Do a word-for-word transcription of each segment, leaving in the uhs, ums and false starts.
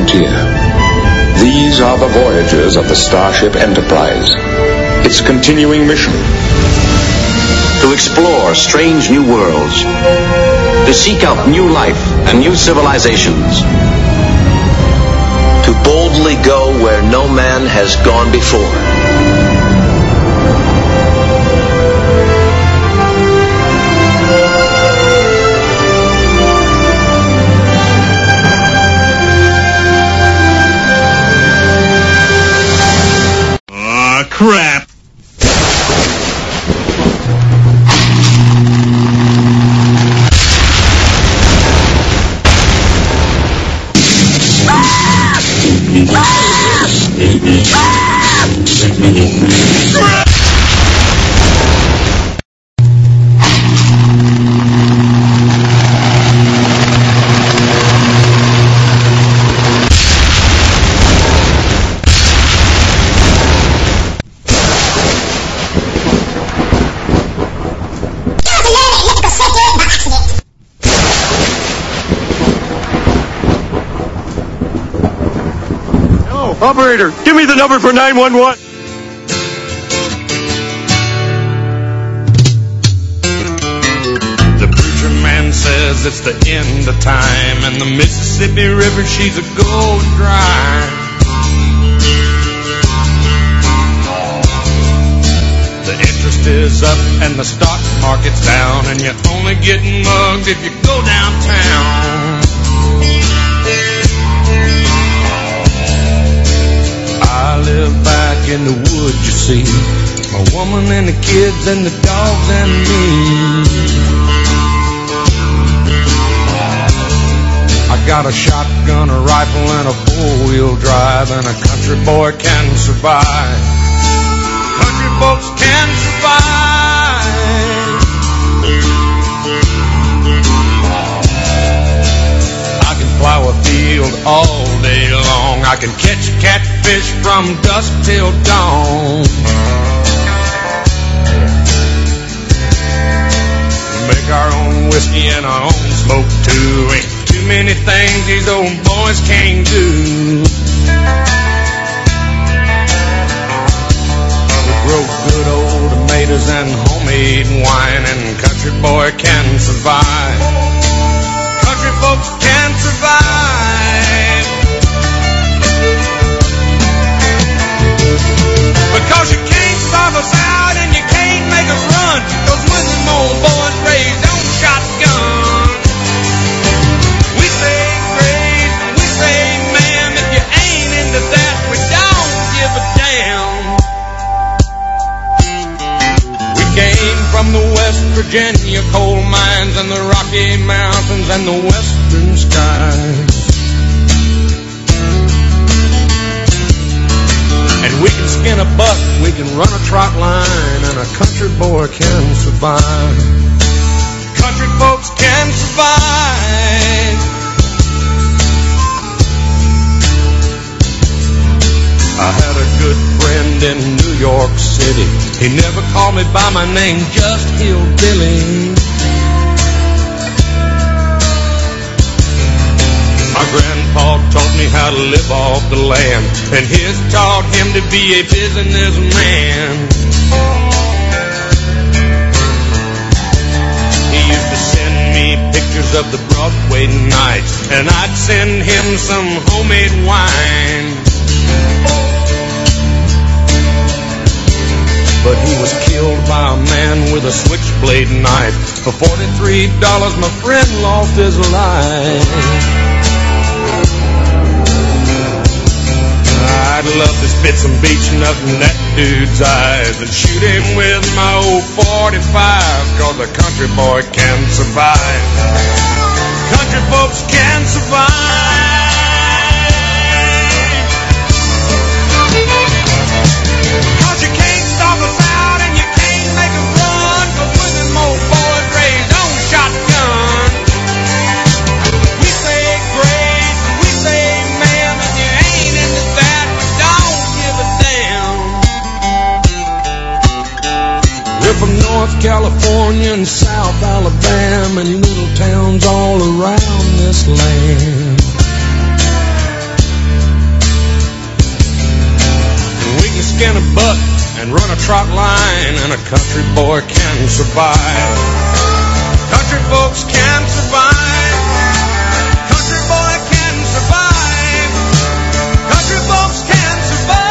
frontier. These are the voyages of the Starship Enterprise. Its continuing mission: to explore strange new worlds, to seek out new life and new civilizations, to boldly go where no man has gone before. Aw, crap. Operator, give me the number for nine one one. The preacher man says it's the end of time, and the Mississippi River, she's a gold dry. The interest is up and the stock market's down, and you're only getting mugged if you go downtown. I live back in the woods, you see, my woman and the kids and the dogs and me. I got a shotgun, a rifle, and a four-wheel drive, and a country boy can survive. Country folks can survive. I can plow a field all day long. I can catch catfish from dusk till dawn. We make our own whiskey and our own smoke too. Ain't too many things these old boys can't do. We grow good old tomatoes and homemade wine, and country boy can survive. Country folks can survive. Because you can't starve us out and you can't make us run, 'cause when them old boys raised on shotgun, we say grace and we say ma'am. If you ain't into that, we don't give a damn. We came from the West Virginia coal mines and the Rocky Mountains and the western skies. And we can skin a buck, we can run a trot line, and a country boy can survive. Country folks can survive. I had a good friend in New York City. He never called me by my name, just Hillbilly. My grandpa taught me how to live off the land, and his taught him to be a businessman. He used to send me pictures of the Broadway nights, and I'd send him some homemade wine. But he was killed by a man with a switchblade knife. For forty-three dollars, my friend lost his life. I'd love to spit some beach nut in that dude's eyes and shoot him with my old forty-five, 'cause a country boy can survive. Country folks can survive. 'Cause you can't stop us out and you can't make us run, 'cause we're them old boys raised on shotgun. We say grace and we say ma'am. If you ain't into that, we don't give a damn. We're from North California and South Alabama and little towns all around this land. a trot line, and a country boy can survive. Country folks can survive. Country boy can survive. Country folks can survive.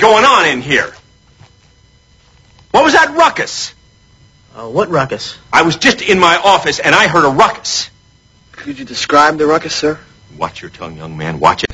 going on in here? What was that ruckus? Uh, what ruckus? I was just in my office and I heard a ruckus. Could you describe the ruckus, sir? Watch your tongue, young man. Watch it.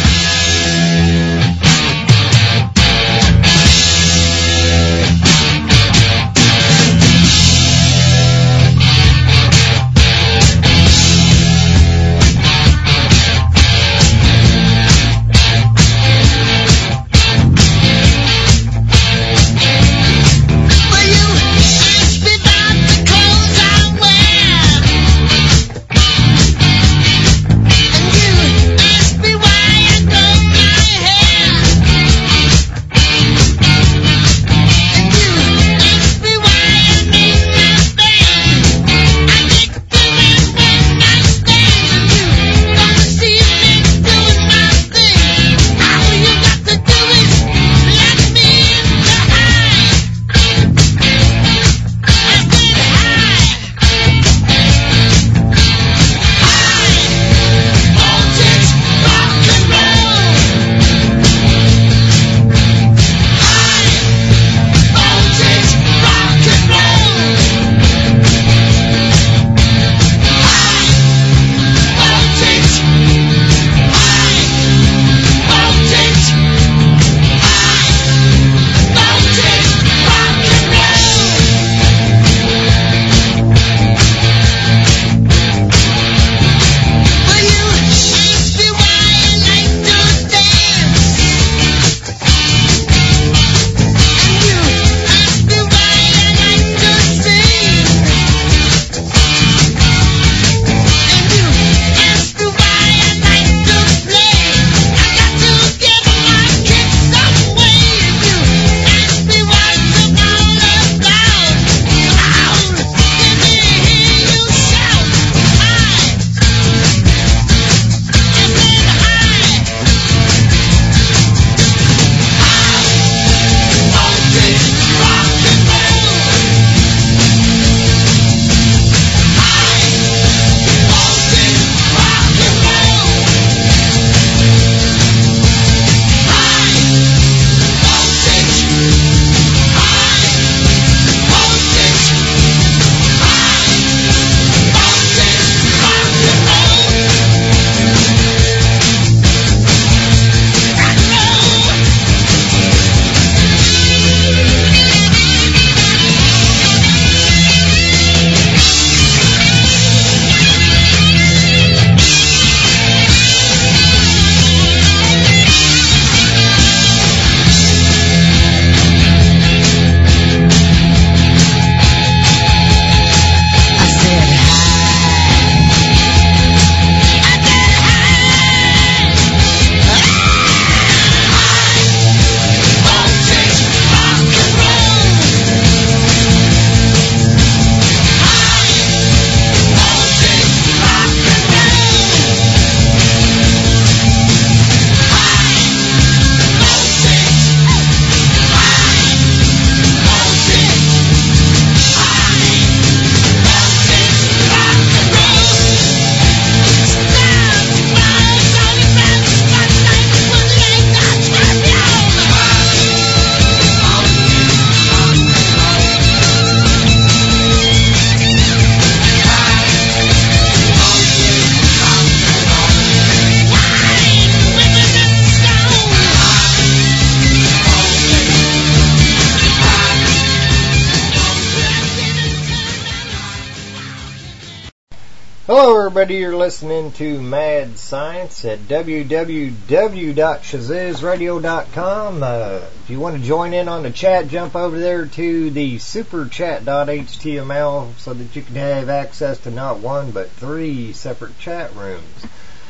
Hello everybody, you're listening to Mad Science at w w w dot shazuz radio dot com. Uh, if you want to join in on the chat, jump over there to the superchat dot h t m l so that you can have access to not one but three separate chat rooms.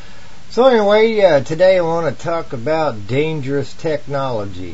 So anyway, uh, today I want to talk about dangerous technology.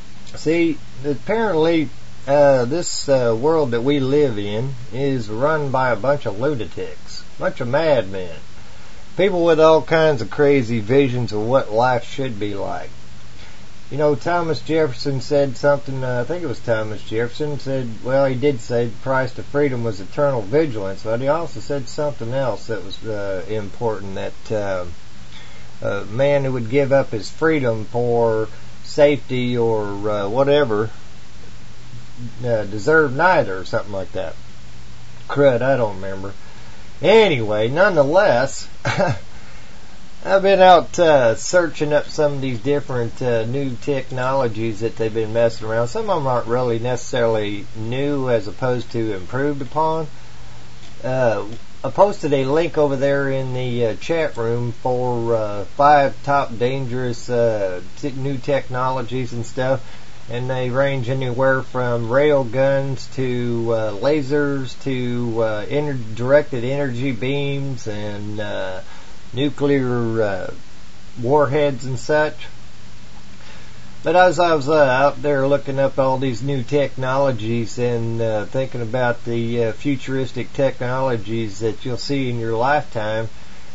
See, apparently uh, this uh, world that we live in is run by a bunch of lunatics. Bunch of madmen. People with all kinds of crazy visions of what life should be like. You know, Thomas Jefferson said something, uh, I think it was Thomas Jefferson, said, well, he did say the price to freedom was eternal vigilance, but he also said something else that was uh, important, that uh, a man who would give up his freedom for safety or uh, whatever uh, deserve neither, or something like that. Crud, I don't remember. Anyway, nonetheless, I've been out uh, searching up some of these different uh, new technologies that they've been messing around. Some of them aren't really necessarily new as opposed to improved upon. Uh, I posted a link over there in the uh, chat room for uh, five top dangerous uh, t- new technologies and stuff. And they range anywhere from rail guns to uh, lasers to uh, ener- directed energy beams and uh, nuclear uh, warheads and such. But as I was uh, out there looking up all these new technologies and uh, thinking about the uh, futuristic technologies that you'll see in your lifetime,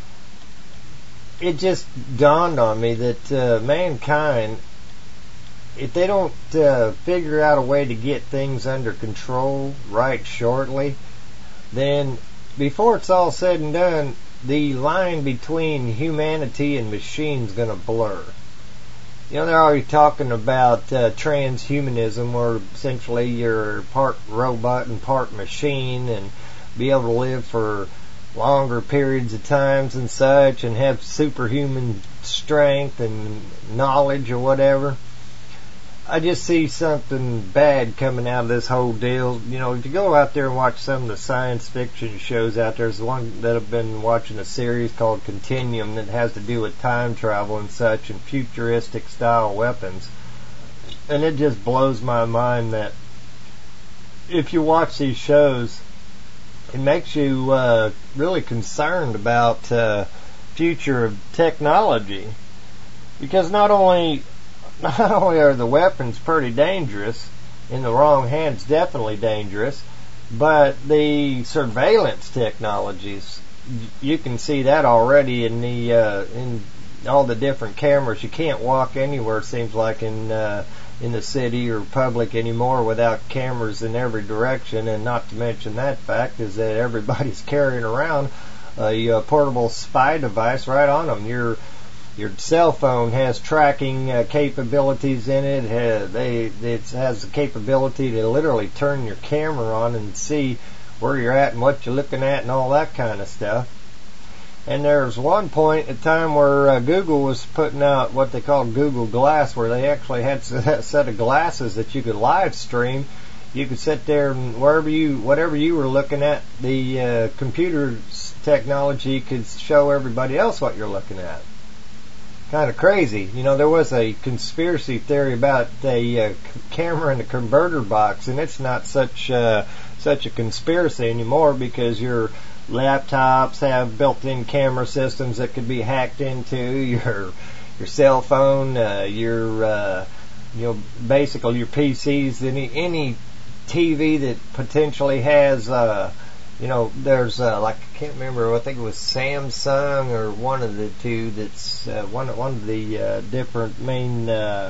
it just dawned on me that uh, mankind, if they don't uh, figure out a way to get things under control right shortly, then before it's all said and done, the line between humanity and machine is going to blur. You know, they're already talking about uh, transhumanism, where essentially you're part robot and part machine, and be able to live for longer periods of times and such, and have superhuman strength and knowledge or whatever. I just see something bad coming out of this whole deal. You know, if you go out there and watch some of the science fiction shows out there, there's one that I've been watching a series called Continuum that has to do with time travel and such and futuristic style weapons. And it just blows my mind that if you watch these shows, it makes you uh, really concerned about uh, future of technology. Because not only Not only are the weapons pretty dangerous, in the wrong hands definitely dangerous, but the surveillance technologies, you can see that already in the uh, in all the different cameras. You can't walk anywhere, it seems like, in uh, in the city or public anymore without cameras in every direction. And not to mention that fact is that everybody's carrying around a, a portable spy device right on them. You're Your cell phone has tracking uh, capabilities in it. Uh, they, it has the capability to literally turn your camera on and see where you're at and what you're looking at and all that kind of stuff. And there was one point in time where uh, Google was putting out what they called Google Glass, where they actually had a set of glasses that you could live stream. You could sit there and wherever you, whatever you were looking at, the uh, computer technology could show everybody else what you're looking at. Kind of crazy. You know, there was a conspiracy theory about a uh, camera in the converter box, and it's not such uh, such a conspiracy anymore because your laptops have built-in camera systems that could be hacked into. Your your cell phone, uh, your uh, you know, basically your P Cs, any any T V that potentially has. Uh, You know, there's uh, like I can't remember. I think it was Samsung or one of the two. That's uh, one one of the uh, different main uh,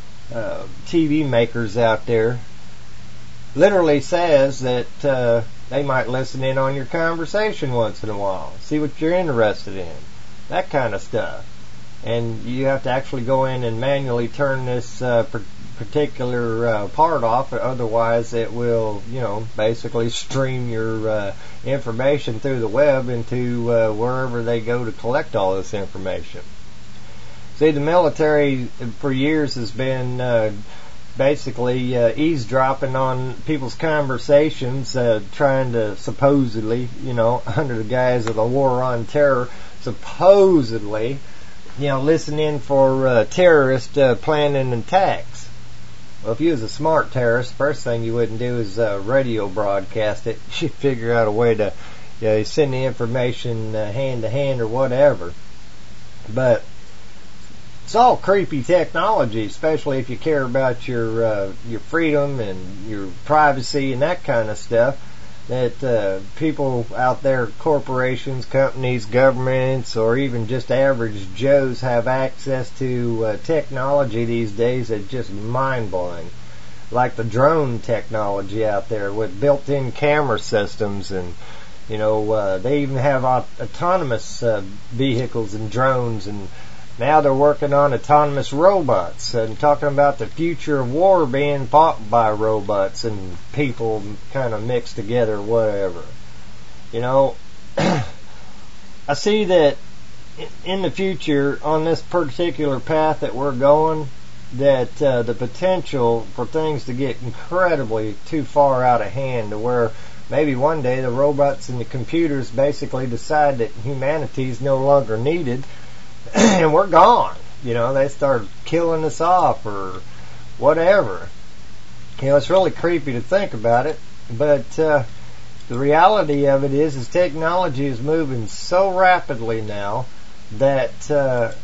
uh, T V makers out there. Literally says that uh, they might listen in on your conversation once in a while, see what you're interested in, that kind of stuff. And you have to actually go in and manually turn this uh, particular uh, part off, otherwise it will, you know, basically stream your uh, information through the web into uh, wherever they go to collect all this information. See, the military for years has been uh, basically uh, eavesdropping on people's conversations, uh, trying to supposedly, you know, under the guise of the war on terror, supposedly, you know, listen in for uh, terrorist uh, planning attacks. Well, if you was a smart terrorist, first thing you wouldn't do is uh, radio broadcast it. You'd figure out a way to, you know, send the information uh, hand to hand or whatever. But it's all creepy technology, especially if you care about your uh, your freedom and your privacy and that kind of stuff. That uh, people out there, corporations, companies, governments, or even just average Joes have access to uh, technology these days that's just mind-blowing. Like the drone technology out there with built-in camera systems, and you know uh, they even have aut- autonomous uh, vehicles and drones and now they're working on autonomous robots and talking about the future of war being fought by robots and people kind of mixed together, whatever. You know, I see that in the future, on this particular path that we're going, that uh, the potential for things to get incredibly too far out of hand to where maybe one day the robots and the computers basically decide that humanity is no longer needed and we're gone. You know, they start killing us off or whatever. You know, it's really creepy to think about it, but uh, the reality of it is, is technology is moving so rapidly now that uh,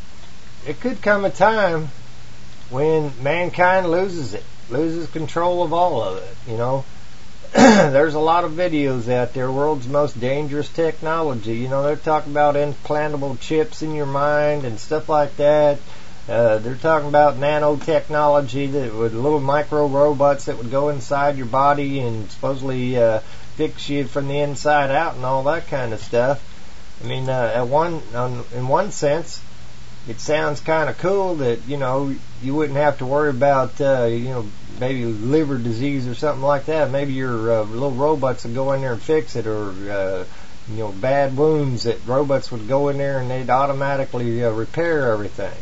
it could come a time when mankind loses it, loses control of all of it, you know. There's a lot of videos out there, world's most dangerous technology. You know, they're talking about implantable chips in your mind and stuff like that. Uh, they're talking about nanotechnology, that with little micro robots that would go inside your body and supposedly uh, fix you from the inside out and all that kind of stuff. I mean, uh, at one, um, in one sense, it sounds kind of cool that, you know, you wouldn't have to worry about, uh, you know, maybe liver disease or something like that. Maybe your uh, little robots would go in there and fix it, or, uh, you know, bad wounds that robots would go in there and they'd automatically uh, repair everything.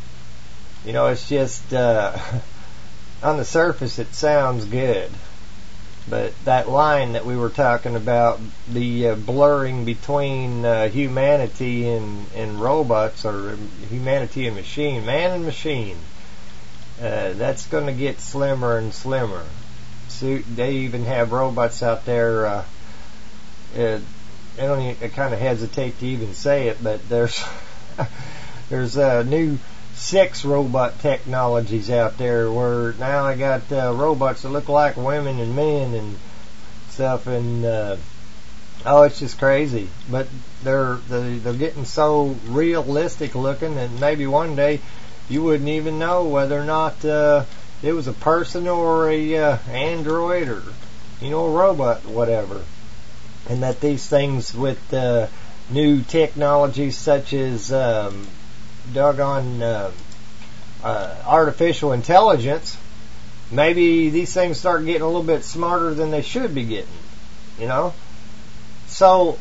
You know, it's just, uh, on the surface it sounds good. But that line that we were talking about, the uh, blurring between uh, humanity and, and robots, or humanity and machine, man and machine, uh, that's going to get slimmer and slimmer. So they even have robots out there, uh, uh, I don't even, I kind of hesitate to even say it, but there's there's uh, new sex robot technologies out there where now I got uh, robots that look like women and men and stuff, and uh, oh, it's just crazy. But they're they're, they're getting so realistic looking that maybe one day you wouldn't even know whether or not uh, it was a person or a uh, android or, you know, a robot, whatever. And that these things with uh, new technologies such as um, doggone uh, uh, artificial intelligence, maybe these things start getting a little bit smarter than they should be getting, you know. So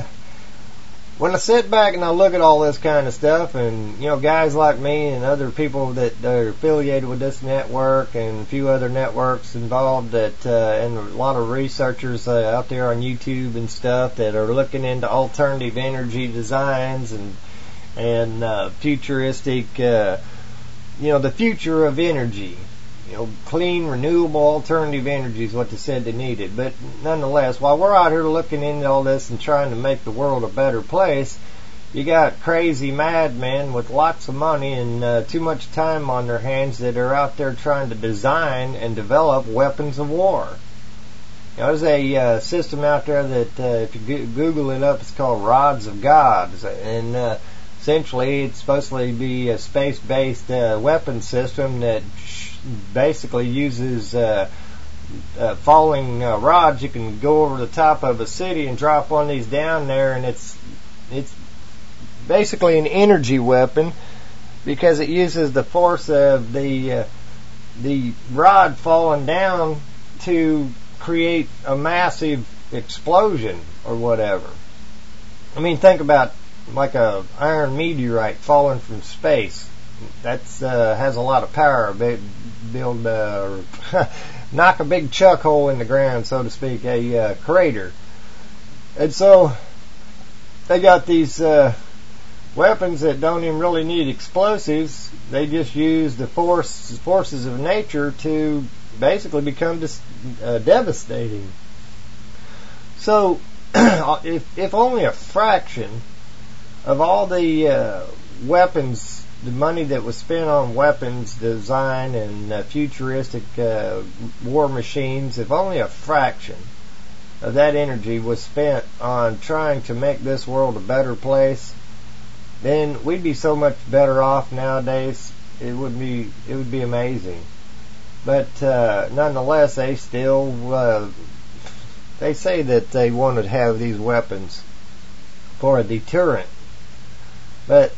when I sit back and I look at all this kind of stuff, and, you know, guys like me and other people that are affiliated with this network and a few other networks involved, that uh, and a lot of researchers uh, out there on YouTube and stuff that are looking into alternative energy designs and and uh, futuristic, uh, you know, the future of energy, you know, clean, renewable, alternative energy is what they said they needed. But nonetheless, while we're out here looking into all this and trying to make the world a better place, you got crazy madmen with lots of money and uh, too much time on their hands that are out there trying to design and develop weapons of war. You know, there's a uh, system out there that, uh, if you Google it up, it's called Rods of Gods, and uh, essentially, it's supposed to be a space-based uh, weapon system that sh- basically uses uh, uh, falling uh, rods. You can go over the top of a city and drop one of these down there, and it's it's basically an energy weapon because it uses the force of the uh, the rod falling down to create a massive explosion or whatever. I mean, think about like a iron meteorite falling from space. That's uh, has a lot of power. Build uh, knock a big chuck hole in the ground, so to speak, a uh, crater. And so they got these uh, weapons that don't even really need explosives. They just use the force forces of nature to basically become dis- uh, devastating. So if if only a fraction of all the uh, weapons, the money that was spent on weapons design and uh, futuristic uh, war machines, if only a fraction of that energy was spent on trying to make this world a better place, then we'd be so much better off nowadays. It would be it would be amazing. But uh, nonetheless, they still uh, they say that they want to have these weapons for a deterrent. But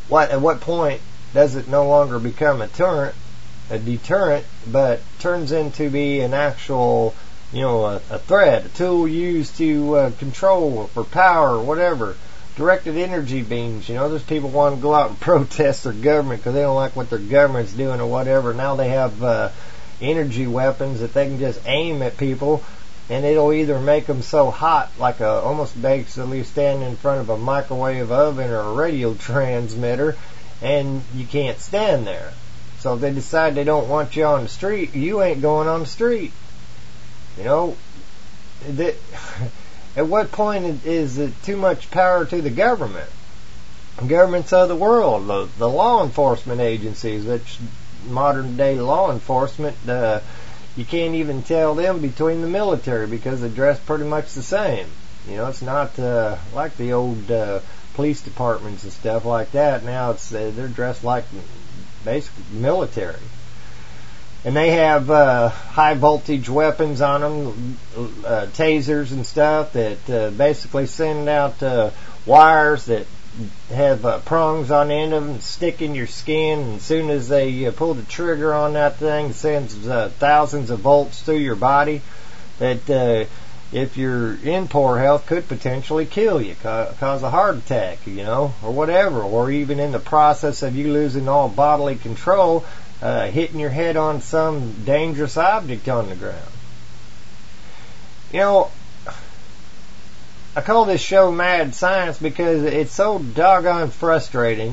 what at what point does it no longer become a deterrent, a deterrent, but turns into be an actual, you know, a, a threat, a tool used to uh, control for power or whatever. Directed energy beams, you know, there's people want to go out and protest their government because they don't like what their government's doing or whatever. Now they have uh, energy weapons that they can just aim at people, and it'll either make them so hot, like a almost basically standing in front of a microwave oven or a radio transmitter, and you can't stand there. So if they decide they don't want you on the street, you ain't going on the street. You know, that. At what point is it too much power to the government? Governments of the world, the, the law enforcement agencies, which modern day law enforcement, uh, you can't even tell them between the military because they dress pretty much the same. You know, it's not uh, like the old uh, police departments and stuff like that. Now it's uh, they're dressed like basically military. And they have uh, high voltage weapons on them, uh, tasers and stuff that uh, basically send out uh, wires that have uh, prongs on the end of them that stick in your skin. And as soon as they uh, pull the trigger on that thing, it sends uh, thousands of volts through your body that, uh, if you're in poor health, could potentially kill you, ca- cause a heart attack, you know, or whatever. Or even in the process of you losing all bodily control, Uh, hitting your head on some dangerous object on the ground. You know, I call this show Mad Science because it's so doggone frustrating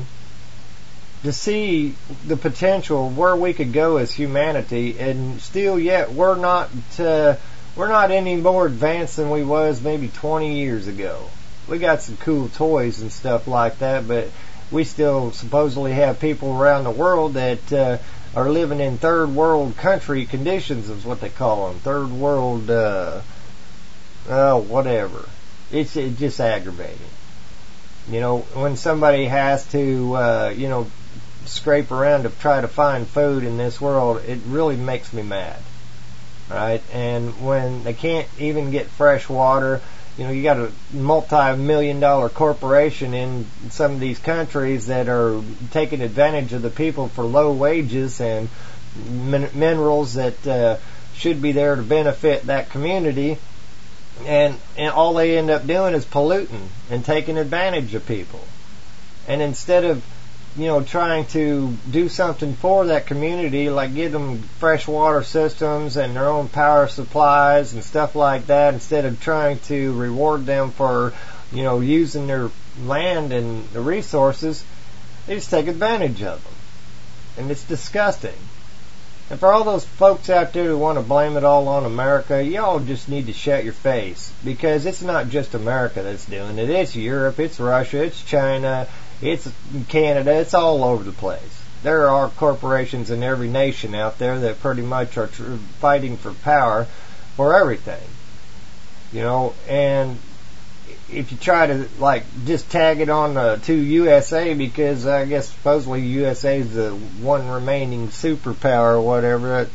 to see the potential of where we could go as humanity, and still yet we're not uh, we're not any more advanced than we was maybe twenty years ago. We got some cool toys and stuff like that, but we still supposedly have people around the world that uh, are living in third world country conditions, is what they call them. Third world, uh, oh, whatever. It's, it's just aggravating. You know, when somebody has to, uh, you know, scrape around to try to find food in this world, it really makes me mad. Right? And when they can't even get fresh water, you know, you got a multi-million dollar corporation in some of these countries that are taking advantage of the people for low wages and min- minerals that uh, should be there to benefit that community. And, and all they end up doing is polluting and taking advantage of people. And instead of, you know, trying to do something for that community, like give them fresh water systems and their own power supplies and stuff like that, instead of trying to reward them for, you know, using their land and the resources, they just take advantage of them. And it's disgusting. And for all those folks out there who want to blame it all on America, y'all just need to shut your face. Because it's not just America that's doing it. It's Europe, it's Russia, it's China, it's Canada, it's all over the place. There are corporations in every nation out there that pretty much are tr- fighting for power for everything. You know, and if you try to, like, just tag it on uh, to U S A, because I guess supposedly U S A is the one remaining superpower or whatever, that,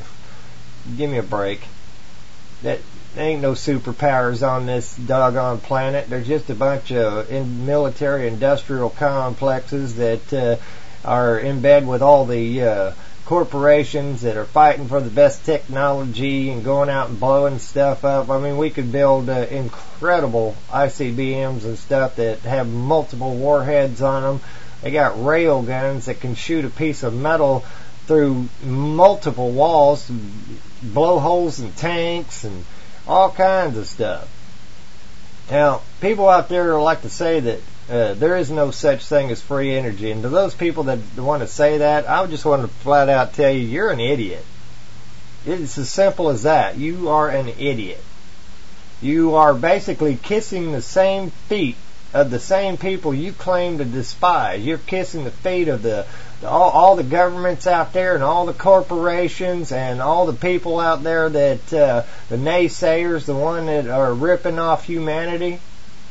give me a break. That there ain't no superpowers on this doggone planet. There's just a bunch of in military industrial complexes that uh, are in bed with all the uh, corporations that are fighting for the best technology and going out and blowing stuff up. I mean, we could build uh, incredible I C B Ms and stuff that have multiple warheads on them. They got rail guns that can shoot a piece of metal through multiple walls, blow holes in tanks, and all kinds of stuff. Now, people out there like to say that uh, there is no such thing as free energy. And to those people that want to say that, I just want to flat out tell you, you're an idiot. It's as simple as that. You are an idiot. You are basically kissing the same feet of the same people you claim to despise. You're kissing the feet of the all, all the governments out there and all the corporations and all the people out there that uh, the naysayers, the one that are ripping off humanity.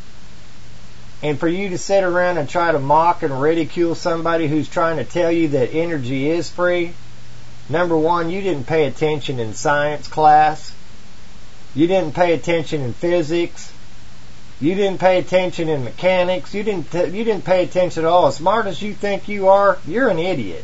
And for you to sit around and try to mock and ridicule somebody who's trying to tell you that energy is free, number one, you didn't pay attention in science class. You didn't pay attention in physics. You didn't pay attention in mechanics. You didn't t- you didn't pay attention at all. As smart as you think you are, you're an idiot.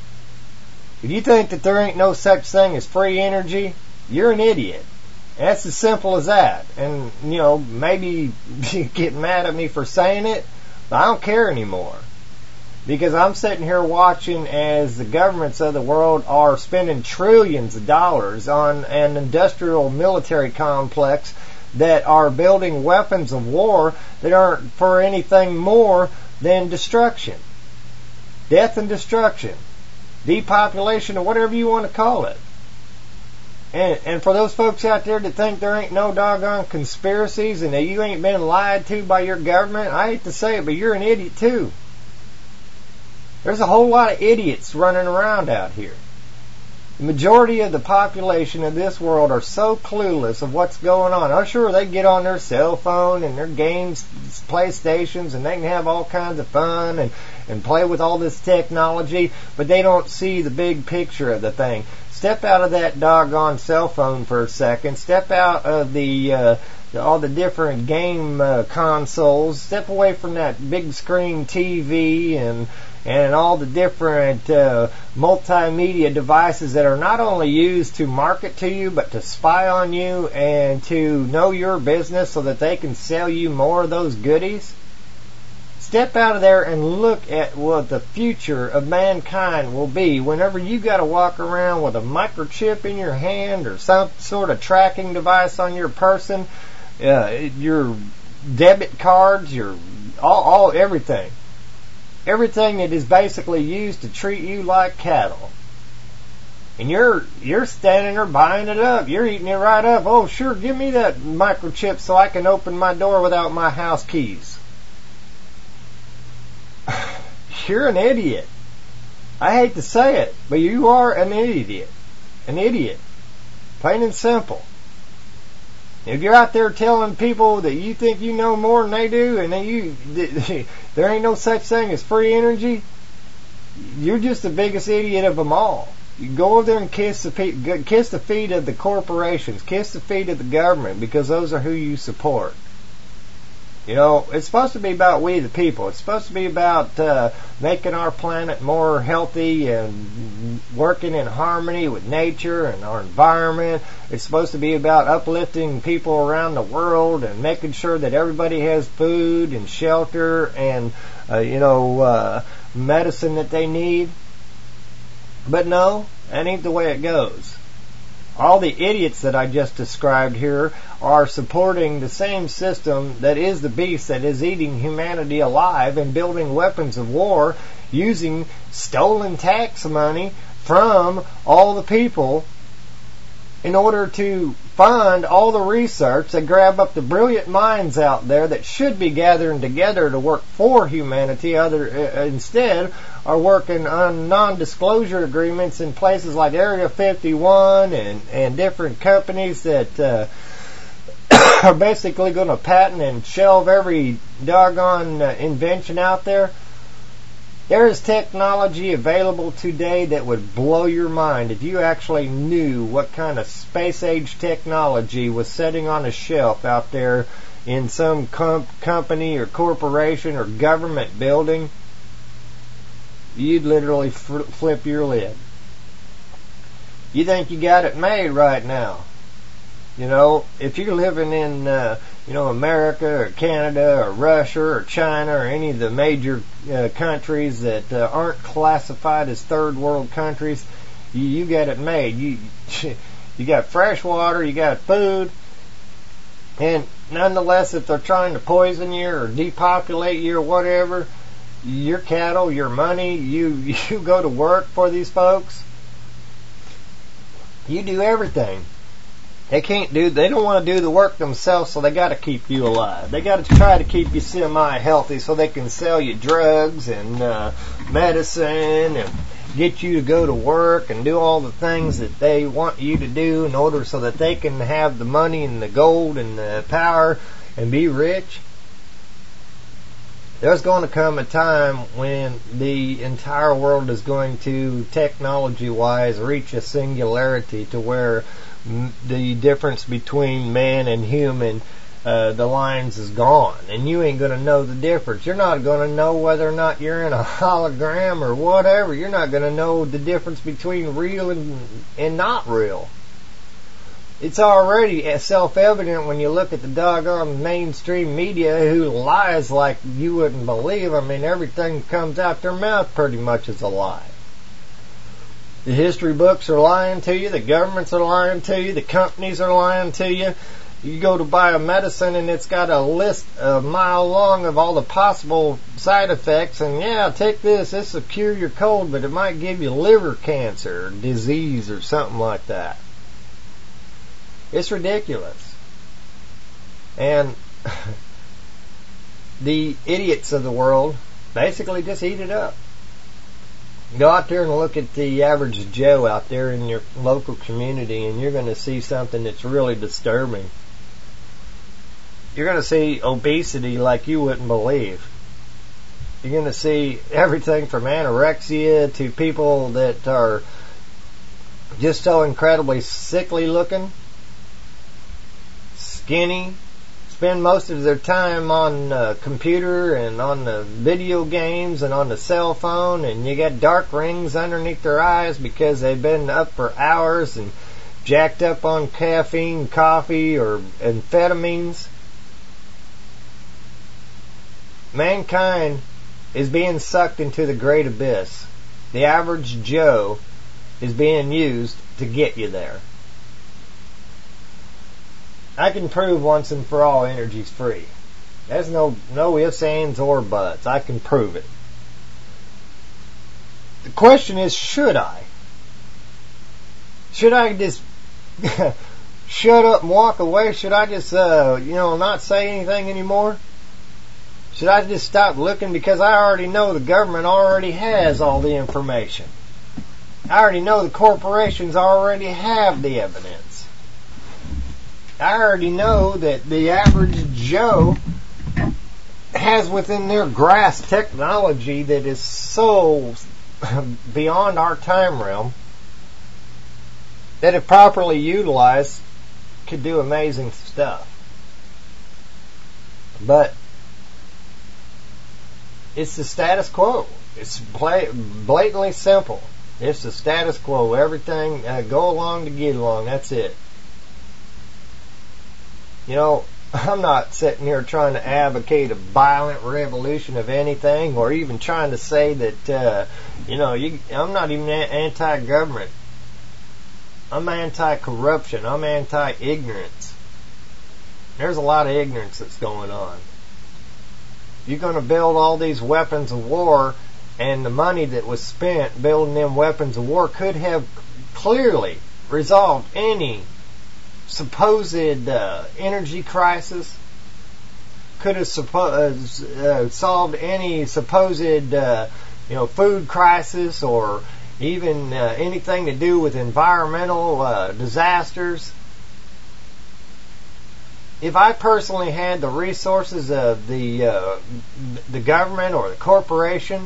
If you think that there ain't no such thing as free energy, you're an idiot. That's as simple as that. And, you know, maybe you get mad at me for saying it, but I don't care anymore. Because I'm sitting here watching as the governments of the world are spending trillions of dollars on an industrial military complex that are building weapons of war that aren't for anything more than destruction. Death and destruction. Depopulation, or whatever you want to call it. And, and for those folks out there that think there ain't no doggone conspiracies and that you ain't been lied to by your government, I hate to say it, but you're an idiot too. There's a whole lot of idiots running around out here. The majority of the population of this world are so clueless of what's going on. I'm sure they get on their cell phone and their games, PlayStations, and they can have all kinds of fun and, and play with all this technology, but they don't see the big picture of the thing. Step out of that doggone cell phone for a second. Step out of the, uh, the all the different game uh, consoles. Step away from that big screen T V and and all the different uh, multimedia devices that are not only used to market to you, but to spy on you and to know your business so that they can sell you more of those goodies. Step out of there and look at what the future of mankind will be whenever you got to walk around with a microchip in your hand or some sort of tracking device on your person, uh, your debit cards, your all, all everything. Everything that is basically used to treat you like cattle. And you're you're standing there buying it up. You're eating it right up. Oh, sure, give me that microchip so I can open my door without my house keys. You're an idiot. I hate to say it, but you are an idiot. An idiot. Plain and simple. If you're out there telling people that you think you know more than they do, and that you there ain't no such thing as free energy, you're just the biggest idiot of them all. You go over there and kiss the feet, kiss the feet of the corporations, kiss the feet of the government, because those are who you support. You know, it's supposed to be about we the people. It's supposed to be about uh, making our planet more healthy and working in harmony with nature and our environment. It's supposed to be about uplifting people around the world and making sure that everybody has food and shelter and, uh, you know, uh, medicine that they need. But no, that ain't the way it goes. All the idiots that I just described here are supporting the same system that is the beast that is eating humanity alive and building weapons of war using stolen tax money from all the people in order to fund all the research that grab up the brilliant minds out there that should be gathering together to work for humanity, other uh, instead are working on non-disclosure agreements in places like Area fifty-one and, and different companies that uh, are basically going to patent and shelve every doggone uh, invention out there. There is technology available today that would blow your mind if you actually knew what kind of space-age technology was sitting on a shelf out there in some com- company or corporation or government building. You'd literally fl- flip your lid. You think you got it made right now. You know, if you're living in, uh, you know, America or Canada or Russia or China or any of the major uh, countries that uh, aren't classified as third world countries, you, you got it made. You you got fresh water, you got food, and nonetheless, if they're trying to poison you or depopulate you or whatever, your cattle, your money, you you go to work for these folks. You do everything. They can't do, they don't want to do the work themselves, so they got to keep you alive. They got to try to keep you semi-healthy so they can sell you drugs and uh, medicine and get you to go to work and do all the things that they want you to do in order so that they can have the money and the gold and the power and be rich. There's going to come a time when the entire world is going to, technology-wise, reach a singularity to where the difference between man and human uh, uh, the lines is gone, and you ain't going to know the difference. You're not going to know whether or not you're in a hologram or whatever. You're not going to know the difference between real and, and not real. It's already self-evident when you look at the doggone mainstream media who lies like you wouldn't believe. I mean, everything that comes out their mouth pretty much is a lie. The history books are lying to you. The governments are lying to you. The companies are lying to you. You go to buy a medicine and it's got a list a mile long of all the possible side effects. And yeah, take this. This will cure your cold, but it might give you liver cancer or disease or something like that. It's ridiculous. And the idiots of the world basically just eat it up. Go out there and look at the average Joe out there in your local community, and you're going to see something that's really disturbing. You're going to see obesity like you wouldn't believe. You're going to see everything from anorexia to people that are just so incredibly sickly looking, skinny, spend most of their time on the computer and on the video games and on the cell phone, and you got dark rings underneath their eyes because they've been up for hours and jacked up on caffeine, coffee, or amphetamines. Mankind is being sucked into the great abyss. The average Joe is being used to get you there. I can prove once and for all energy's free. There's no no ifs, ands, or buts. I can prove it. The question is, should I? Should I just shut up and walk away? Should I just, uh, you know, not say anything anymore? Should I just stop looking? Because I already know the government already has all the information. I already know the corporations already have the evidence. I already know that the average Joe has within their grasp technology that is so beyond our time realm that if properly utilized could do amazing stuff. But it's the status quo. It's blatantly simple. It's the status quo. Everything uh, go along to get along. That's it. You know, I'm not sitting here trying to advocate a violent revolution of anything, or even trying to say that, uh, you know, you, I'm not even anti-government. I'm anti-corruption. I'm anti-ignorance. There's a lot of ignorance that's going on. You're going to build all these weapons of war, and the money that was spent building them weapons of war could have clearly resolved any supposed uh, energy crisis, could have suppo- uh, solved any supposed uh, you know food crisis, or even uh, anything to do with environmental uh, disasters. If I personally had the resources of the uh, the government or the corporation,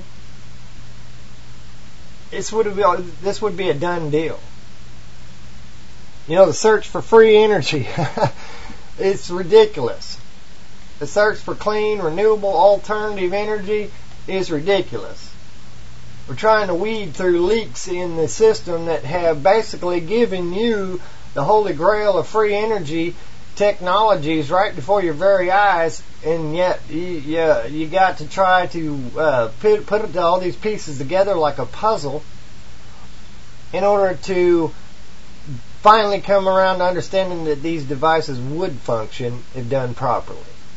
this would be this would be a done deal. You know, the search for free energy, it's ridiculous. The search for clean, renewable, alternative energy is ridiculous. We're trying to weed through leaks in the system that have basically given you the holy grail of free energy technologies right before your very eyes, and yet you, you, you got to try to uh, put, put all these pieces together like a puzzle in order to finally come around to understanding that these devices would function if done properly.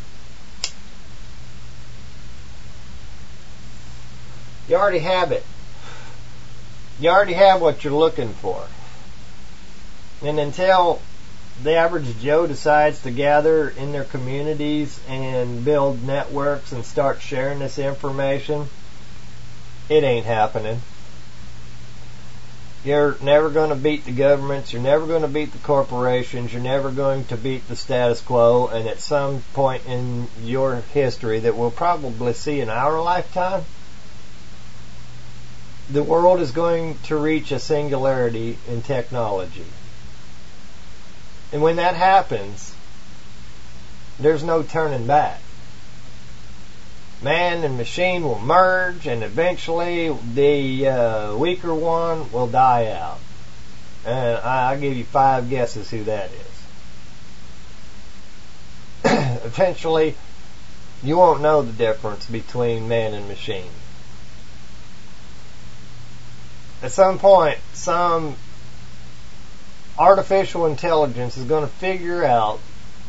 You already have it. You already have what you're looking for. And until the average Joe decides to gather in their communities and build networks and start sharing this information, it ain't happening. You're never going to beat the governments. You're never going to beat the corporations. You're never going to beat the status quo. And at some point in your history that we'll probably see in our lifetime, the world is going to reach a singularity in technology. And when that happens, there's no turning back. Man and machine will merge, and eventually the uh, weaker one will die out. And I, I'll give you five guesses who that is. Eventually, you won't know the difference between man and machine. At some point, some artificial intelligence is going to figure out,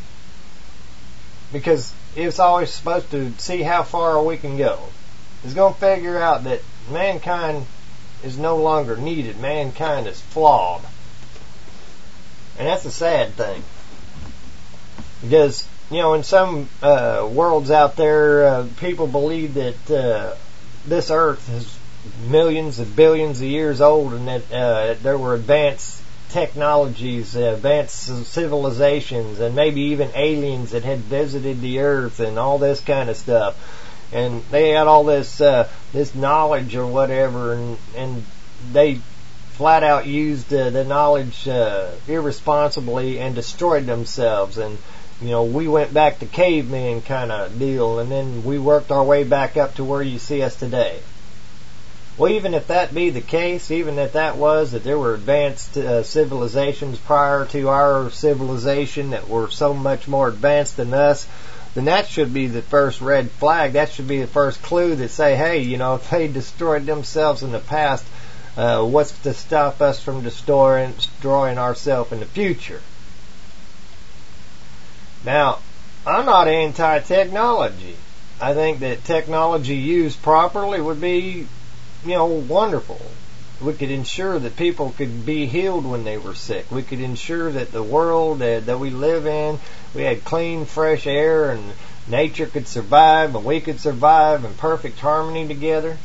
because it's always supposed to see how far we can go. It's going to figure out that mankind is no longer needed. Mankind is flawed. And that's a sad thing. Because, you know, in some uh, worlds out there, uh, people believe that uh, this earth is millions and billions of years old, and that uh, there were advanced technologies, uh, advanced civilizations, and maybe even aliens that had visited the earth and all this kind of stuff. And they had all this uh, this knowledge or whatever, and, and they flat out used uh, the knowledge uh, irresponsibly and destroyed themselves. And, you know, we went back to caveman kind of deal, and then we worked our way back up to where you see us today. Well, even if that be the case, even if that was, that there were advanced uh, civilizations prior to our civilization that were so much more advanced than us, then that should be the first red flag. That should be the first clue that say, hey, you know, if they destroyed themselves in the past, uh, what's to stop us from destroying, destroying ourselves in the future? Now, I'm not anti-technology. I think that technology used properly would be, you know, wonderful. We could ensure that people could be healed when they were sick. We could ensure that the world that, that we live in, we had clean, fresh air, and nature could survive, and we could survive in perfect harmony together.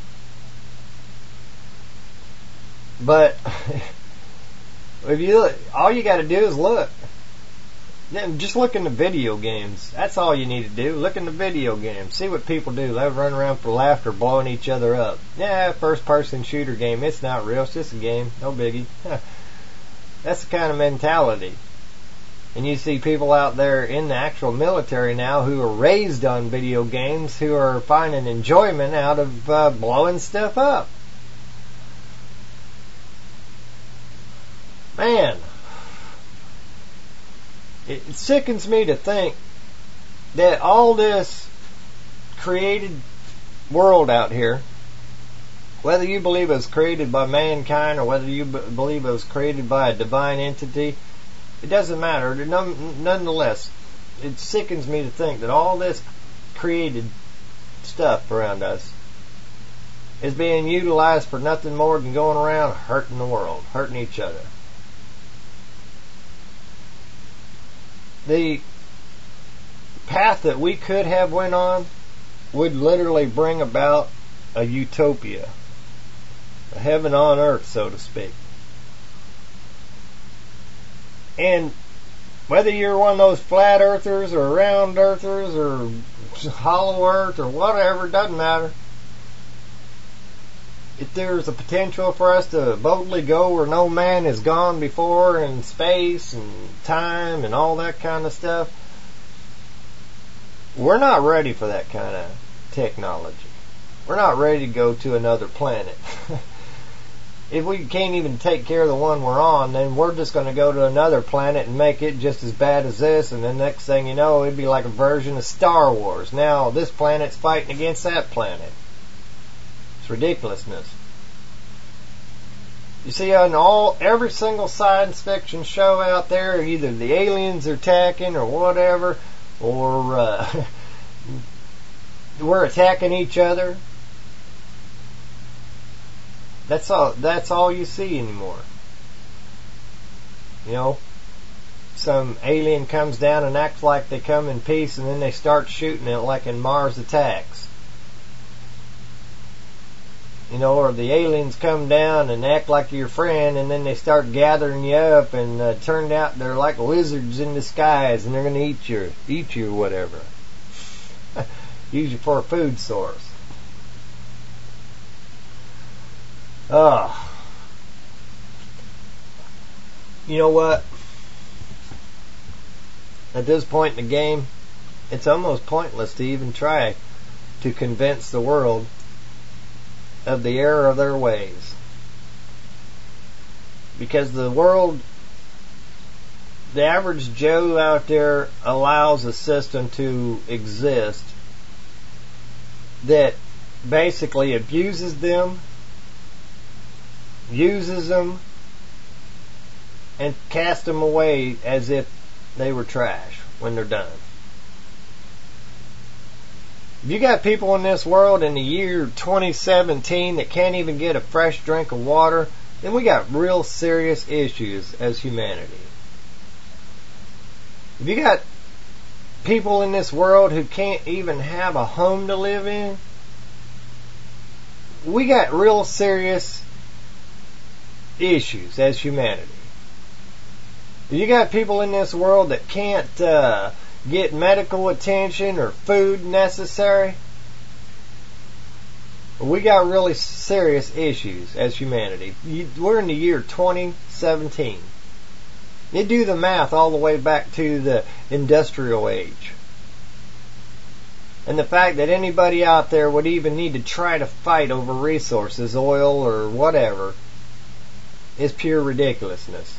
But if you look, all you got to do is look. Just look in the video games. That's all you need to do. Look in the video games. See what people do. They run around for laughter, blowing each other up. Yeah, first-person shooter game. It's not real. It's just a game. No biggie. That's the kind of mentality. And you see people out there in the actual military now who are raised on video games, who are finding enjoyment out of uh, blowing stuff up. Man. It sickens me to think that all this created world out here, whether you believe it was created by mankind or whether you b- believe it was created by a divine entity, it doesn't matter. None, nonetheless, it sickens me to think that all this created stuff around us is being utilized for nothing more than going around hurting the world, hurting each other. The path that we could have went on would literally bring about a utopia, a heaven on earth, so to speak. And whether you're one of those flat earthers or round earthers or hollow earth or whatever, it doesn't matter. If there's a potential for us to boldly go where no man has gone before in space and time and all that kind of stuff, we're not ready for that kind of technology. We're not ready to go to another planet. If we can't even take care of the one we're on, then we're just going to go to another planet and make it just as bad as this, and the next thing you know, it'd be like a version of Star Wars. Now this planet's fighting against that planet. It's ridiculousness. You see, on all every single science fiction show out there, either the aliens are attacking or whatever, or uh, we're attacking each other. That's all. That's all you see anymore. You know, some alien comes down and acts like they come in peace, and then they start shooting it like in Mars Attacks. You know, or the aliens come down and act like your friend, and then they start gathering you up, and uh, turned out they're like lizards in disguise, and they're going to eat you, eat you, or whatever. Use you for a food source. Oh. You know what? At this point in the game, it's almost pointless to even try to convince the world of the error of their ways. Because the world, the average Joe out there allows a system to exist that basically abuses them, uses them, and casts them away as if they were trash when they're done. If you got people in this world in the year twenty seventeen that can't even get a fresh drink of water, then we got real serious issues as humanity. If you got people in this world who can't even have a home to live in, we got real serious issues as humanity. If you got people in this world that can't uh, get medical attention or food necessary, we got really serious issues as humanity. You, we're in the year twenty seventeen. You do the math all the way back to the industrial age. And the fact that anybody out there would even need to try to fight over resources, oil or whatever, is pure ridiculousness.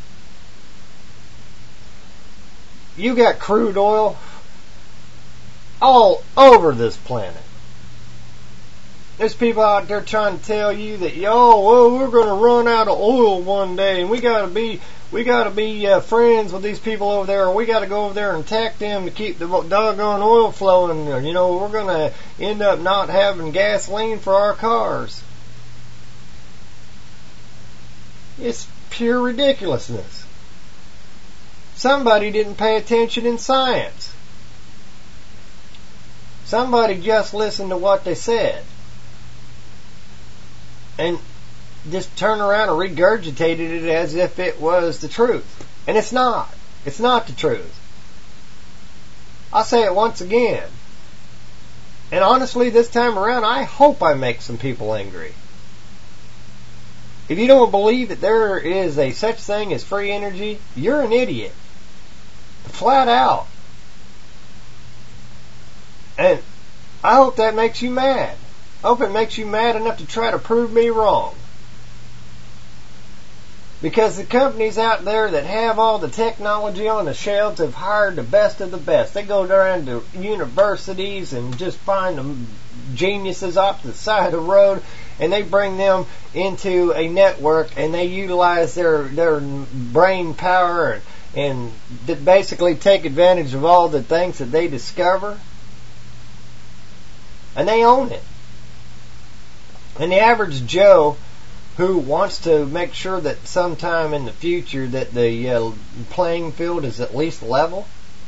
You got crude oil all over this planet. There's people out there trying to tell you that, yo, well, we're going to run out of oil one day, and we got to be, we got to be uh, friends with these people over there, or we got to go over there and attack them to keep the doggone oil flowing. You know, we're going to end up not having gasoline for our cars. It's pure ridiculousness. Somebody didn't pay attention in science. Somebody just listened to what they said and just turned around and regurgitated it as if it was the truth. And it's not. It's not the truth. I'll say it once again. And honestly, this time around, I hope I make some people angry. If you don't believe that there is a such thing as free energy, you're an idiot. Flat out. And I hope that makes you mad. I hope it makes you mad enough to try to prove me wrong. Because the companies out there that have all the technology on the shelves have hired the best of the best. They go down to universities and just find them geniuses off the side of the road, and they bring them into a network, and they utilize their their brain power and, and basically take advantage of all the things that they discover, and they own it. And the average Joe who wants to make sure that sometime in the future that the uh, playing field is at least level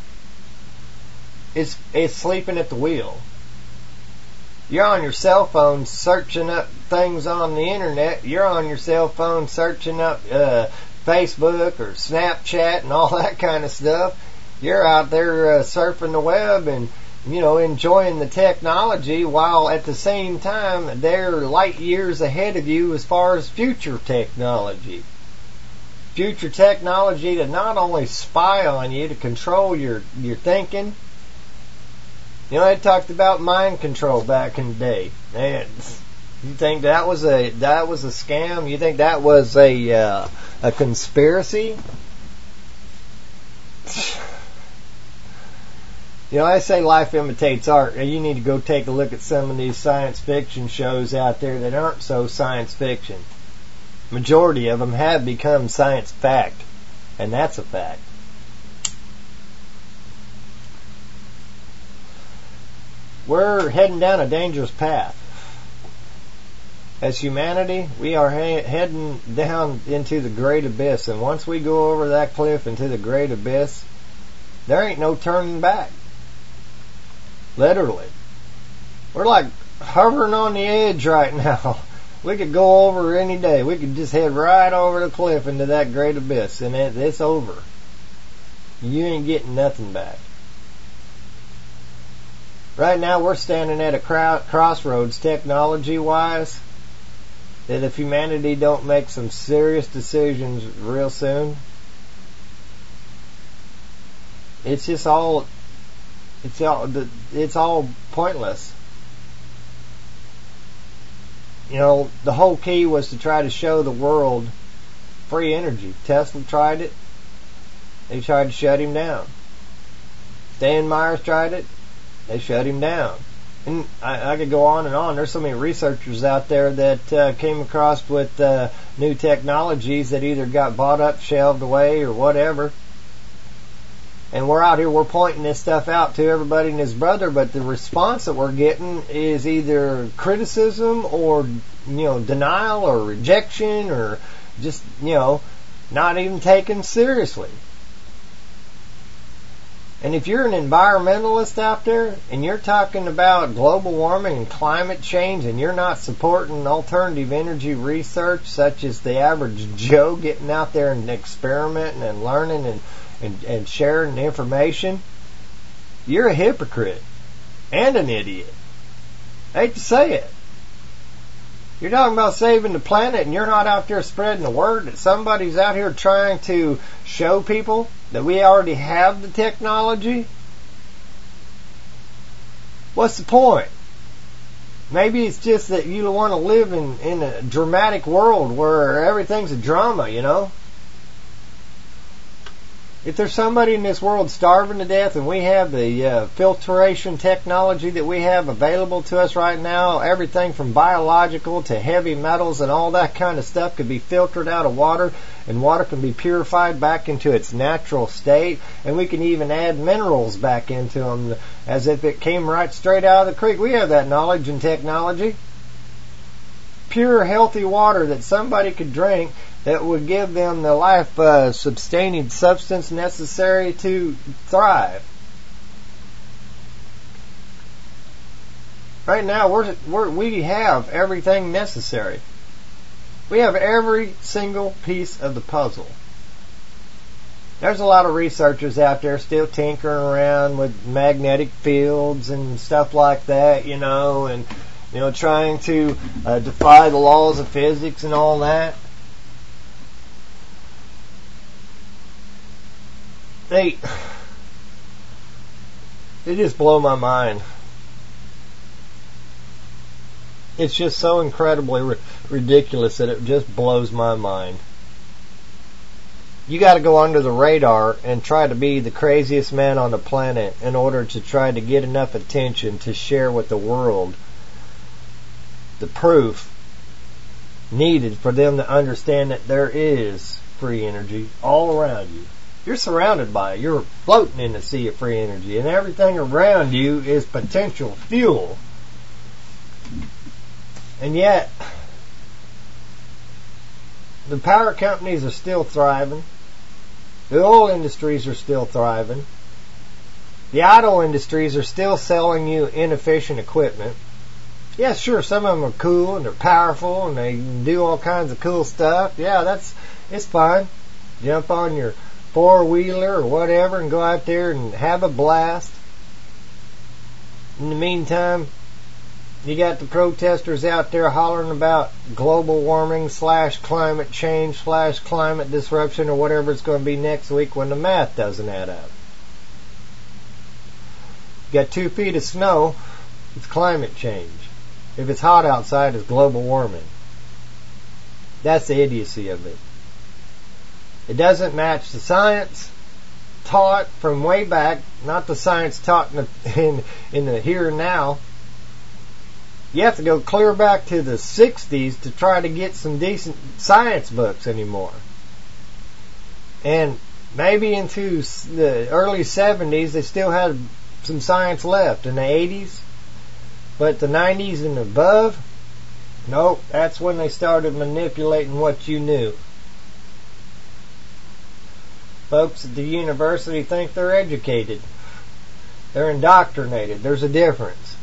is is sleeping at the wheel. You're on your cell phone searching up things on the internet. You're on your cell phone searching up uh, Facebook or Snapchat and all that kind of stuff. You're out there uh, surfing the web and, you know, enjoying the technology, while at the same time they're light years ahead of you as far as future technology. Future technology to not only spy on you, to control your, your thinking. You know, they talked about mind control back in the day. Man, you think that was a that was a scam? You think that was a uh, a conspiracy? You know, I say life imitates art, and you need to go take a look at some of these science fiction shows out there that aren't so science fiction. Majority of them have become science fact, and that's a fact. We're heading down a dangerous path. As humanity, we are he- heading down into the great abyss, and once we go over that cliff into the great abyss, there ain't no turning back. Literally. We're like hovering on the edge right now. We could go over any day. We could just head right over the cliff into that great abyss, and it, it's over. You ain't getting nothing back. Right now we're standing at a cro- crossroads technology-wise, that if humanity don't make some serious decisions real soon, it's just all It's all it's all pointless. You know, the whole key was to try to show the world free energy. Tesla tried it. They tried to shut him down. Stan Myers tried it. They shut him down. And I, I could go on and on. There's so many researchers out there that uh, came across with uh, new technologies that either got bought up, shelved away, or whatever. And we're out here, we're pointing this stuff out to everybody and his brother, but the response that we're getting is either criticism or, you know, denial or rejection or just, you know, not even taken seriously. And if you're an environmentalist out there and you're talking about global warming and climate change and you're not supporting alternative energy research such as the average Joe getting out there and experimenting and learning and, and, and sharing information, you're a hypocrite and an idiot. I hate to say it. You're talking about saving the planet and you're not out there spreading the word that somebody's out here trying to show people that we already have the technology. What's the point? Maybe it's just that you want to live in, in a dramatic world where everything's a drama, you know? If there's somebody in this world starving to death and we have the uh, filtration technology that we have available to us right now, everything from biological to heavy metals and all that kind of stuff could be filtered out of water, and water can be purified back into its natural state, and we can even add minerals back into them as if it came right straight out of the creek. We have that knowledge and technology. Pure, healthy water that somebody could drink that would give them the life uh, sustaining substance necessary to thrive. Right now, we're, we're, we have everything necessary. We have every single piece of the puzzle. There's a lot of researchers out there still tinkering around with magnetic fields and stuff like that, you know, and you know, trying to uh, defy the laws of physics and all that. They, they just blow my mind. It's just so incredibly ri- ridiculous that it just blows my mind. You got to go under the radar and try to be the craziest man on the planet in order to try to get enough attention to share with the world the proof needed for them to understand that there is free energy all around you. You're surrounded by it. You're floating in the sea of free energy, and everything around you is potential fuel. And yet, the power companies are still thriving. The oil industries are still thriving. The auto industries are still selling you inefficient equipment. Yeah, sure, some of them are cool and they're powerful and they can do all kinds of cool stuff. Yeah, that's it's fine. Jump on your four-wheeler or whatever and go out there and have a blast. In the meantime, you got the protesters out there hollering about global warming slash climate change slash climate disruption or whatever it's going to be next week when the math doesn't add up. You got two feet of snow, it's climate change. If it's hot outside, it's global warming. That's the idiocy of it. It doesn't match the science taught from way back, not the science taught in the, in, in the here and now. You have to go clear back to the sixties to try to get some decent science books anymore. And maybe into the early seventies they still had some science left. In the eighties, but the nineties and above, nope, that's when they started manipulating what you knew. Folks at the university think they're educated. They're indoctrinated. There's a difference.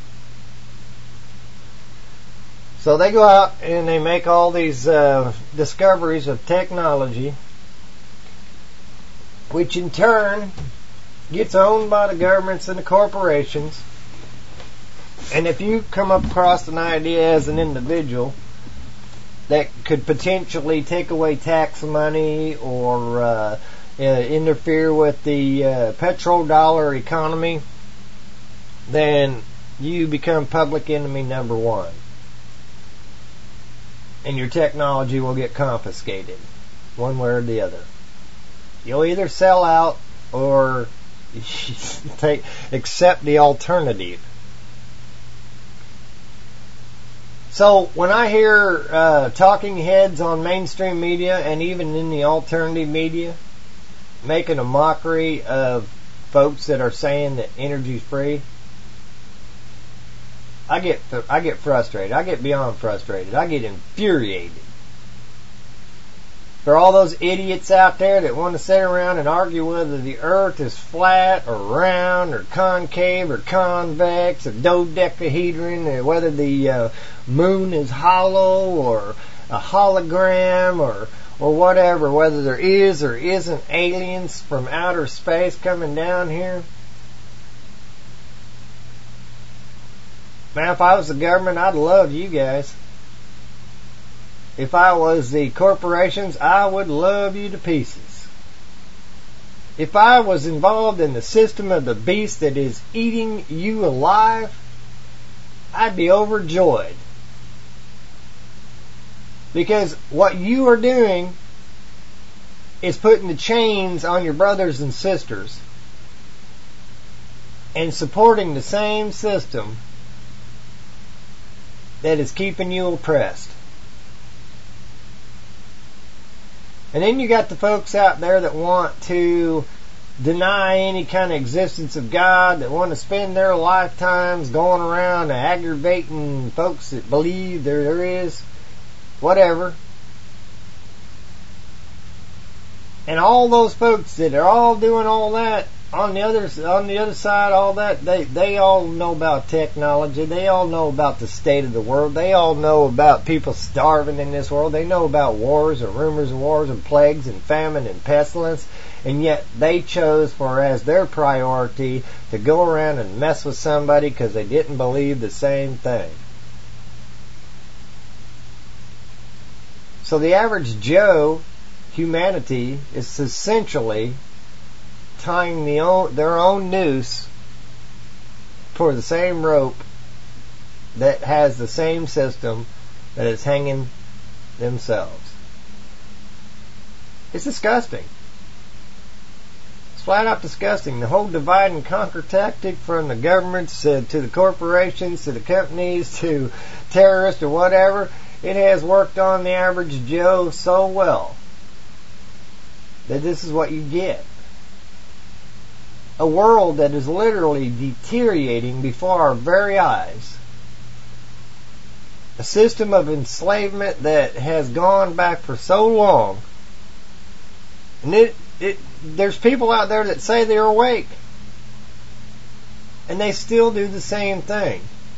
So they go out and they make all these uh, discoveries of technology, which in turn gets owned by the governments and the corporations. And if you come up across an idea as an individual that could potentially take away tax money or uh, uh, interfere with the uh, petrodollar economy, then you become public enemy number one. And your technology will get confiscated, one way or the other. You'll either sell out or take, accept the alternative. So when I hear uh, talking heads on mainstream media and even in the alternative media making a mockery of folks that are saying that energy's free, I get I get frustrated. I get beyond frustrated. I get infuriated. For all those idiots out there that want to sit around and argue whether the earth is flat or round or concave or convex or dodecahedron, or whether the uh, moon is hollow or a hologram or or whatever, whether there is or isn't aliens from outer space coming down here. Man, if I was the government, I'd love you guys. If I was the corporations, I would love you to pieces. If I was involved in the system of the beast that is eating you alive, I'd be overjoyed. Because what you are doing is putting the chains on your brothers and sisters and supporting the same system that is keeping you oppressed. And then you got the folks out there that want to deny any kind of existence of God, that want to spend their lifetimes going around aggravating folks that believe there, there is, whatever. And all those folks that are all doing all that, on the other on the other side, all that, they, they all know about technology. They all know about the state of the world. They all know about people starving in this world. They know about wars or rumors of wars and plagues and famine and pestilence. And yet they chose for as their priority to go around and mess with somebody because they didn't believe the same thing. So the average Joe, humanity, is essentially tying the own, their own noose for the same rope that has the same system that is hanging themselves. It's disgusting. It's flat out disgusting. The whole divide and conquer tactic from the governments uh, to the corporations to the companies to terrorists or whatever, it has worked on the average Joe so well that this is what you get. A world that is literally deteriorating before our very eyes. A system of enslavement that has gone back for so long. And it, it, there's people out there that say they're awake. And they still do the same thing.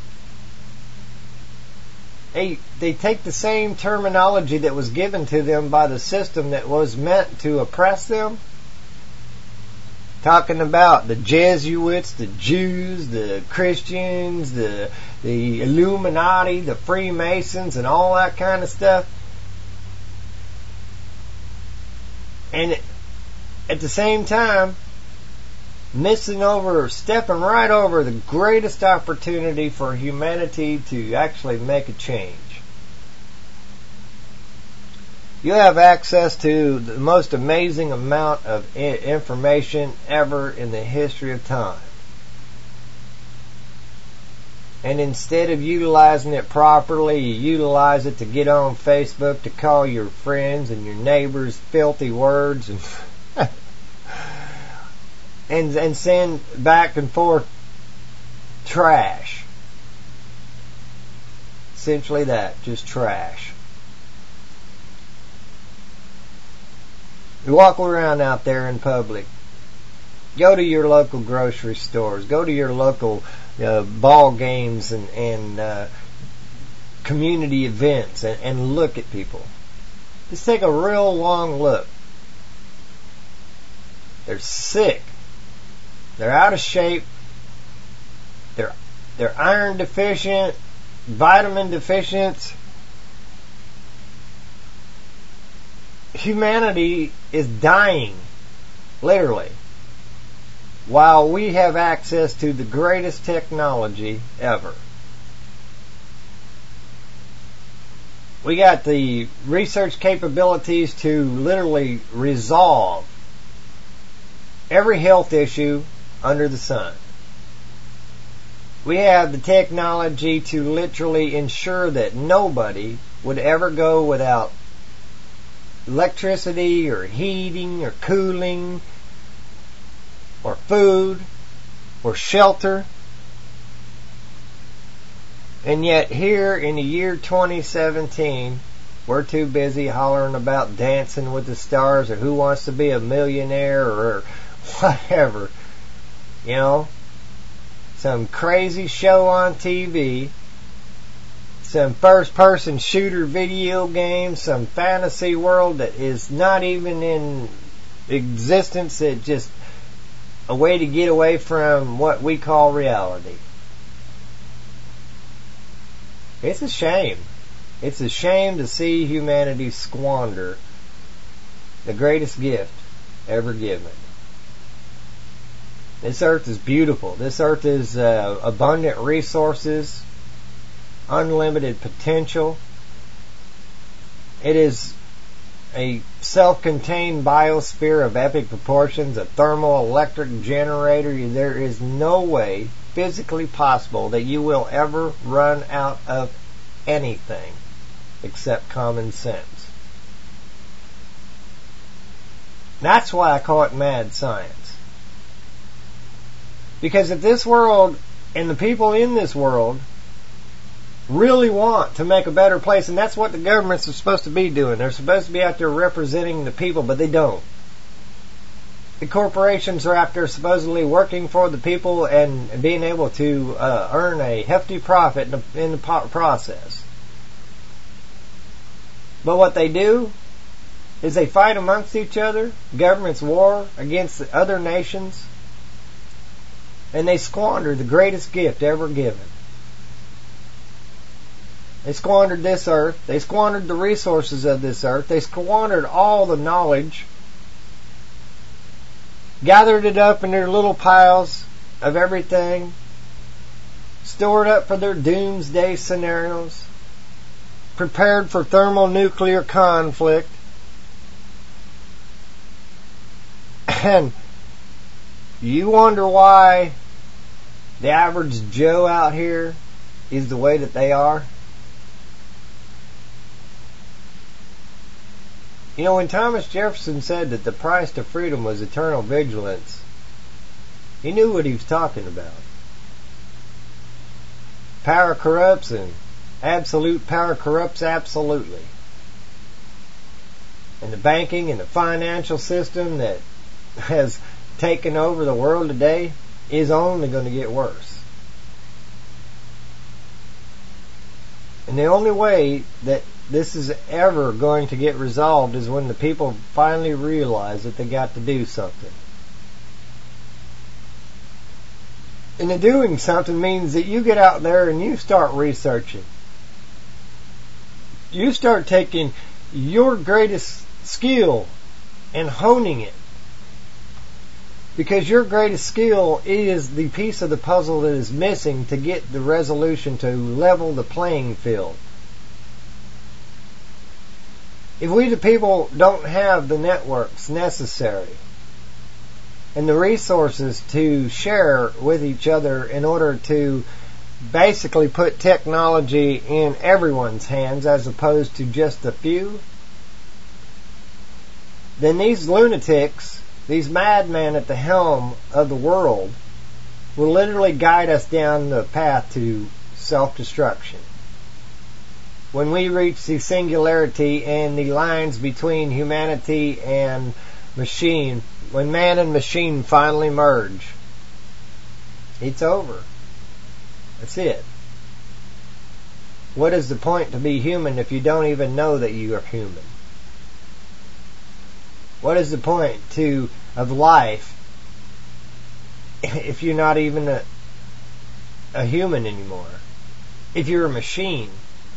They, they take the same terminology that was given to them by the system that was meant to oppress them. Talking about the Jesuits, the Jews, the Christians, the the Illuminati, the Freemasons, and all that kind of stuff. And at the same time, missing over, stepping right over the greatest opportunity for humanity to actually make a change. You have access to the most amazing amount of information ever in the history of time. And instead of utilizing it properly, you utilize it to get on Facebook to call your friends and your neighbors filthy words and and, and send back and forth trash. Essentially that, just trash. You walk around out there in public. Go to your local grocery stores. Go to your local uh, ball games and, and uh, community events and, and look at people. Just take a real long look. They're sick. They're out of shape. They're they're iron deficient, vitamin deficient. Humanity is dying, literally. while we have access to the greatest technology ever. We got the research capabilities to literally resolve every health issue under the sun. We have the technology to literally ensure that nobody would ever go without electricity or heating or cooling or food or shelter. And yet here in the year twenty seventeen, we're too busy hollering about Dancing with the Stars or Who Wants to Be a Millionaire or whatever. You know, some crazy show on T V, some first-person shooter video game, some fantasy world that is not even in existence. It's just a way to get away from what we call reality. It's a shame. It's a shame to see humanity squander the greatest gift ever given. This earth is beautiful. This earth is uh, abundant resources, unlimited potential. It is a self-contained biosphere of epic proportions, a thermoelectric generator. There is no way physically possible that you will ever run out of anything except common sense. That's why I call it mad science. Because if this world and the people in this world really want to make a better place, and that's what the governments are supposed to be doing. They're supposed to be out there representing the people, but they don't. The corporations are out there supposedly working for the people and being able to uh, earn a hefty profit in the, in the process. But what they do is they fight amongst each other. Governments war against the other nations. And they squander the greatest gift ever given. They squandered this earth. They squandered the resources of this earth. They squandered all the knowledge. Gathered it up in their little piles of everything. Stored up for their doomsday scenarios. Prepared for thermonuclear conflict. And you wonder why the average Joe out here is the way that they are? You know, when Thomas Jefferson said that the price to freedom was eternal vigilance, he knew what he was talking about. Power corrupts, and absolute power corrupts absolutely. And the banking and the financial system that has taken over the world today is only going to get worse. And the only way that this is ever going to get resolved is when the people finally realize that they got to do something. And the doing something means that you get out there and you start researching. You start taking your greatest skill and honing it. Because your greatest skill is the piece of the puzzle that is missing to get the resolution to level the playing field. If we the people don't have the networks necessary and the resources to share with each other in order to basically put technology in everyone's hands as opposed to just a few, then these lunatics, these madmen at the helm of the world, will literally guide us down the path to self-destruction. When we reach the singularity and the lines between humanity and machine, when man and machine finally merge, it's over. That's it. What is the point to be human if you don't even know that you are human? What is the point to of life if you're not even a, a human anymore? If you're a machine.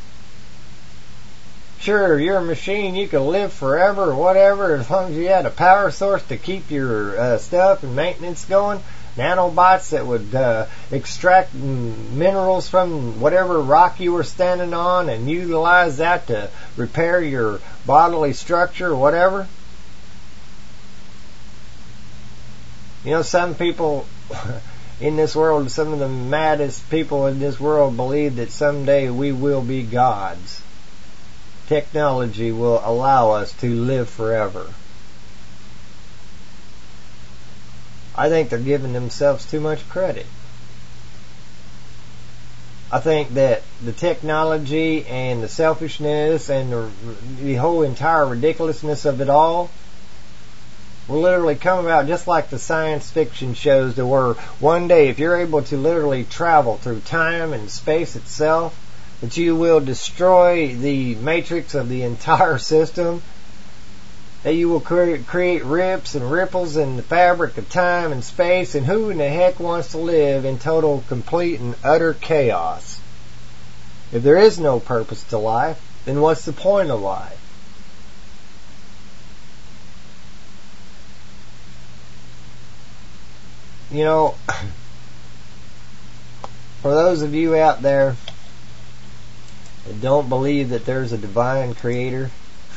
Sure, you're a machine, you can live forever or whatever as long as you had a power source to keep your uh, stuff and maintenance going. nanobots that would uh, extract minerals from whatever rock you were standing on and utilize that to repair your bodily structure or whatever. You know, some people in this world, some of the maddest people in this world believe that someday we will be gods. Technology will allow us to live forever. I think they're giving themselves too much credit. I think that the technology and the selfishness and the, the whole entire ridiculousness of it all will literally come about just like the science fiction shows that were one day, if you're able to literally travel through time and space itself, that you will destroy the matrix of the entire system, that you will cre- create rips and ripples in the fabric of time and space, and who in the heck wants to live in total, complete, and utter chaos? If there is no purpose to life, then what's the point of life? You know, for those of you out there that don't believe that there's a divine creator,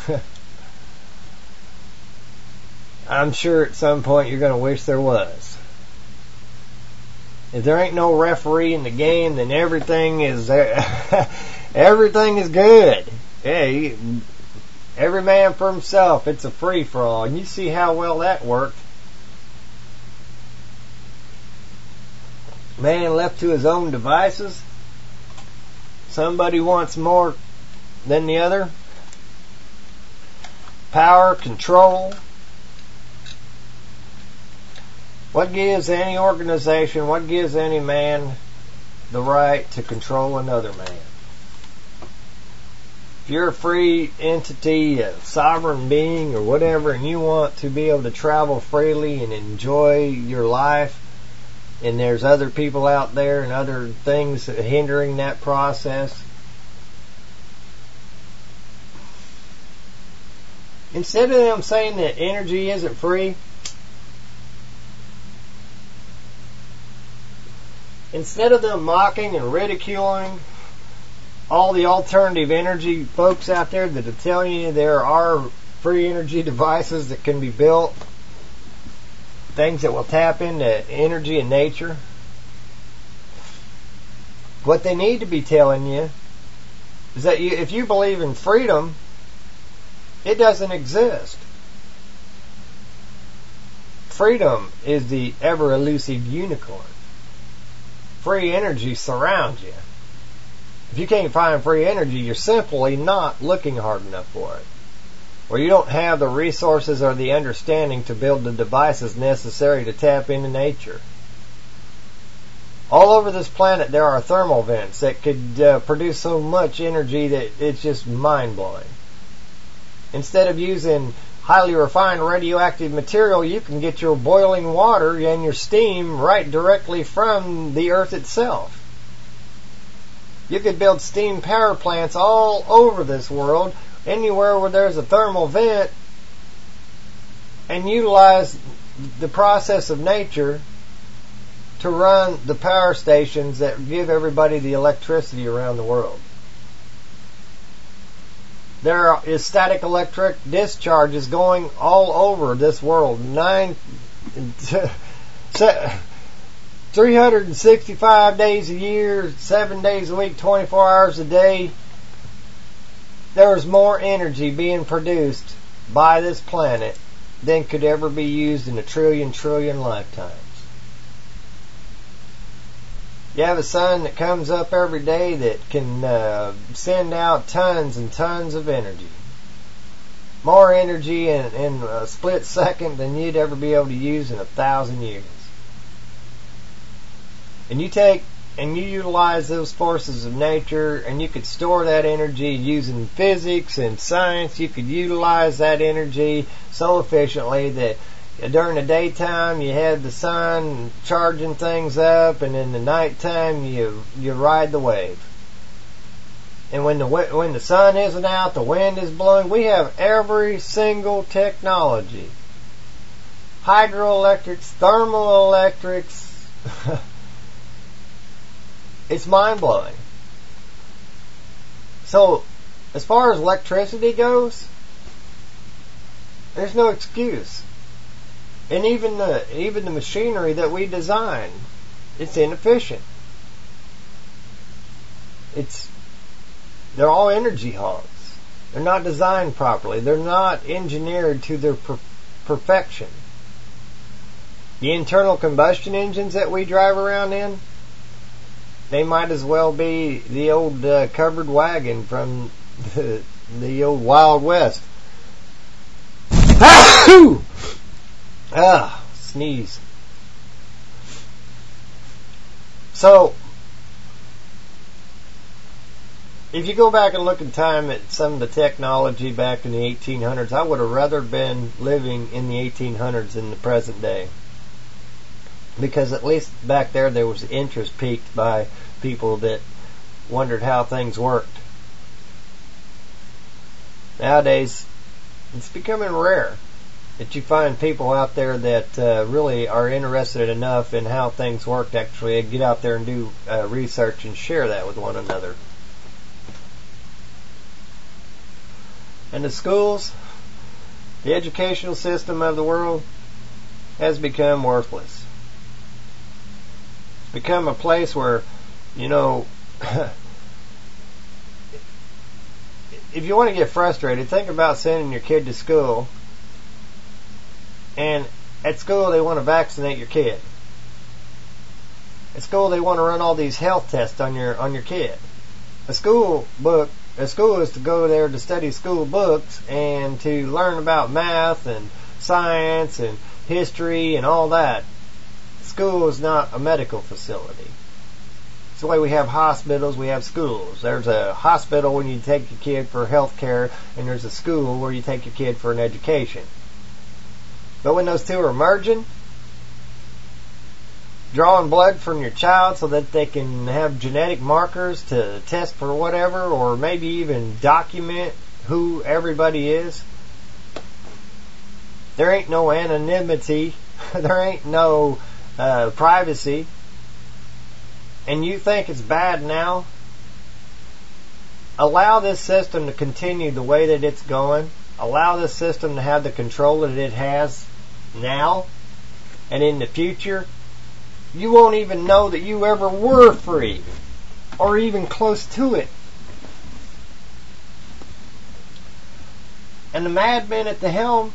I'm sure at some point you're going to wish there was. If there ain't no referee in the game, then everything is everything is good. Hey, every man for himself. It's a free for all, and you see how well that worked. Man left to his own devices. Somebody wants more than the other. Power, control. What gives any organization, what gives any man the right to control another man? If you're a free entity, a sovereign being or whatever, and you want to be able to travel freely and enjoy your life, and there's other people out there and other things hindering that process, instead of them saying that energy isn't free, instead of them mocking and ridiculing all the alternative energy folks out there that are telling you there are free energy devices that can be built, things that will tap into energy and nature, what they need to be telling you is that you, if you believe in freedom, it doesn't exist. Freedom is the ever elusive unicorn. Free energy surrounds you. If you can't find free energy, you're simply not looking hard enough for it. Or you don't have the resources or the understanding to build the devices necessary to tap into nature. All over this planet there are thermal vents that could uh, produce so much energy that it's just mind-blowing. Instead of using highly refined radioactive material, you can get your boiling water and your steam right directly from the earth itself. You could build steam power plants all over this world, anywhere where there's a thermal vent, and utilize the process of nature to run the power stations that give everybody the electricity around the world. There is static electric discharges going all over this world. Nine, three hundred sixty-five days a year, seven days a week, twenty-four hours a day. There is more energy being produced by this planet than could ever be used in a trillion trillion lifetimes. You have a sun that comes up every day that can uh, send out tons and tons of energy. More energy in, in a split second than you'd ever be able to use in a thousand years. And you take and you utilize those forces of nature, and you could store that energy using physics and science. You could utilize that energy so efficiently that during the daytime you had the sun charging things up, and in the nighttime you you ride the wave. And when the when the sun isn't out, the wind is blowing. We have every single technology hydroelectrics, thermal electrics. It's mind-blowing. So, as far as electricity goes, there's no excuse. And even the even the machinery that we design, it's inefficient. It's they're all energy hogs. They're not designed properly. They're not engineered to their per- perfection. The internal combustion engines that we drive around in, they might as well be the old uh, covered wagon from the, the old Wild West. Ah, sneeze. So, if you go back and look in time at some of the technology back in the eighteen hundreds, I would have rather been living in the eighteen hundreds than the present day. Because at least back there, there was interest piqued by people that wondered how things worked. Nowadays, it's becoming rare that you find people out there that uh, really are interested enough in how things work to actually get out there and do uh, research and share that with one another. And the schools, the educational system of the world has become worthless. It's become a place where, you know, if you want to get frustrated, think about sending your kid to school, and at school they want to vaccinate your kid. At school they want to run all these health tests on your on your kid. A school book, a school is to go there to study school books and to learn about math and science and history and all that. School is not a medical facility. It's the way we have hospitals, we have schools. There's a hospital when you take your kid for health care, and there's a school where you take your kid for an education. But when those two are merging, drawing blood from your child so that they can have genetic markers to test for whatever, or maybe even document who everybody is, there ain't no anonymity, there ain't no uh, privacy, and you think it's bad now, allow this system to continue the way that it's going. Allow this system to have the control that it has now, and in the future, you won't even know that you ever were free, or even close to it. And the madmen at the helm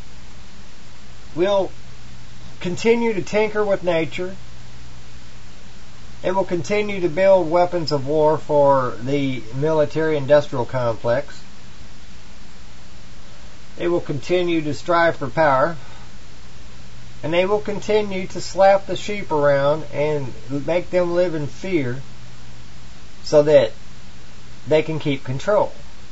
will continue to tinker with nature. It will continue to build weapons of war for the military-industrial complex. They will continue to strive for power. And they will continue to slap the sheep around and make them live in fear so that they can keep control.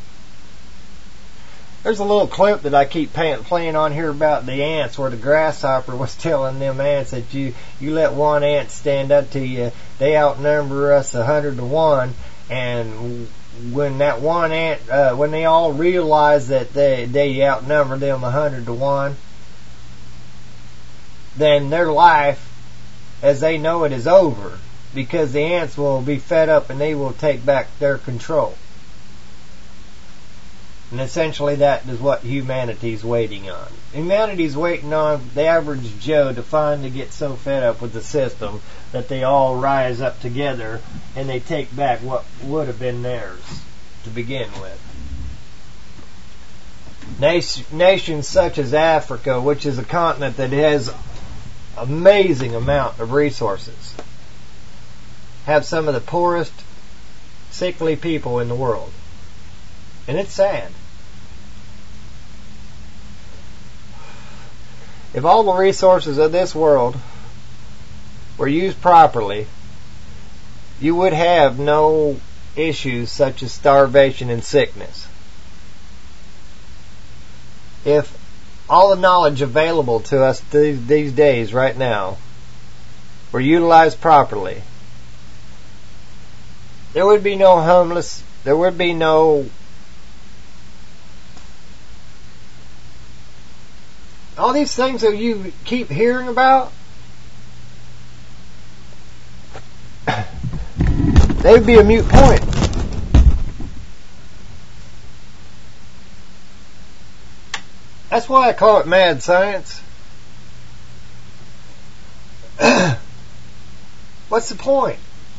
There's a little clip that I keep pay- playing on here about the ants, where the grasshopper was telling them ants that you, you let one ant stand up to you, they outnumber us a hundred to one, and when that one ant, uh, when they all realize that they, they outnumber them a hundred to one, then their life, as they know it, is over, because the ants will be fed up and they will take back their control. And essentially that is what humanity's waiting on. Humanity's waiting on the average Joe to finally get so fed up with the system that they all rise up together and they take back what would have been theirs to begin with. Nations such as Africa, which is a continent that has amazing amount of resources, have some of the poorest, sickly people in the world. And it's sad. If all the resources of this world were used properly, you would have no issues such as starvation and sickness. If all the knowledge available to us th- these days, right now, were utilized properly, there would be no homeless, there would be no all these things that you keep hearing about, they would be a moot point. That's why I call it mad science. What's the point?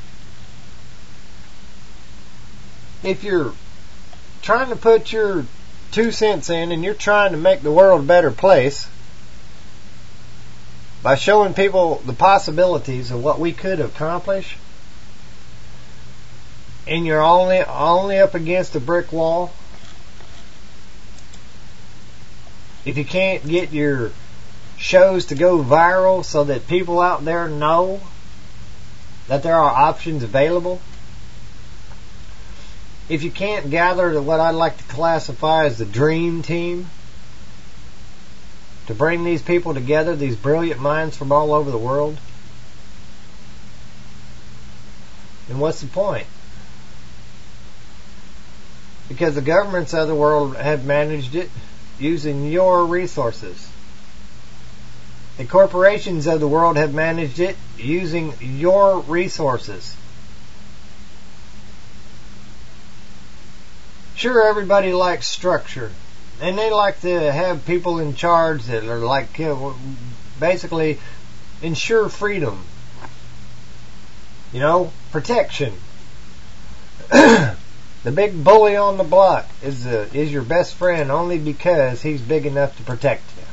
If you're trying to put your two cents in and you're trying to make the world a better place by showing people the possibilities of what we could accomplish, and you're only only up against a brick wall, if you can't get your shows to go viral so that people out there know that there are options available, if you can't gather what I'd like to classify as the dream team to bring these people together, these brilliant minds from all over the world, then what's the point? Because the governments of the world have managed it using your resources. The corporations of the world have managed it using your resources. Sure, everybody likes structure, and they like to have people in charge that are like, you know, basically ensure freedom. You know, protection. The big bully on the block is uh, is your best friend only because he's big enough to protect you.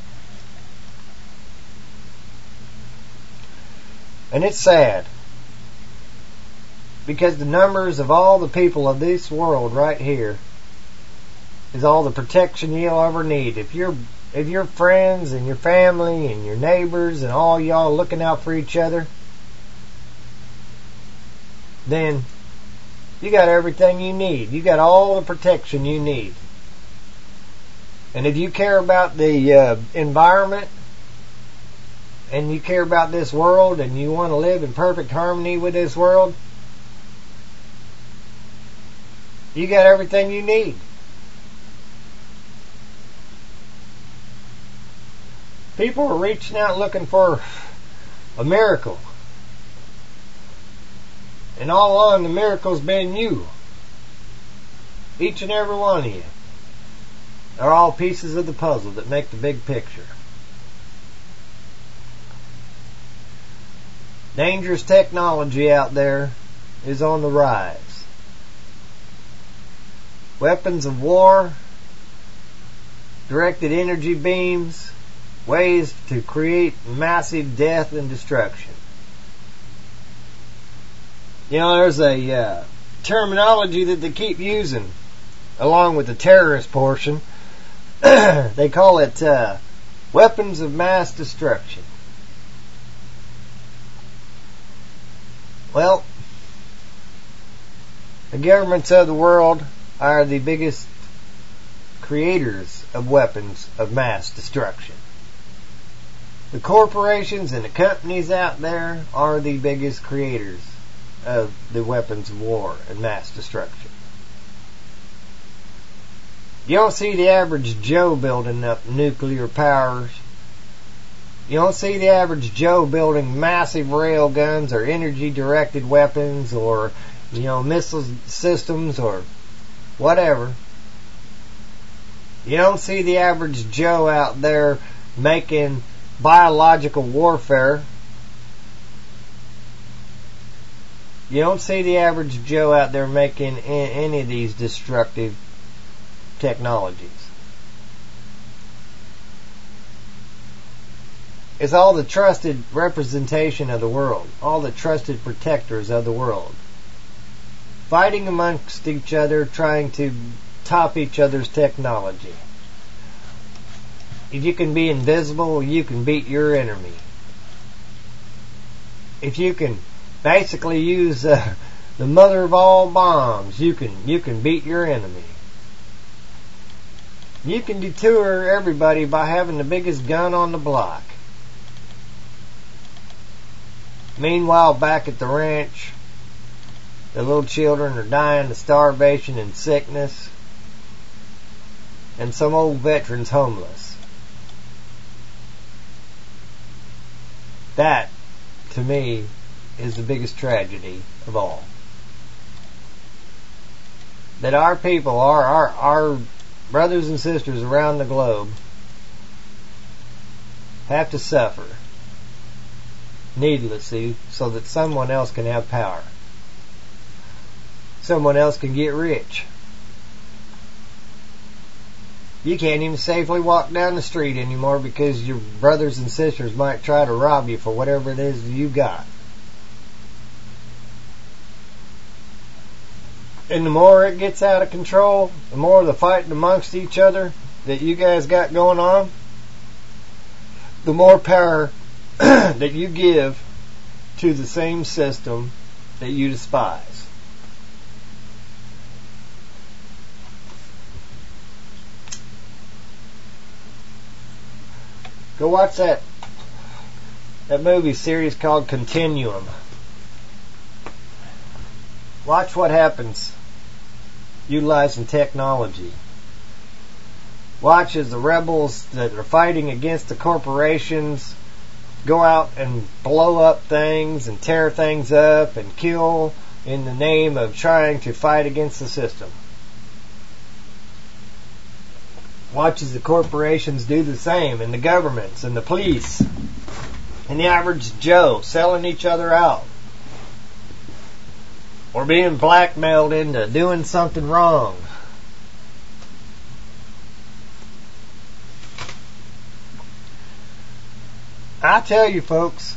And it's sad, because the numbers of all the people of this world right here is all the protection you'll ever need. If you're if your friends and your family and your neighbors and all y'all looking out for each other, then you got everything you need. You got all the protection you need. And if you care about the uh, environment, and you care about this world, and you want to live in perfect harmony with this world, you got everything you need. People are reaching out looking for a miracle. And all along, the miracle's been you. Each and every one of you are all pieces of the puzzle that make the big picture. Dangerous technology out there is on the rise. Weapons of war, directed energy beams, ways to create massive death and destruction. You know, there's a uh, terminology that they keep using along with the terrorist portion. They call it uh, weapons of mass destruction. Well, the governments of the world are the biggest creators of weapons of mass destruction. The corporations and the companies out there are the biggest creators of the weapons of war and mass destruction. You don't see the average Joe building up nuclear powers. You don't see the average Joe building massive rail guns or energy-directed weapons or, you know, missile systems or whatever. You don't see the average Joe out there making biological warfare. You don't see the average Joe out there making any of these destructive technologies. It's all the trusted representation of the world, all the trusted protectors of the world, fighting amongst each other, trying to top each other's technology. If you can be invisible, you can beat your enemy. If you can basically use uh, the mother of all bombs, you can you can beat your enemy. You can detour everybody by having the biggest gun on the block. Meanwhile, back at the ranch, the little children are dying of starvation and sickness, and some old veteran's homeless. That, to me, is the biggest tragedy of all. That our people, our, our, our brothers and sisters around the globe have to suffer needlessly so that someone else can have power. Someone else can get rich. You can't even safely walk down the street anymore because your brothers and sisters might try to rob you for whatever it is you got. And the more it gets out of control, the more the fighting amongst each other that you guys got going on, the more power that you give to the same system that you despise. Go watch that that movie series called Continuum. Watch what happens utilizing technology. Watch as the rebels that are fighting against the corporations go out and blow up things and tear things up and kill in the name of trying to fight against the system. Watch as the corporations do the same, and the governments and the police and the average Joe selling each other out or being blackmailed into doing something wrong. I tell you folks,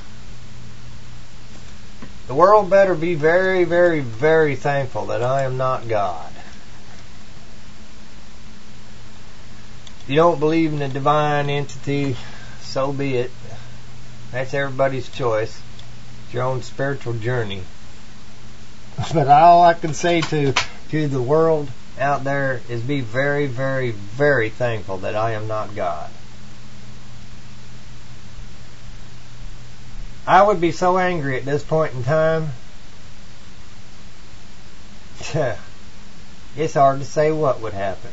the world better be very, very, very thankful that I am not God. If you don't believe in a divine entity, so be it. That's everybody's choice. It's your own spiritual journey. But all I can say to, to the world out there is be very, very, very thankful that I am not God. I would be so angry at this point in time. It's hard to say what would happen.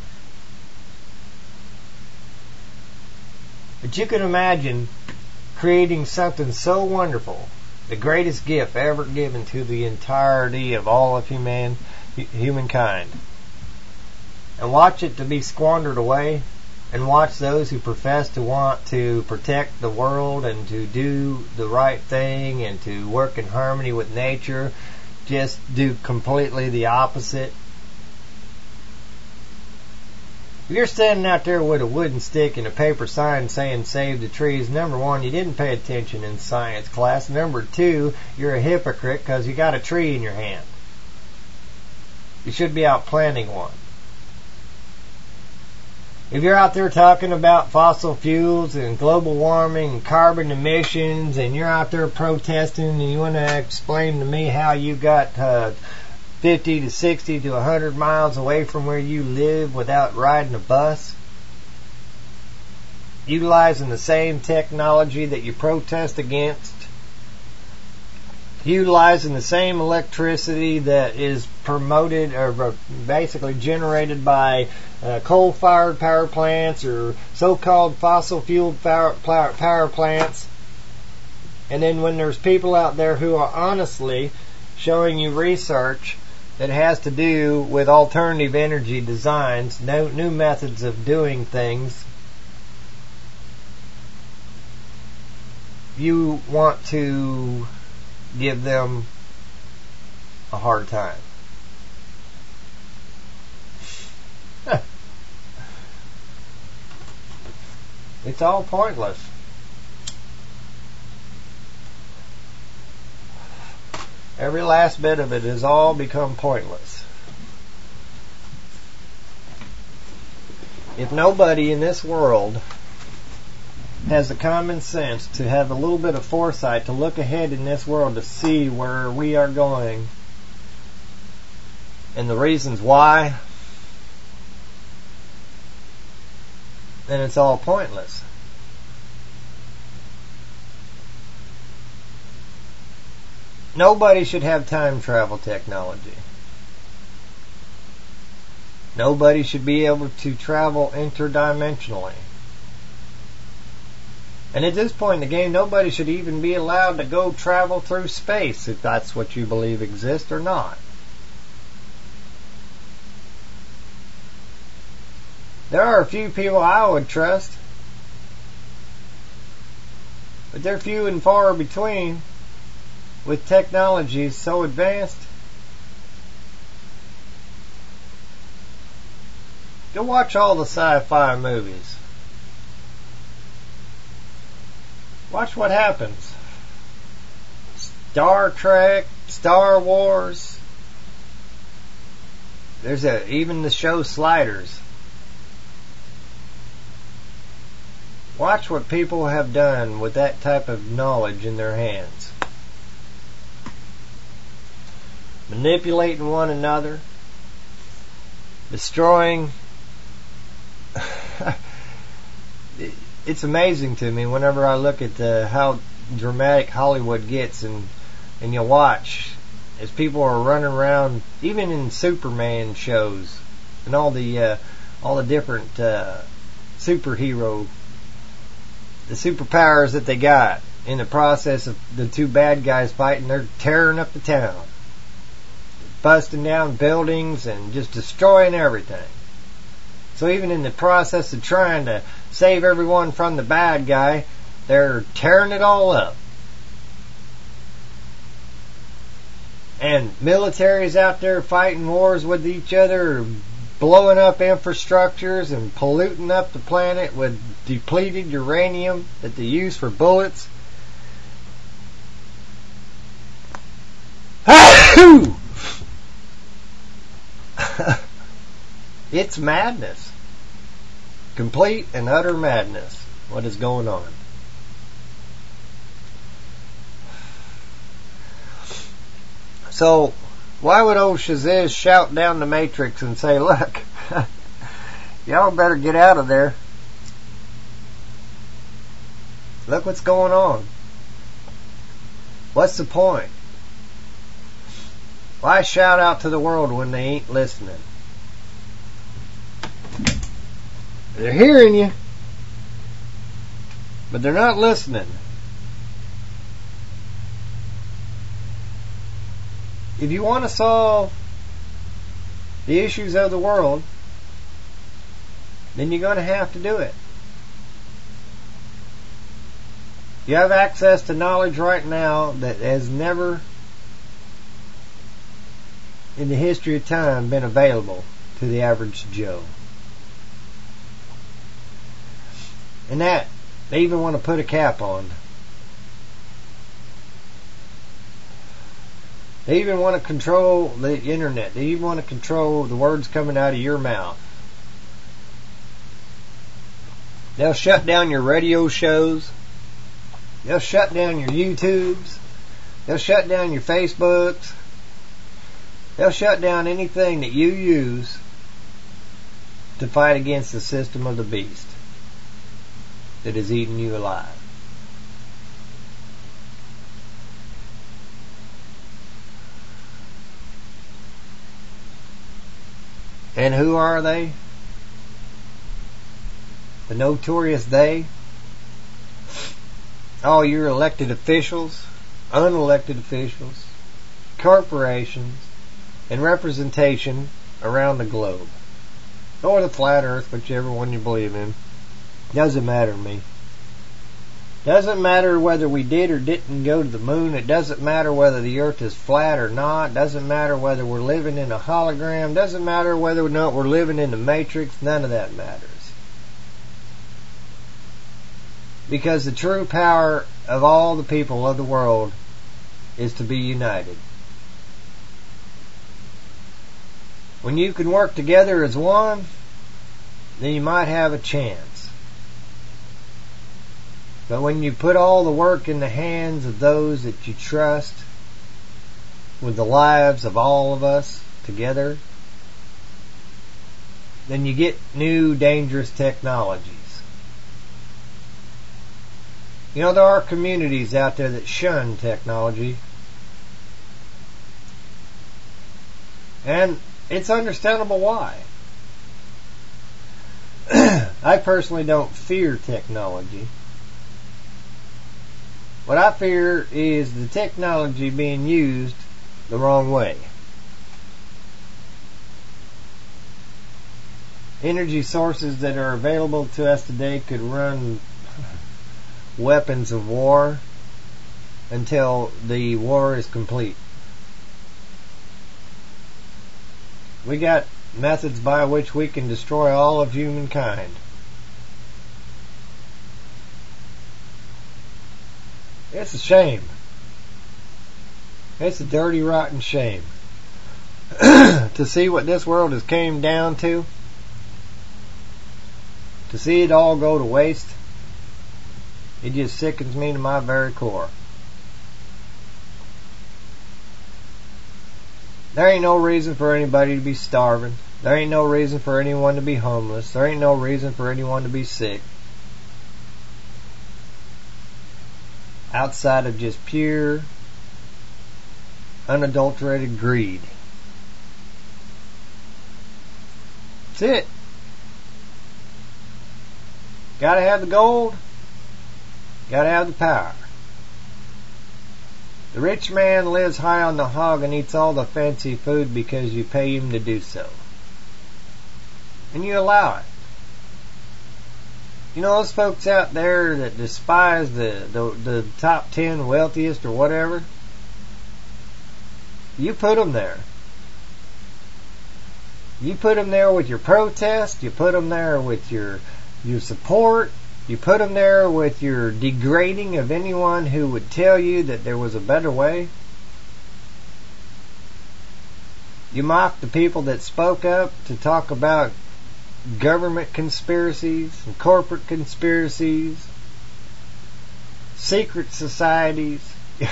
But you can imagine creating something so wonderful, the greatest gift ever given to the entirety of all of human humankind, and watch it to be squandered away, and watch those who profess to want to protect the world and to do the right thing and to work in harmony with nature just do completely the opposite. If you're standing out there with a wooden stick and a paper sign saying save the trees, number one, you didn't pay attention in science class. Number two, you're a hypocrite because you got a tree in your hand. You should be out planting one. If you're out there talking about fossil fuels and global warming and carbon emissions and you're out there protesting and you want to explain to me how you got uh, fifty to sixty to one hundred miles away from where you live without riding a bus, utilizing the same technology that you protest against, utilizing the same electricity that is promoted or basically generated by uh, coal-fired power plants or so-called fossil-fueled power, power, power plants. And then when there's people out there who are honestly showing you research that has to do with alternative energy designs, no, new methods of doing things, you want to give them a hard time. It's all pointless. Every last bit of it has all become pointless. If nobody in this world has the common sense to have a little bit of foresight to look ahead in this world to see where we are going and the reasons why, then it's all pointless. Nobody should have time travel technology. Nobody should be able to travel interdimensionally. And at this point in the game, nobody should even be allowed to go travel through space, if that's what you believe exists or not. There are a few people I would trust, but they're few and far between with technologies so advanced. Go watch all the sci-fi movies. Watch what happens. Star Trek, Star Wars. There's a even the show Sliders. Watch what people have done with that type of knowledge in their hands. Manipulating one another. Destroying. It's amazing to me whenever I look at the, how dramatic Hollywood gets, and and you watch as people are running around, even in Superman shows and all the uh, all the different uh, superhero, the superpowers that they got. In the process of the two bad guys fighting, they're tearing up the town, busting down buildings and just destroying everything. So even in the process of trying to save everyone from the bad guy, they're tearing it all up. And militaries out there fighting wars with each other, blowing up infrastructures and polluting up the planet with depleted uranium that they use for bullets. It's madness. Complete and utter madness. What is going on? So, why would old Shazam shout down the Matrix and say, look, y'all better get out of there. Look what's going on. What's the point? Why shout out to the world when they ain't listening? They're hearing you, but they're not listening. If you want to solve the issues of the world, then you're going to have to do it. You have access to knowledge right now that has never in the history of time been available to the average Joe. And that, they even want to put a cap on. They even want to control the internet. They even want to control the words coming out of your mouth. They'll shut down your radio shows. They'll shut down your YouTubes. They'll shut down your Facebooks. They'll shut down anything that you use to fight against the system of the beast that is eating you alive. And who are they? The notorious they? All your elected officials, unelected officials, corporations, and representation around the globe. Or the flat earth, whichever one you believe in. Doesn't matter to me. Doesn't matter whether we did or didn't go to the moon. It doesn't matter whether the earth is flat or not. Doesn't matter whether we're living in a hologram. Doesn't matter whether or not we're living in the Matrix. None of that matters. Because the true power of all the people of the world is to be united. When you can work together as one, then you might have a chance. But when you put all the work in the hands of those that you trust, with the lives of all of us together, then you get new dangerous technologies. You know, there are communities out there that shun technology. And it's understandable why. I personally don't fear technology. What I fear is the technology being used the wrong way. Energy sources that are available to us today could run weapons of war until the war is complete. We got methods by which we can destroy all of humankind. It's a shame. It's a dirty, rotten shame. To see what this world has came down to, to see it all go to waste, it just sickens me to my very core. There ain't no reason for anybody to be starving. There ain't no reason for anyone to be homeless. There ain't no reason for anyone to be sick. Outside of just pure, unadulterated greed. That's it. Gotta have the gold. Gotta have the power. The rich man lives high on the hog and eats all the fancy food because you pay him to do so. And you allow it. You know those folks out there that despise the, the, the top ten wealthiest or whatever? You put them there. You put them there with your protest. You put them there with your, your support. You put them there with your degrading of anyone who would tell you that there was a better way. You mock the people that spoke up to talk about government conspiracies and corporate conspiracies, secret societies.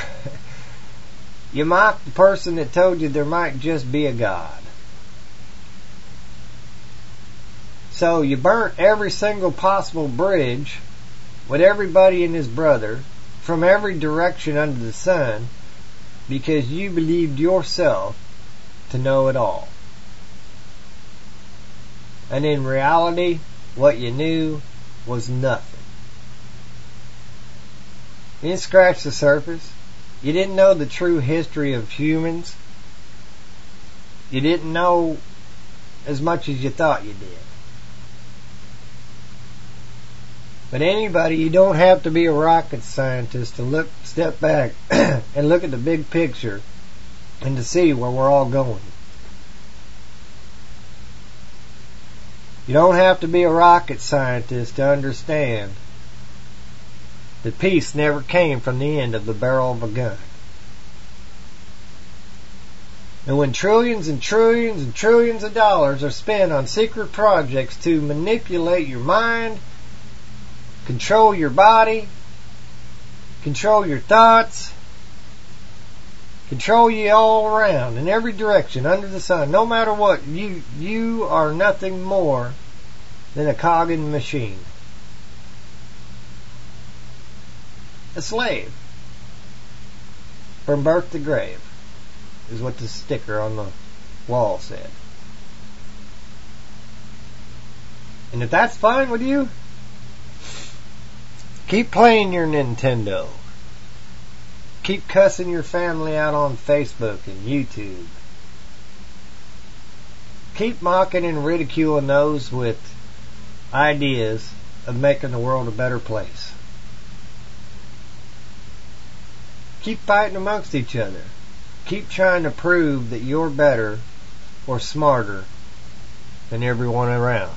You mock the person that told you there might just be a God. So you burnt every single possible bridge with everybody and his brother from every direction under the sun because you believed yourself to know it all. And in reality, what you knew was nothing. You didn't scratch the surface. You didn't know the true history of humans. You didn't know as much as you thought you did. But anybody, you don't have to be a rocket scientist to look, step back and look at the big picture and to see where we're all going. You don't have to be a rocket scientist to understand that peace never came from the end of the barrel of a gun. And when trillions and trillions and trillions of dollars are spent on secret projects to manipulate your mind, control your body, control your thoughts, control you all around in every direction under the sun, no matter what, you you are nothing more than a cog in the machine. A slave. From birth to grave is what the sticker on the wall said. And if that's fine with you, keep playing your Nintendo. Keep cussing your family out on Facebook and YouTube. Keep mocking and ridiculing those with ideas of making the world a better place. Keep fighting amongst each other. Keep trying to prove that you're better or smarter than everyone around.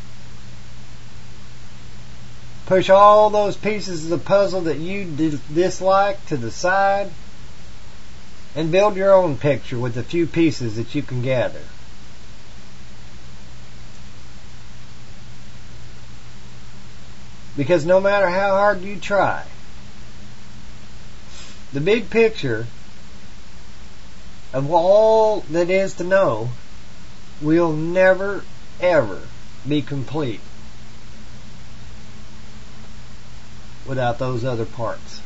Push all those pieces of the puzzle that you dislike to the side and build your own picture with the few pieces that you can gather. Because no matter how hard you try, the big picture of all that is to know will never, ever be complete without those other parts.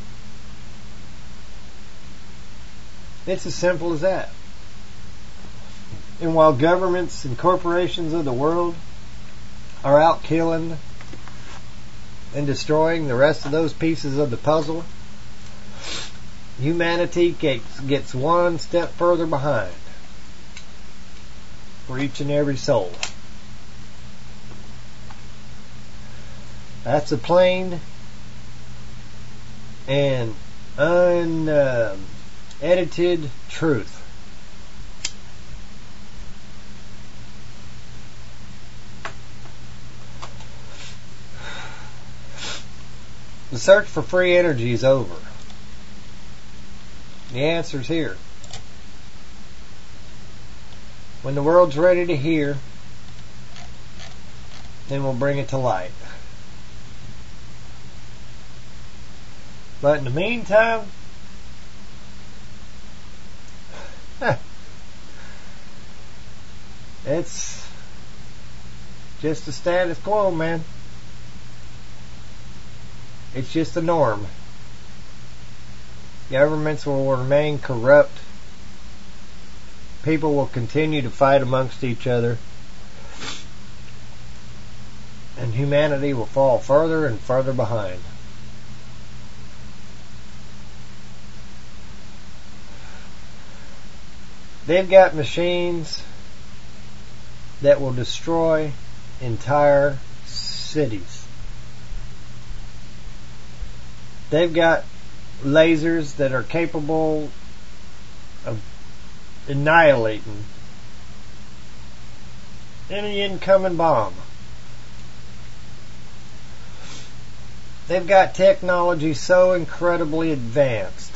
It's as simple as that. And while governments and corporations of the world are out killing and destroying the rest of those pieces of the puzzle, humanity gets, gets one step further behind for each and every soul. That's a plain and unedited truth. The search for free energy is over. The answer's here. When the world's ready to hear, then we'll bring it to light. But in the meantime, it's just the status quo, man. It's just the norm. Governments will remain corrupt. People will continue to fight amongst each other. And humanity will fall further and further behind. They've got machines that will destroy entire cities. They've got lasers that are capable of annihilating any incoming bomb. They've got technology so incredibly advanced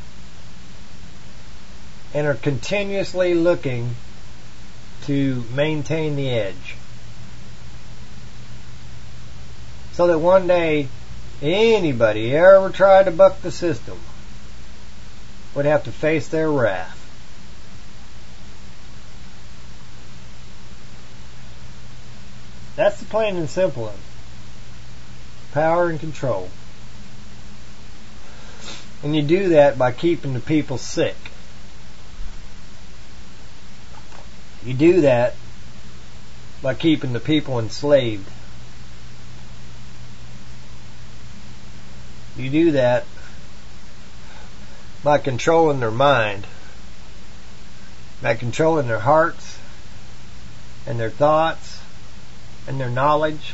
and are continuously looking to maintain the edge. So that one day, anybody who ever tried to buck the system would have to face their wrath. That's the plain and simple of it. Power and control. And you do that by keeping the people sick. You do that by keeping the people enslaved. You do that by controlling their mind, by controlling their hearts and their thoughts and their knowledge,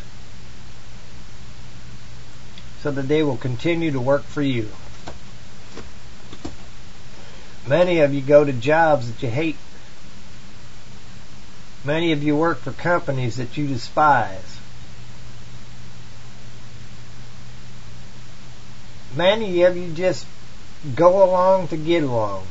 so that they will continue to work for you. Many of you go to jobs that you hate. Many of you work for companies that you despise. Many of you just go along to get along.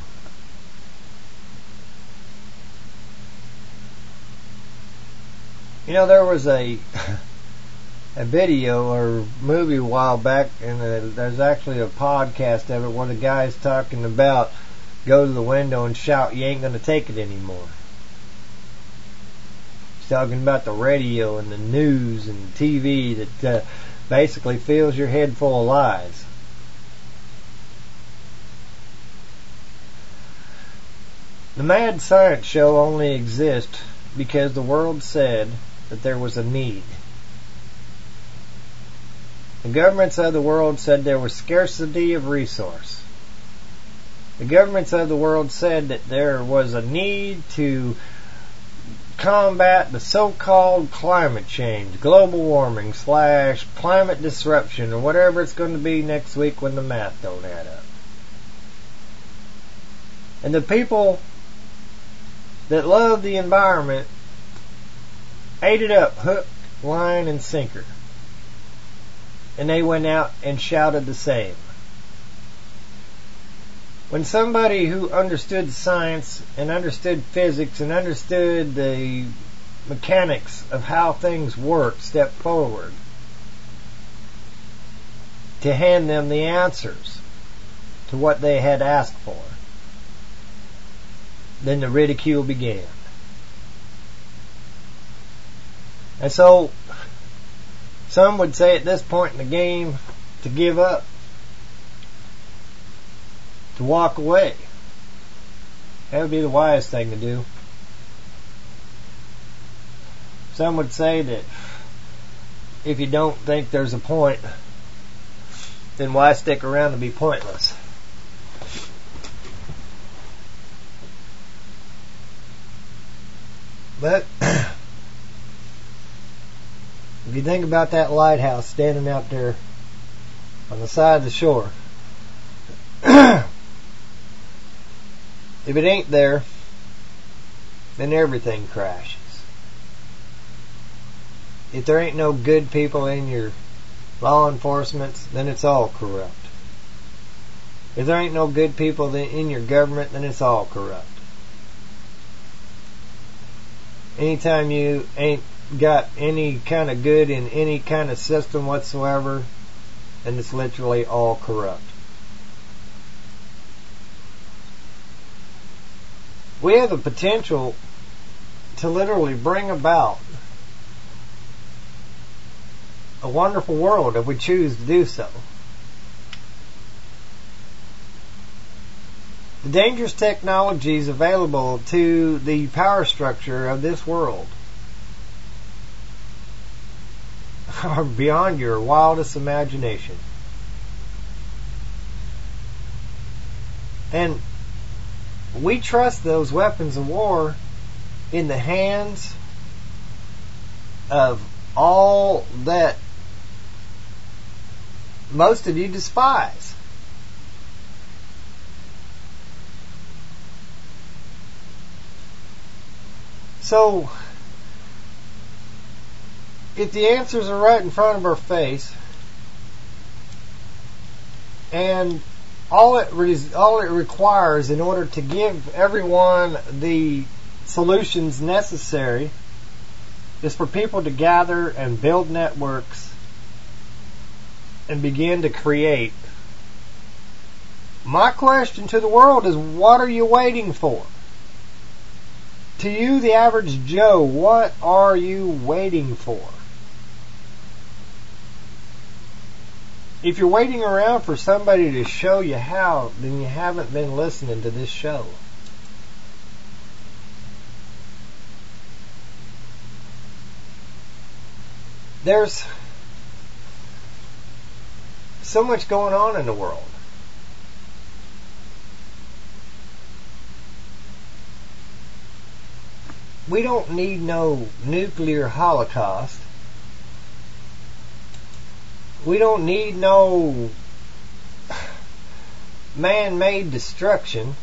You know, there was a a video or movie a while back, and uh, there's actually a podcast of it where the guy's talking about go to the window and shout, you ain't going to take it anymore. He's talking about the radio and the news and the T V that uh, basically fills your head full of lies. The Mad Science Show only exists because the world said that there was a need. The governments of the world said there was scarcity of resource. The governments of the world said that there was a need to combat the so-called climate change, global warming slash climate disruption, or whatever it's going to be next week when the math don't add up. And the people that love the environment ate it up, hook, line, and sinker. And they went out and shouted the same. When somebody who understood science and understood physics and understood the mechanics of how things work stepped forward to hand them the answers to what they had asked for, then the ridicule began. And so, some would say at this point in the game to give up, to walk away. That would be the wisest thing to do. Some would say that if you don't think there's a point, then why stick around to be pointless? But if you think about that lighthouse standing out there on the side of the shore, if it ain't there, then everything crashes. If there ain't no good people in your law enforcement, then it's all corrupt. If there ain't no good people in your government, then it's all corrupt. Anytime you ain't got any kind of good in any kind of system whatsoever, then it's literally all corrupt. We have the potential to literally bring about a wonderful world if we choose to do so. The dangerous technologies available to the power structure of this world are beyond your wildest imagination. And we trust those weapons of war in the hands of all that most of you despise. So, if the answers are right in front of our face, and all it re- all it requires in order to give everyone the solutions necessary is for people to gather and build networks and begin to create. My question to the world is, what are you waiting for? To you, the average Joe, what are you waiting for? If you're waiting around for somebody to show you how, then you haven't been listening to this show. There's so much going on in the world. We don't need no nuclear holocaust. We don't need no man-made destruction.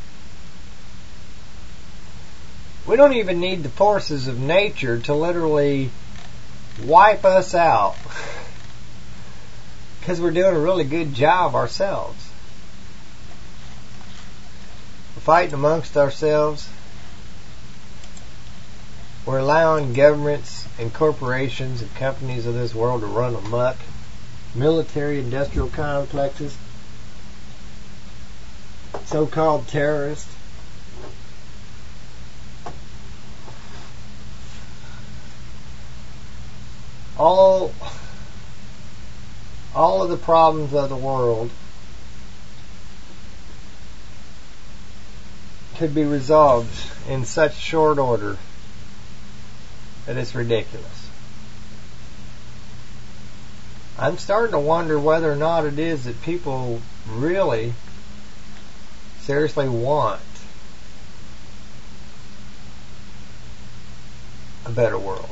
We don't even need the forces of nature to literally wipe us out, because we're doing a really good job ourselves. We're fighting amongst ourselves. We're allowing governments and corporations and companies of this world to run amok. Military industrial complexes. So-called terrorists. All, all of the problems of the world could be resolved in such short order that it's ridiculous. I'm starting to wonder whether or not it is that people really seriously want a better world.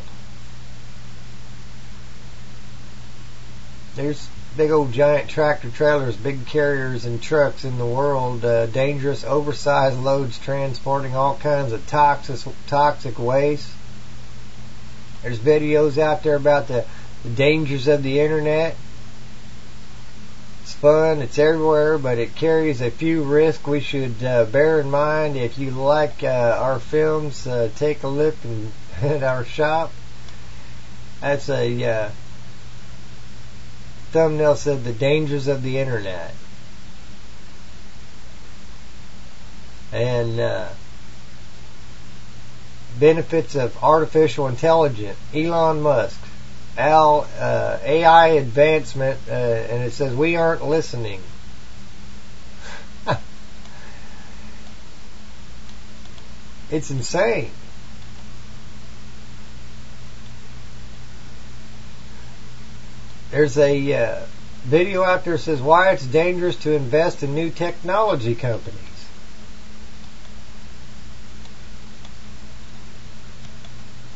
There's big old giant tractor trailers, big carriers and trucks in the world, uh, dangerous oversized loads transporting all kinds of toxic, toxic waste. There's videos out there about the, the dangers of the internet. It's fun, it's everywhere, but it carries a few risks we should uh, bear in mind. If you like uh, our films, uh, take a look and at our shop. That's a uh, thumbnail said the dangers of the internet. And uh, benefits of artificial intelligence. Elon Musk. Al, uh, A I advancement. Uh, and it says we aren't listening. It's insane. There's a uh, video out there that says why it's dangerous to invest in new technology companies.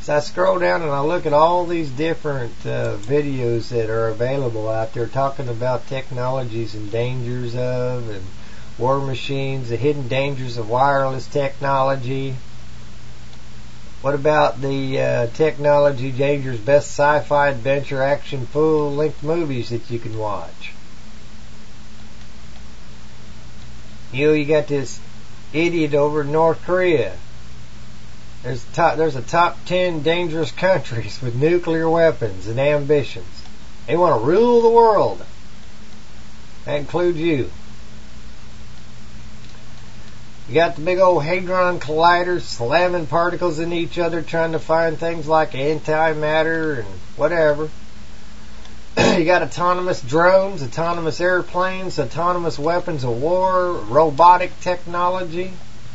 So I scroll down and I look at all these different uh, videos that are available out there talking about technologies and dangers of, and war machines, the hidden dangers of wireless technology. What about the uh, technology dangers, best sci-fi adventure action full-length movies that you can watch? You know, you got this idiot over in North Korea. There's top, there's a top ten dangerous countries with nuclear weapons and ambitions. They want to rule the world. That includes you. You got the big old Hadron Colliders slamming particles in each other, trying to find things like antimatter and whatever. You got autonomous drones, autonomous airplanes, autonomous weapons of war, robotic technology.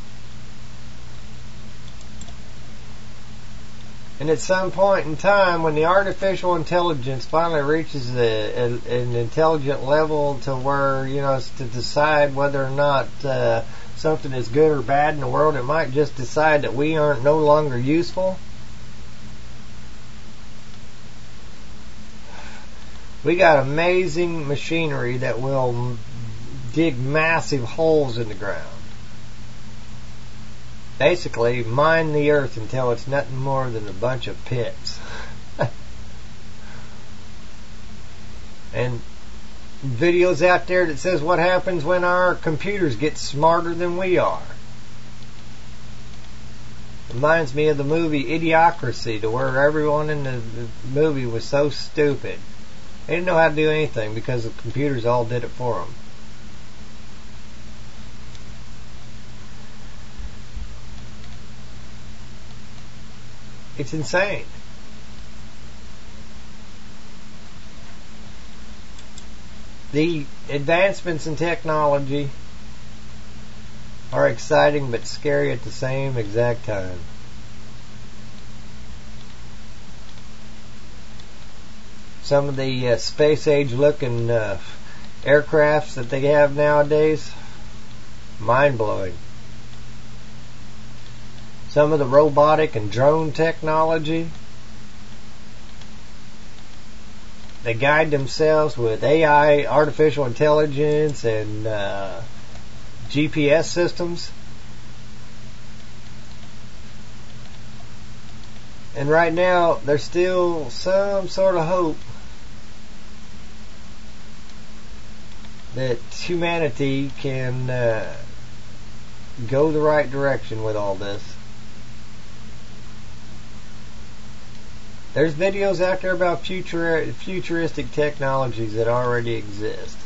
And at some point in time, when the artificial intelligence finally reaches a, a, an intelligent level to where, you know, it's to decide whether or not uh, something is good or bad in the world, it might just decide that we aren't no longer useful. We got amazing machinery that will dig massive holes in the ground. Basically, mine the earth until it's nothing more than a bunch of pits. And videos out there that says what happens when our computers get smarter than we are. Reminds me of the movie Idiocracy, to where everyone in the, the movie was so stupid. They didn't know how to do anything because the computers all did it for them. It's insane. The advancements in technology are exciting but scary at the same exact time. Some of the uh, space age looking uh, aircrafts that they have nowadays, mind blowing. Some of the robotic and drone technology, they guide themselves with A I, artificial intelligence, and uh, G P S systems. And right now, there's still some sort of hope that humanity can uh, go the right direction with all this. There's videos out there about future, futuristic technologies that already exist.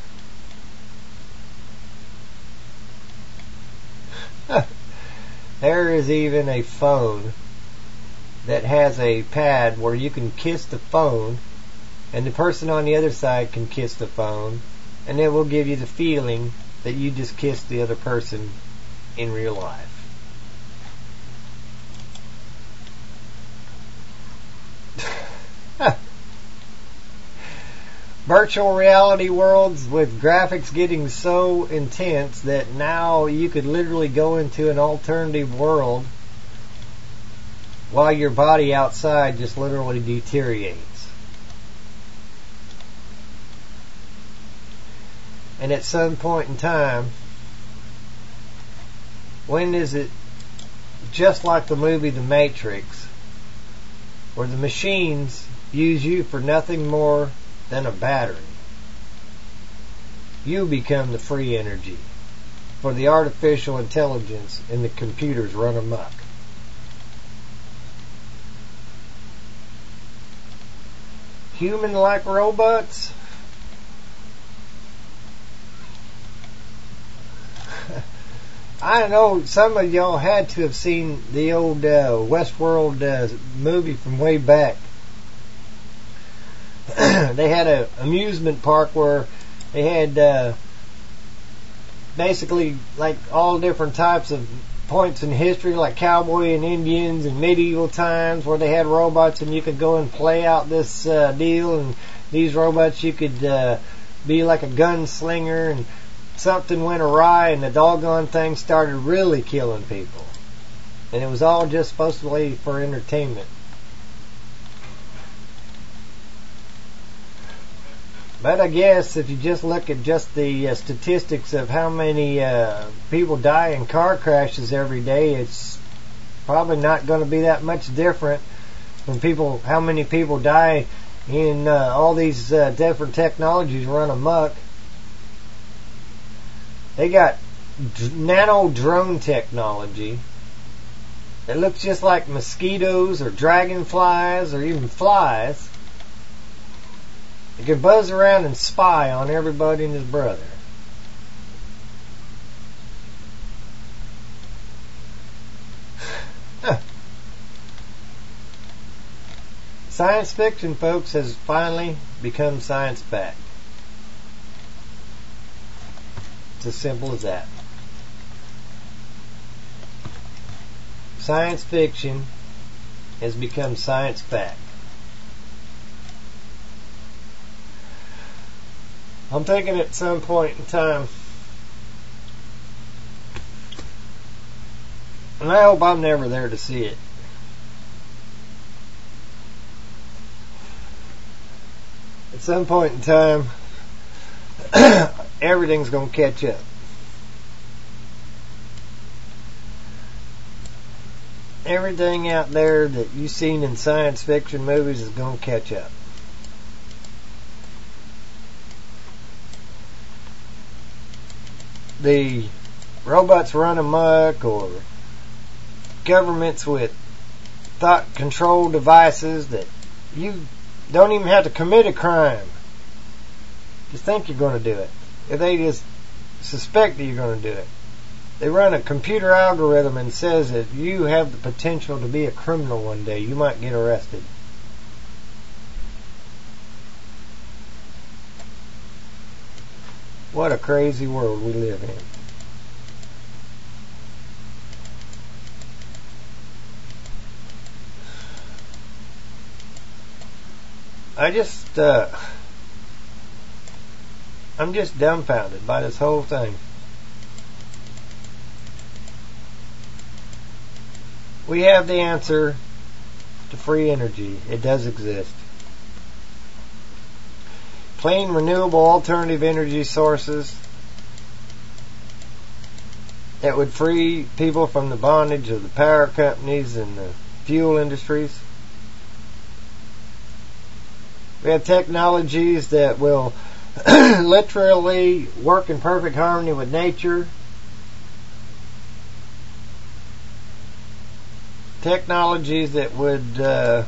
There is even a phone that has a pad where you can kiss the phone, and the person on the other side can kiss the phone, and it will give you the feeling that you just kissed the other person in real life. Virtual reality worlds with graphics getting so intense that now you could literally go into an alternative world while your body outside just literally deteriorates. And at some point in time, when is it just like the movie The Matrix, where the machines use you for nothing more than a battery? You become the free energy for the artificial intelligence and the computers run amok. Human-like robots? I know some of y'all had to have seen the old uh, Westworld uh, movie from way back. They had an amusement park where they had uh, basically like all different types of points in history, like cowboy and Indians and medieval times, where they had robots and you could go and play out this uh, deal, and these robots you could uh, be like a gunslinger, and something went awry and the doggone thing started really killing people, and it was all just supposed to be for entertainment. But I guess if you just look at just the uh, statistics of how many uh, people die in car crashes every day, it's probably not going to be that much different from people, how many people die in uh, all these uh, different technologies run amok. They got d- nano drone technology that looks just like mosquitoes or dragonflies or even flies. It can buzz around and spy on everybody and his brother. Science fiction, folks, has finally become science backed. It's as simple as that. Science fiction has become science fact. I'm thinking at some point in time, and I hope I'm never there to see it, at some point in time, everything's going to catch up. Everything out there that you've seen in science fiction movies is going to catch up. The robots run amok, or governments with thought control devices that you don't even have to commit a crime. Just think you're going to do it. If they just suspect that you're going to do it. They run a computer algorithm and says that you have the potential to be a criminal one day. You might get arrested. What a crazy world we live in. I just, uh, I'm just dumbfounded by this whole thing. We have the answer to free energy. It does exist. Clean, renewable, alternative energy sources that would free people from the bondage of the power companies and the fuel industries. We have technologies that will literally work in perfect harmony with nature. Technologies that would uh,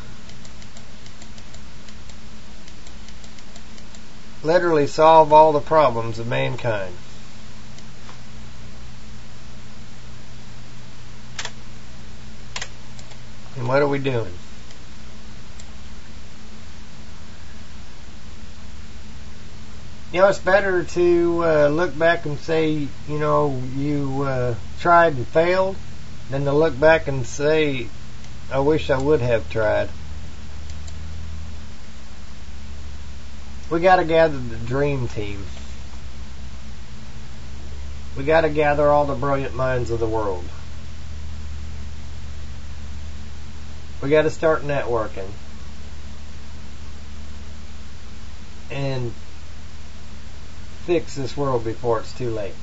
literally solve all the problems of mankind. And what are we doing? You know, it's better to uh, look back and say, you know, you uh, tried and failed, than to look back and say, I wish I would have tried. We got to gather the dream team. We got to gather all the brilliant minds of the world. We got to start networking. And fix this world before it's too late.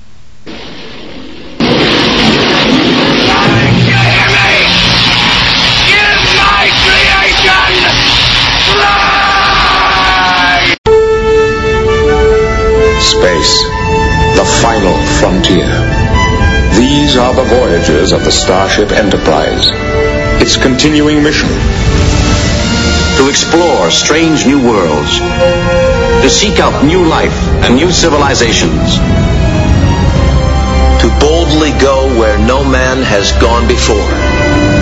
Space, the final frontier. These are the voyages of the Starship Enterprise. Its continuing mission: to explore strange new worlds, to seek out new life and new civilizations, to boldly go where no man has gone before.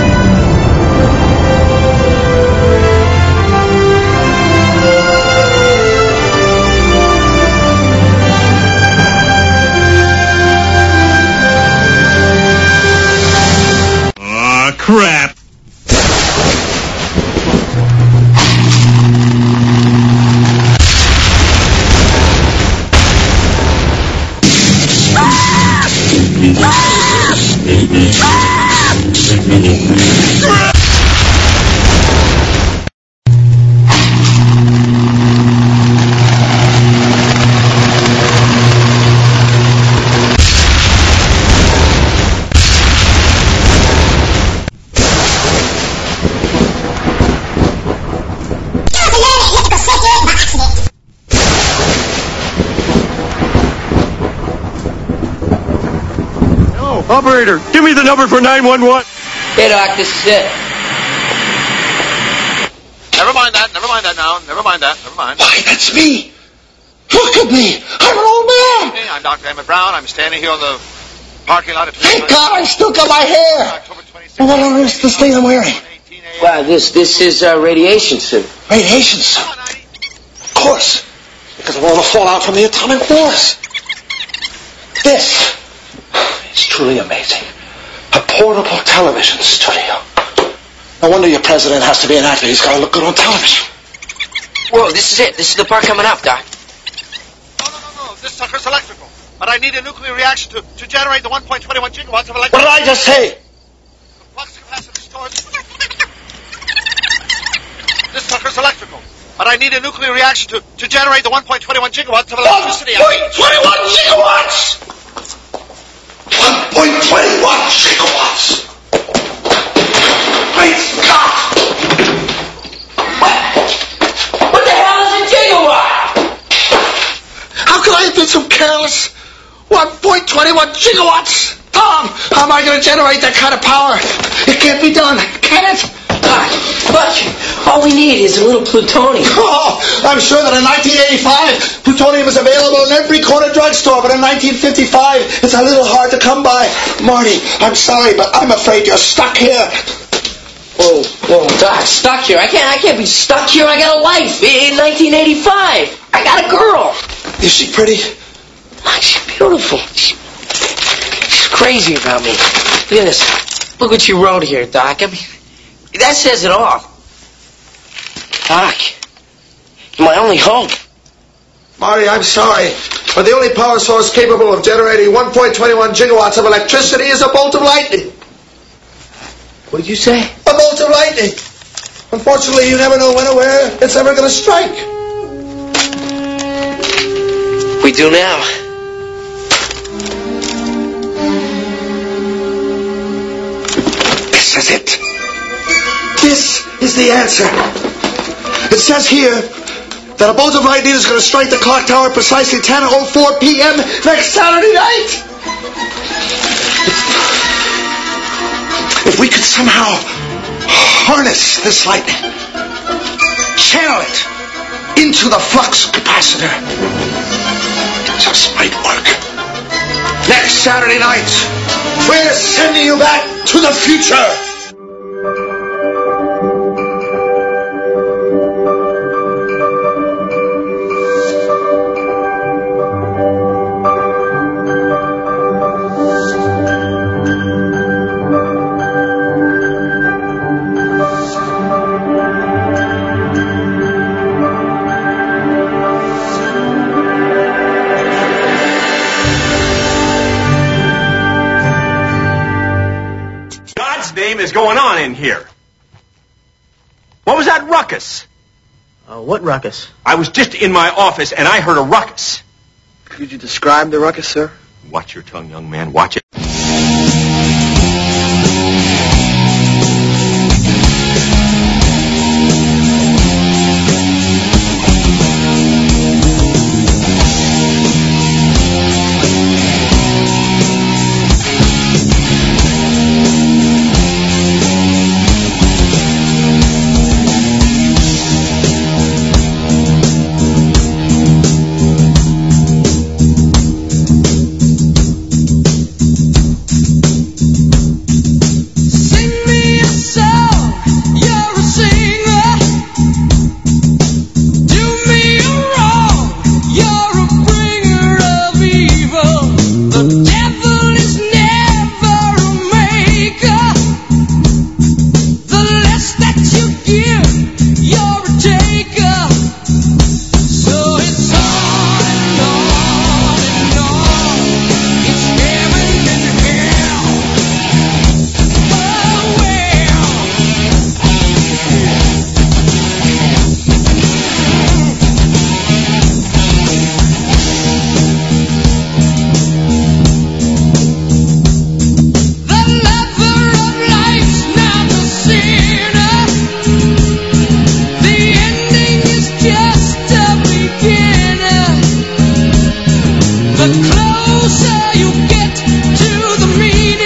Crap. Operator, give me the number for nine one one. Hey, Doc, this is it. Never mind that. Never mind that now. Never mind that. Never mind. Why, that's me. Look at me. I'm an old man. Hey, I'm Doctor Emmett Brown. I'm standing here on the parking lot at... Thank God I still got my hair. Well, what on earth is this thing I'm wearing? Wow, this this is a radiation suit. Radiation suit? Of course. Because of all the fallout from the atomic wars. This is truly amazing. A portable television studio. No wonder your president has to be an actor. He's got to look good on television. Whoa, this is it. This is the part coming up, Doc. No, no, no, no. This sucker's electrical. But I need a nuclear reaction to, to generate the one point two one gigawatts of electricity. What did I just say? The flux capacitor stores... This sucker's electrical. But I need a nuclear reaction to, to generate the one point two one gigawatts of electricity. one point two one gigawatts! one point two one gigawatts! Great Scott! What? What the hell is a gigawatt? How could I have been so careless? one point two one gigawatts! Tom, how am I going to generate that kind of power? It can't be done, can it? Doc, look, all we need is a little plutonium. Oh, I'm sure that in nineteen eighty-five, plutonium was available in every corner drugstore, but in nineteen fifty-five, it's a little hard to come by. Marty, I'm sorry, but I'm afraid you're stuck here. Whoa, whoa, Doc, stuck here? I can't, I can't be stuck here. I got a life in nineteen eighty-five. I got a girl. Is she pretty? Oh, she's beautiful. She, she's crazy about me. Look at this. Look what you wrote here, Doc. I mean, that says it all. Doc, you're my only hope. Marty, I'm sorry, but the only power source capable of generating one point two one gigawatts of electricity is a bolt of lightning. What did you say? A bolt of lightning. Unfortunately, you never know when or where it's ever going to strike. We do now. This is it. This is the answer. It says here that a bolt of lightning is going to strike the clock tower precisely ten oh four p.m. next Saturday night. If we could somehow harness this lightning, channel it into the flux capacitor, it just might work. Next Saturday night, we're sending you back to the future. Is going on in here? What was that ruckus? Uh, what ruckus? I was just in my office and I heard a ruckus. Could you describe the ruckus, sir? Watch your tongue, young man. Watch it. The closer you get to the meaning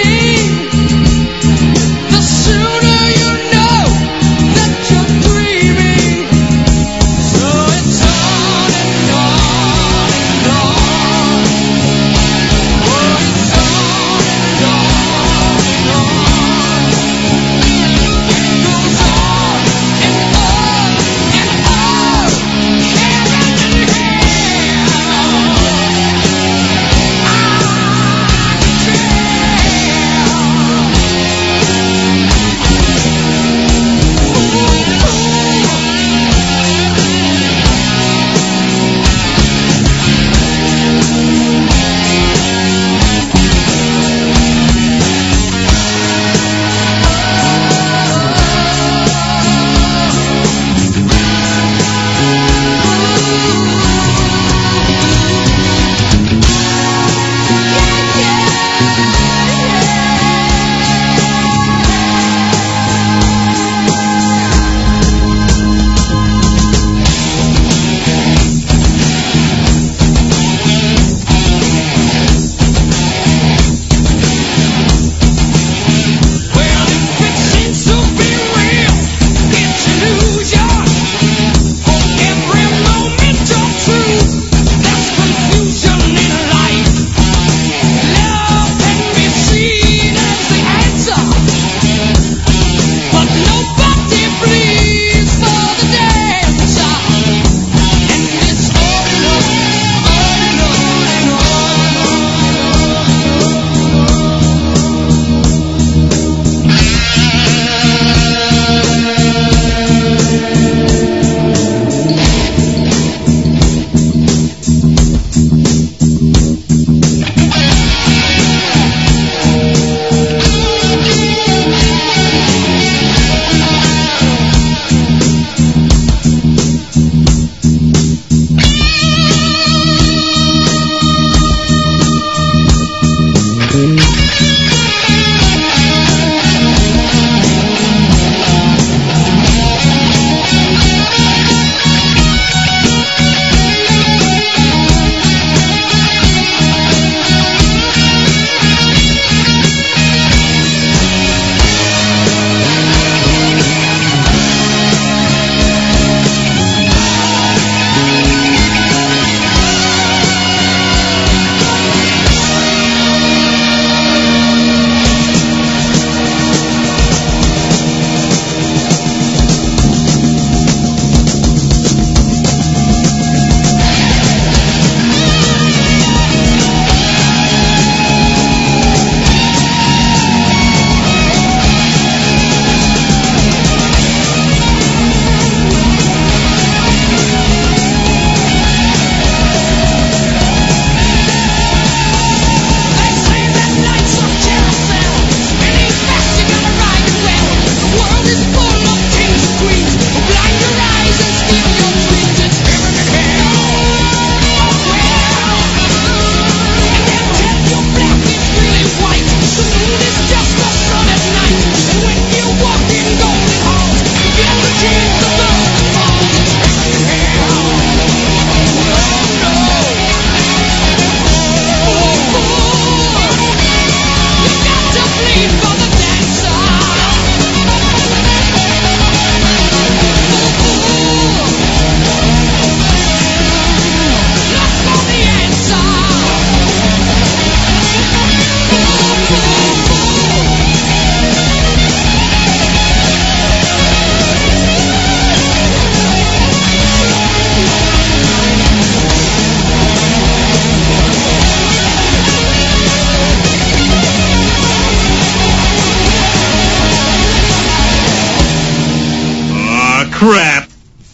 crap.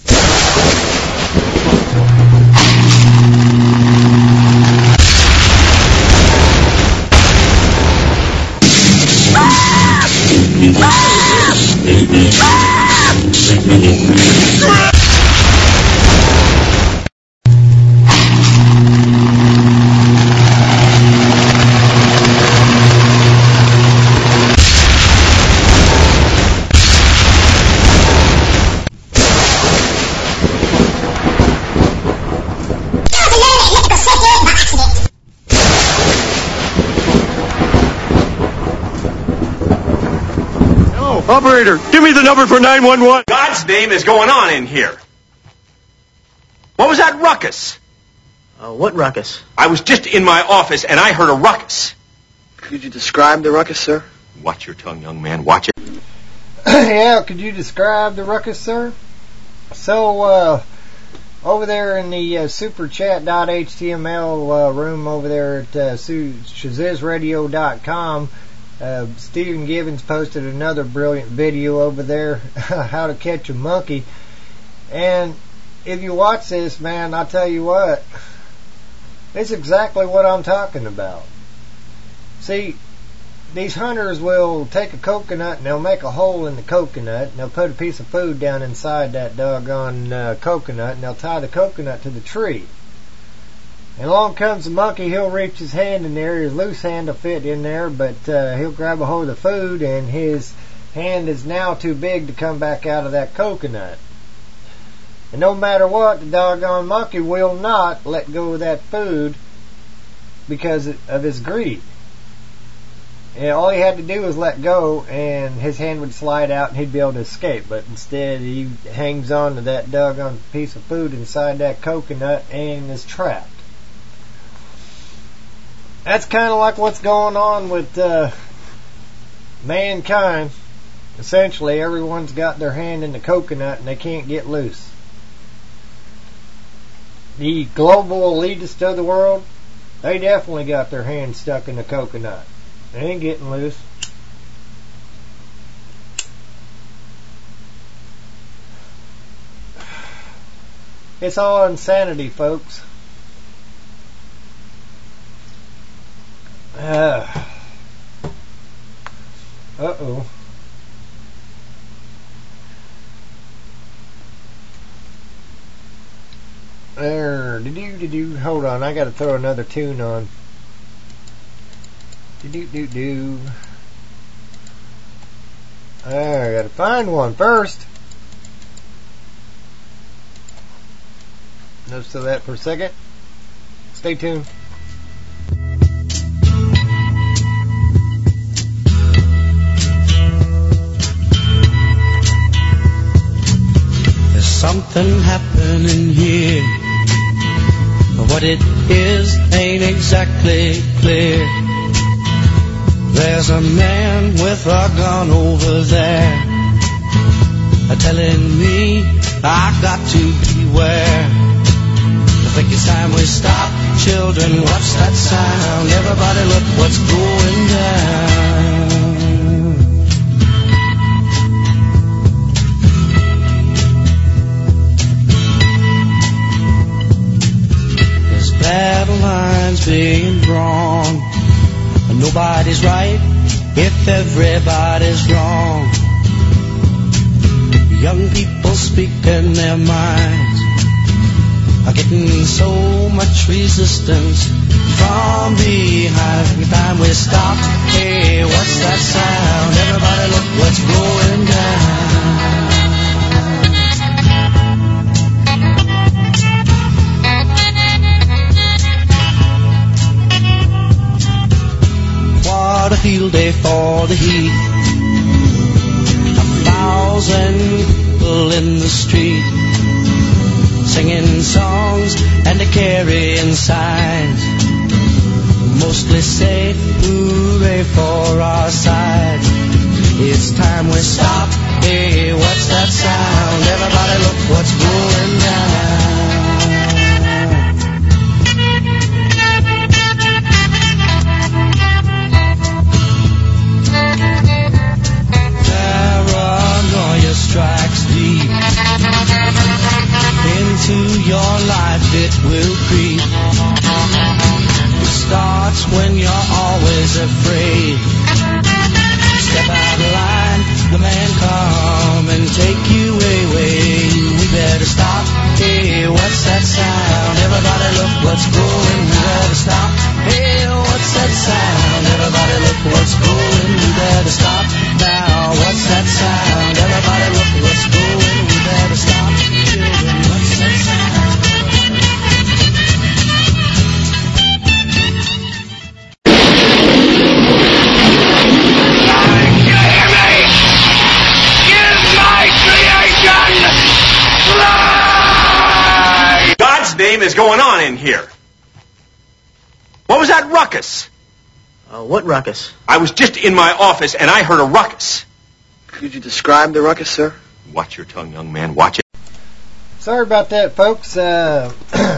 Operator, give me the number for nine one one. God's name is going on in here. What was that ruckus? Uh, what ruckus? I was just in my office and I heard a ruckus. Could you describe the ruckus, sir? Watch your tongue, young man. Watch it. Yeah, could you describe the ruckus, sir? So, uh, over there in the uh, superchat.html uh, room over there at uh, Shaziz Radio dot com, Uh, Stephen Givens posted another brilliant video over there, how to catch a monkey. And if you watch this, man, I'll tell you what, it's exactly what I'm talking about. See, these hunters will take a coconut and they'll make a hole in the coconut and they'll put a piece of food down inside that doggone uh, coconut and they'll tie the coconut to the tree. And along comes the monkey, he'll reach his hand in there, his loose hand will fit in there, but uh, he'll grab a hold of the food and his hand is now too big to come back out of that coconut. And no matter what, the doggone monkey will not let go of that food because of his greed. And all he had to do was let go and his hand would slide out and he'd be able to escape. But instead he hangs on to that doggone piece of food inside that coconut and is trapped. That's kind of like what's going on with uh, mankind. Essentially, everyone's got their hand in the coconut and they can't get loose. The global elitists of the world, they definitely got their hand stuck in the coconut. They ain't getting loose. It's all insanity, folks. Uh oh. There, do do do. Hold on, I got to throw another tune on. Do do do do. I got to find one first. Notice to that for a second. Stay tuned. Something happening here. What it is ain't exactly clear. There's a man with a gun over there, telling me I got to beware. I think it's time we stop. Children, watch that sound. Everybody look what's going down. Battle lines being drawn. Nobody's right if everybody's wrong. Young people speaking their minds are getting so much resistance from behind. Every time we stop, hey, what's that sound? Everybody look what's going down. What a field day for the heat. A thousand people in the street, singing songs and carrying signs, mostly say hooray for our side. It's time we stop. Hey, what's that sound? Everybody look what's going down. Strikes deep. will creep. It starts when you're always afraid. Step out of line, the man come and take you away. We better stop. Hey, what's that sound? Everybody look what's going. We better stop. Hey, what's that sound? Everybody look what's going. We better stop now. What's that sound? Everybody look what's going. We better stop. Children, what's that sound? God's name is going on in here. What was that ruckus? Uh, what ruckus? I was just in my office and I heard a ruckus. Could you describe the ruckus, sir? Watch your tongue, young man. Watch it. Sorry about that, folks. Uh,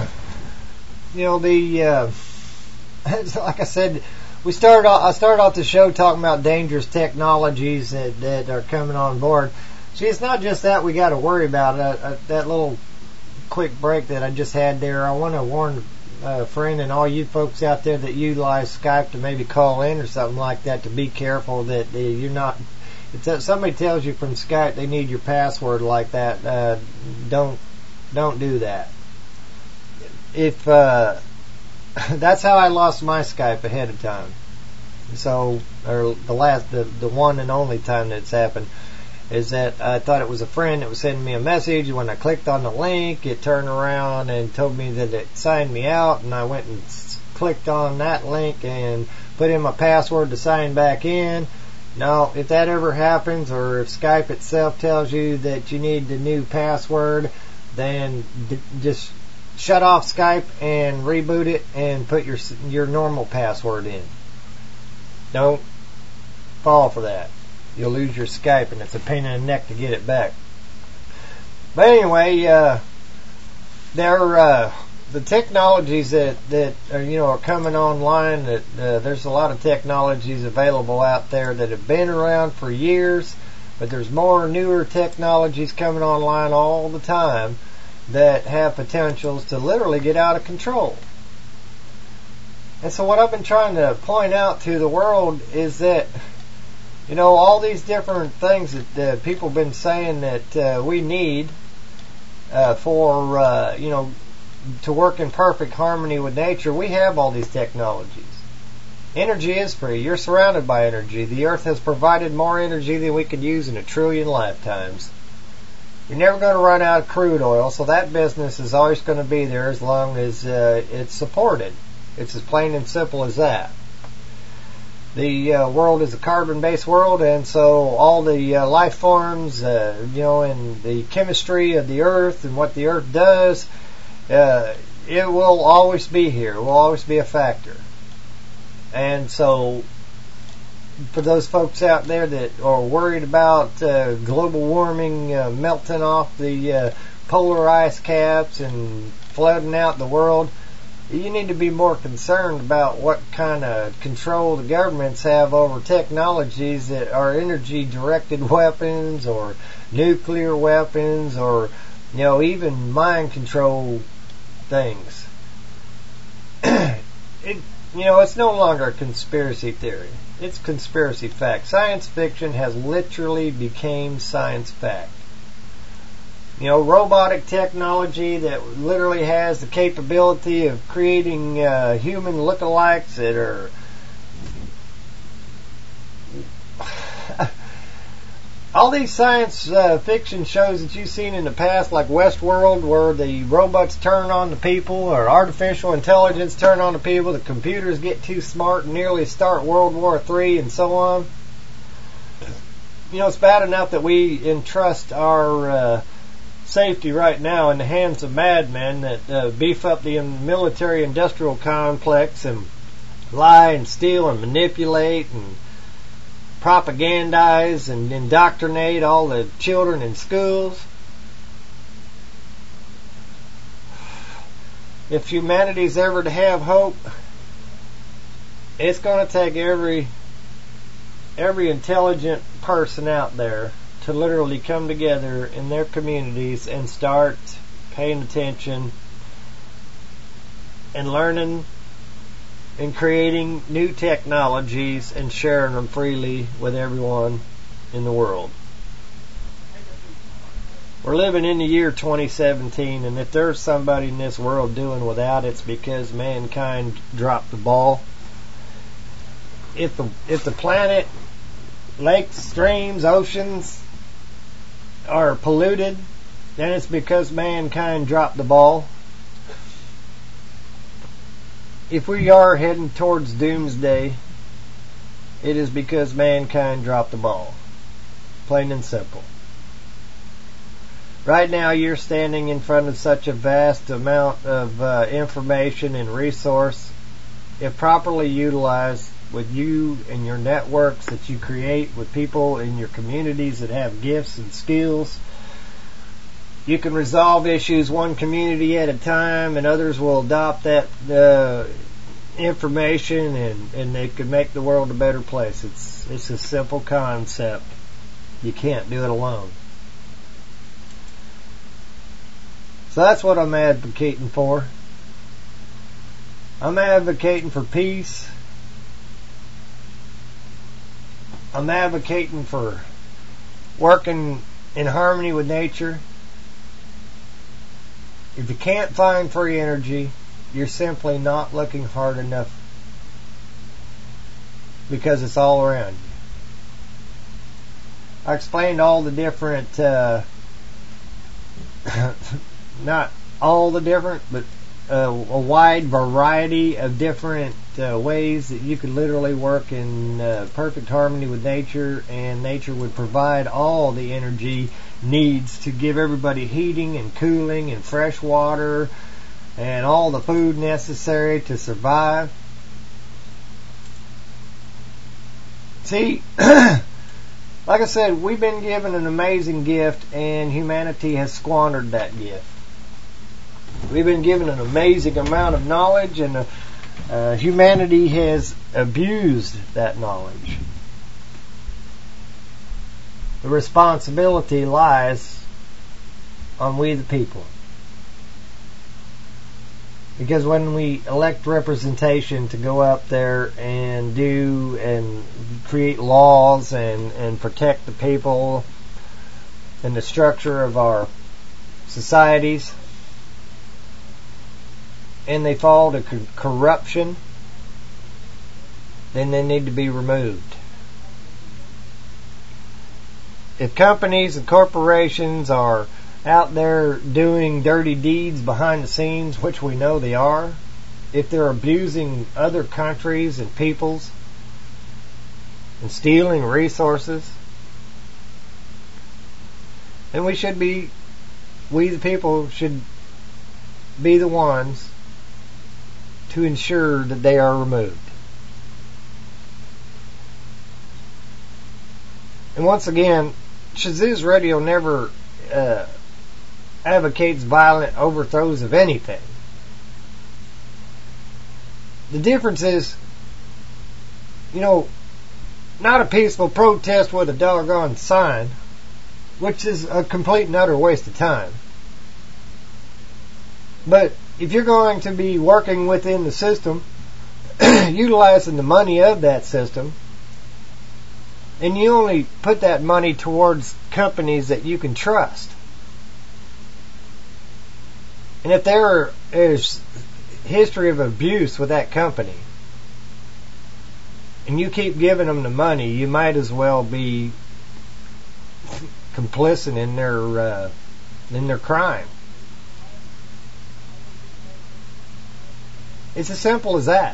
you know, the uh, like I said, we started. Off, I started off the show talking about dangerous technologies that, that are coming on board. See, it's not just that we got to worry about. Uh, uh, that little quick break that I just had there, I want to warn a friend and all you folks out there that utilize Skype to maybe call in or something like that to be careful that uh, you're not. If that somebody tells you from Skype they need your password like that, uh, don't don't do that. If uh, that's how I lost my Skype ahead of time. So, or the last, the the one and only time that's happened. Is that I thought it was a friend that was sending me a message. When I clicked on the link, it turned around and told me that it signed me out, and I went and clicked on that link and put in my password to sign back in. Now, if that ever happens, or if Skype itself tells you that you need the new password, then d- just shut off Skype and reboot it and put your your normal password in. Don't fall for that. You'll lose your Skype, and it's a pain in the neck to get it back. But anyway, uh, there uh, the technologies that that are, you know are coming online. That uh, there's a lot of technologies available out there that have been around for years, but there's more newer technologies coming online all the time that have potentials to literally get out of control. And so, what I've been trying to point out to the world is that, you know, all these different things that uh, people have been saying that uh, we need uh, for, uh, you know, to work in perfect harmony with nature, we have all these technologies. Energy is free. You're surrounded by energy. The earth has provided more energy than we could use in a trillion lifetimes. You're never going to run out of crude oil, so that business is always going to be there as long as uh, it's supported. It's as plain and simple as that. The uh, world is a carbon-based world, and so all the uh, life forms, uh, you know, and the chemistry of the earth and what the earth does, uh, it will always be here. It will always be a factor. And so, for those folks out there that are worried about uh, global warming uh, melting off the uh, polar ice caps and flooding out the world, you need to be more concerned about what kind of control the governments have over technologies that are energy-directed weapons or nuclear weapons or, you know, even mind control things. it, you know, it's no longer a conspiracy theory. It's conspiracy fact. Science fiction has literally become science fact. You know, robotic technology that literally has the capability of creating uh, human lookalikes that are all these science uh, fiction shows that you've seen in the past, like Westworld, where the robots turn on the people, or artificial intelligence turn on the people, the computers get too smart and nearly start World War Three, and so on. You know, it's bad enough that we entrust our uh, safety right now in the hands of madmen that uh, beef up the military-industrial complex and lie and steal and manipulate and propagandize and indoctrinate all the children in schools. If humanity's ever to have hope, it's going to take every every intelligent person out there to literally come together in their communities and start paying attention and learning and creating new technologies and sharing them freely with everyone in the world. We're living in the year twenty seventeen, and if there's somebody in this world doing without, it's because mankind dropped the ball. If the if the planet, lakes, streams, oceans are polluted, then it's because mankind dropped the ball. If we are heading towards doomsday, it is because mankind dropped the ball. Plain and simple. Right now you're standing in front of such a vast amount of uh, information and resource. If properly utilized with you and your networks that you create with people in your communities that have gifts and skills, you can resolve issues one community at a time, and others will adopt that uh, information, and, and they can make the world a better place. It's, it's a simple concept. You can't do it alone. So that's what I'm advocating for. I'm advocating for peace. I'm advocating for working in harmony with nature. If you can't find free energy, you're simply not looking hard enough, because it's all around you. I explained all the different uh, not all the different, but uh, a wide variety of different uh, ways that you could literally work in uh, perfect harmony with nature, and nature would provide all the energy needs to give everybody heating and cooling and fresh water and all the food necessary to survive. See, like I said, we've been given an amazing gift, and humanity has squandered that gift. We've been given an amazing amount of knowledge, and uh, uh, humanity has abused that knowledge. The responsibility lies on we the people. Because when we elect representation to go up there and do and create laws and, and protect the people and the structure of our societies, and they fall to co- corruption, then they need to be removed. If companies and corporations are out there doing dirty deeds behind the scenes, which we know they are, if they're abusing other countries and peoples and stealing resources, then we should be, we the people should be the ones to ensure that they are removed. And once again, Shazooz Radio never uh, advocates violent overthrows of anything. The difference is, you know, not a peaceful protest with a doggone sign, which is a complete and utter waste of time. But if you're going to be working within the system, utilizing the money of that system, and you only put that money towards companies that you can trust, and if there is history of abuse with that company, and you keep giving them the money, you might as well be complicit in their uh, in their crime. It's as simple as that.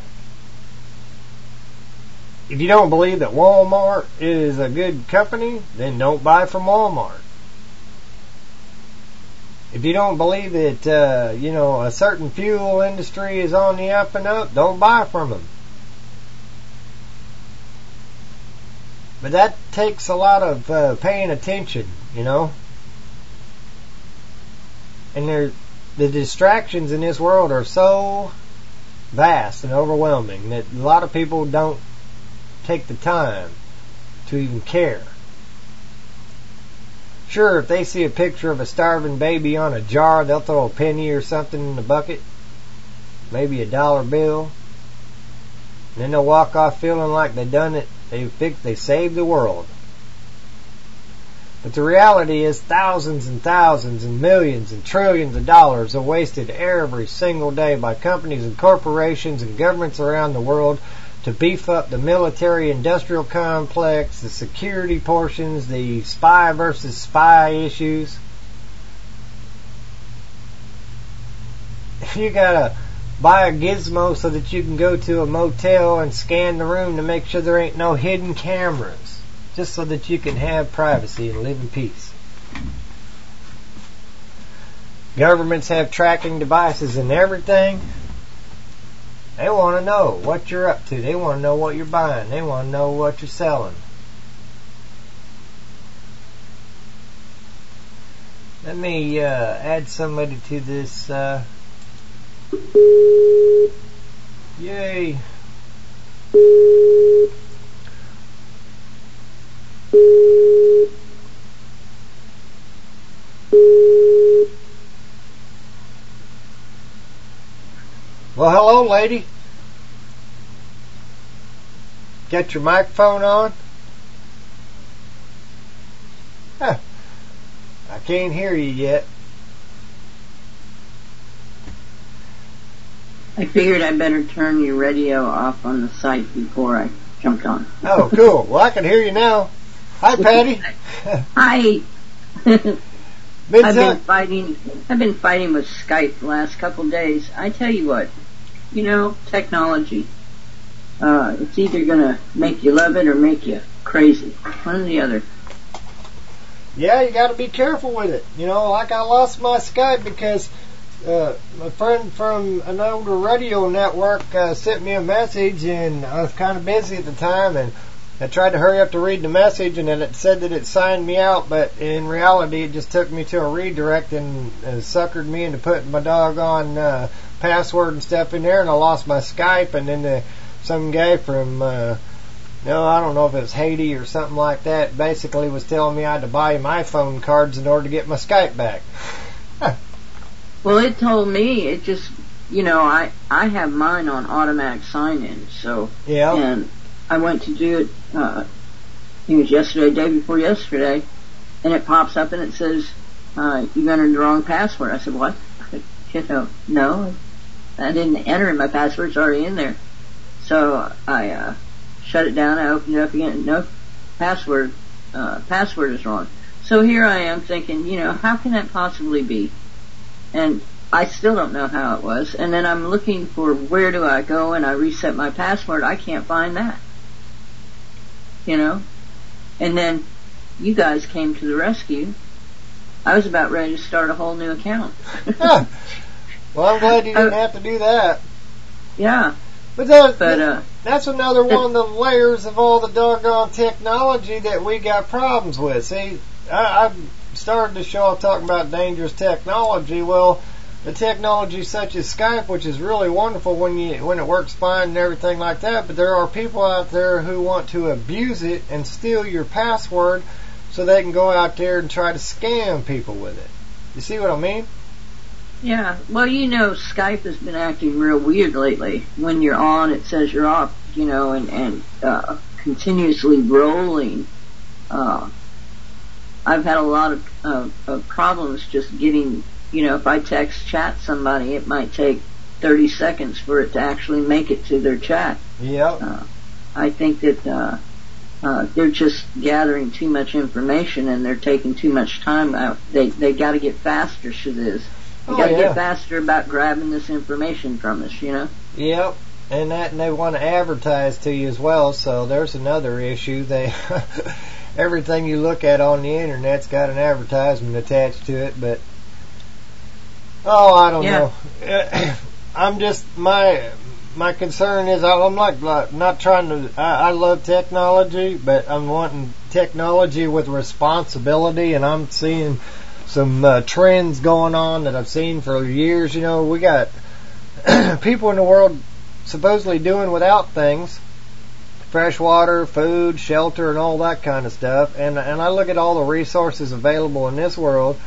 If you don't believe that Walmart is a good company, then don't buy from Walmart. If you don't believe that, uh, you know, a certain fuel industry is on the up and up, don't buy from them. But that takes a lot of uh, paying attention, you know. And there, the distractions in this world are so vast and overwhelming that a lot of people don't take the time to even care. Sure, if they see a picture of a starving baby on a jar, they'll throw a penny or something in the bucket. maybe a dollar bill. And then they'll walk off feeling like they done it, they fixed, they saved the world. But the reality is thousands and thousands and millions and trillions of dollars are wasted every single day by companies and corporations and governments around the world to beef up the military-industrial complex, the security portions, the spy versus spy issues. You gotta buy a gizmo so that you can go to a motel and scan the room to make sure there ain't no hidden cameras, just so that you can have privacy and live in peace. Governments have tracking devices and everything. They want to know what you're up to. They want to know what you're buying. They want to know what you're selling. Let me uh, add somebody to this. Uh, yay. Well, hello, lady. Got your microphone on? Huh. I can't hear you yet. I figured I'd better turn your radio off on the site before I jumped on. Oh, cool. Well, I can hear you now. Hi, Patty. Hi. Been I've t- been fighting. I've been fighting with Skype the last couple of days. I tell you what, you know, technology. Uh, it's either gonna make you love it or make you crazy. One or the other. Yeah, you got to be careful with it. You know, like I lost my Skype because uh, my friend from an older radio network uh, sent me a message, and I was kind of busy at the time, and I tried to hurry up to read the message, and then it said that it signed me out, but in reality it just took me to a redirect and uh, suckered me into putting my doggone uh, password and stuff in there, and I lost my Skype, and then the, some guy from, uh, no, I don't know if it was Haiti or something like that, basically was telling me I had to buy him iPhone cards in order to get my Skype back. Well, it told me, it just, you know, I, I have mine on automatic sign-in, so, yeah. And I went to do it, uh, I think it was yesterday, day before yesterday, and it pops up and it says, uh, you entered the wrong password. I said, what? You know, no, I didn't enter in my password, it's already in there. So I, uh, shut it down, I opened it up again, no, password, uh, password is wrong. So here I am thinking, you know, how can that possibly be? And I still don't know how it was, and then I'm looking for where do I go, and I reset my password, I can't find that. You know? And then you guys came to the rescue. I was about ready to start a whole new account. Huh. Well, I'm glad you didn't uh, have to do that. Yeah. But, that, but uh, that's another one of the layers of all the doggone technology that we got problems with. See, I, I've started the show talking about dangerous technology. Well, the technology such as Skype, which is really wonderful when you when it works fine and everything like that, but there are people out there who want to abuse it and steal your password so they can go out there and try to scam people with it. You see what I mean? Yeah. Well, you know, Skype has been acting real weird lately. When you're on, it says you're off, you know, and, and uh, continuously rolling. Uh, I've had a lot of, uh, of problems just getting... You know, if I text chat somebody, it might take thirty seconds for it to actually make it to their chat. Yep. Uh, I think that uh, uh, they're just gathering too much information and they're taking too much time out. They they got to get faster, Shiz. They oh, got to yeah. get faster about grabbing this information from us. You know. Yep. And that, and they want to advertise to you as well. So there's another issue. They everything you look at on the internet's got an advertisement attached to it, but. Oh, I don't yeah. know. I'm just my my concern is I'm like, like not trying to. I, I love technology, but I'm wanting technology with responsibility, and I'm seeing some uh, trends going on that I've seen for years. You know, we got people in the world supposedly doing without things, fresh water, food, shelter, and all that kind of stuff. And and I look at all the resources available in this world.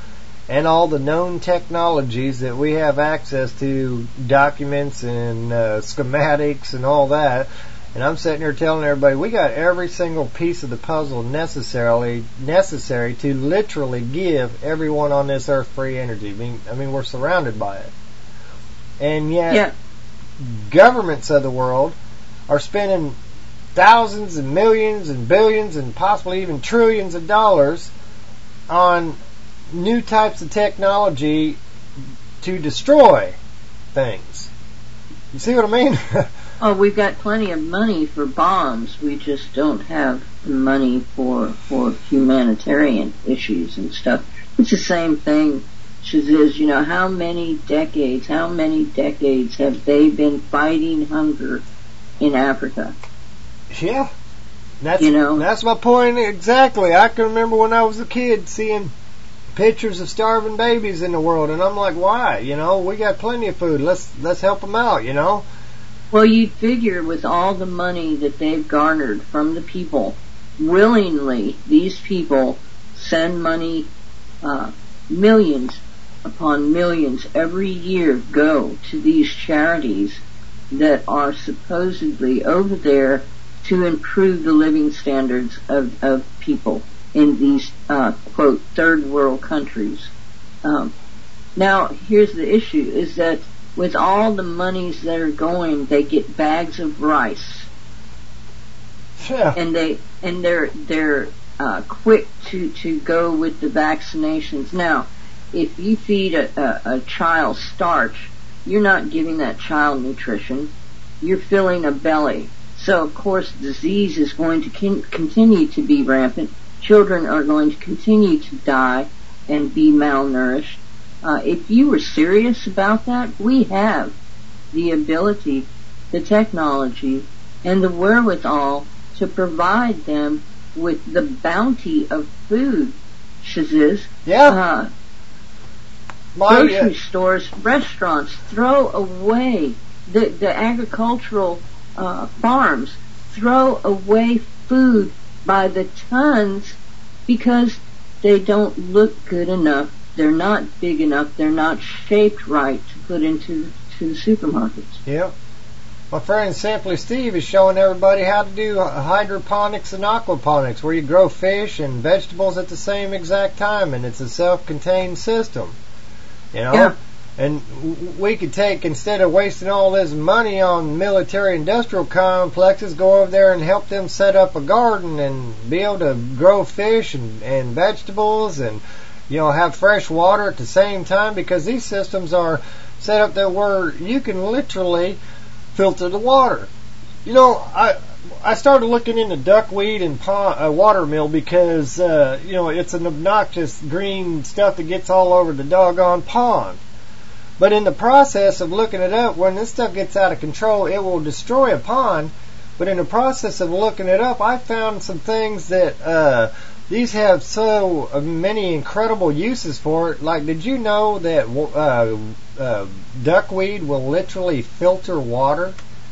and all the known technologies that we have access to, documents and uh, schematics and all that. And I'm sitting here telling everybody we got every single piece of the puzzle necessarily necessary to literally give everyone on this earth free energy. I mean, I mean we're surrounded by it. And yet, yeah. governments of the world are spending thousands and millions and billions and possibly even trillions of dollars on new types of technology to destroy things. You see what I mean? Oh, we've got plenty of money for bombs. We just don't have the money for for humanitarian issues and stuff. It's the same thing, Shaziz. You know, how many decades, how many decades have they been fighting hunger in Africa? Yeah. That's, you know, that's my point exactly. I can remember when I was a kid seeing pictures of starving babies in the world, and I'm like, why? You know, we got plenty of food. Let's let's help them out, you know? Well, you'd figure with all the money that they've garnered from the people, willingly, these people send money, uh, millions upon millions every year go to these charities that are supposedly over there to improve the living standards of, of people in these, uh, quote, third world countries. Um, now, here's the issue, is that with all the monies that are going, they get bags of rice. Yeah. And they, and they're, they're, uh, quick to, to go with the vaccinations. Now, if you feed a, a, a child starch, you're not giving that child nutrition. You're filling a belly. So, of course, disease is going to con- continue to be rampant. Children are going to continue to die and be malnourished. Uh, if you were serious about that, we have the ability, the technology, and the wherewithal to provide them with the bounty of food, Shaziz. Yeah. Uh, My, grocery uh, stores, restaurants, throw away the, the agricultural uh, farms, throw away food by the tons because they don't look good enough. They're not big enough. They're not shaped right to put into to the supermarkets. Yeah. My friend Simply Steve is showing everybody how to do hydroponics and aquaponics, where you grow fish and vegetables at the same exact time, and it's a self-contained system. You know? Yeah. And we could take, instead of wasting all this money on military-industrial complexes, go over there and help them set up a garden and be able to grow fish and, and vegetables and, you know, have fresh water at the same time, because these systems are set up there where you can literally filter the water. You know, I I started looking into duckweed and pond, uh, watermill because, uh, you know, it's an obnoxious green stuff that gets all over the doggone pond. But in the process of looking it up, when this stuff gets out of control, it will destroy a pond. But in the process of looking it up, I found some things that uh, these have so many incredible uses for it. Like, did you know that uh, uh, duckweed will literally filter water?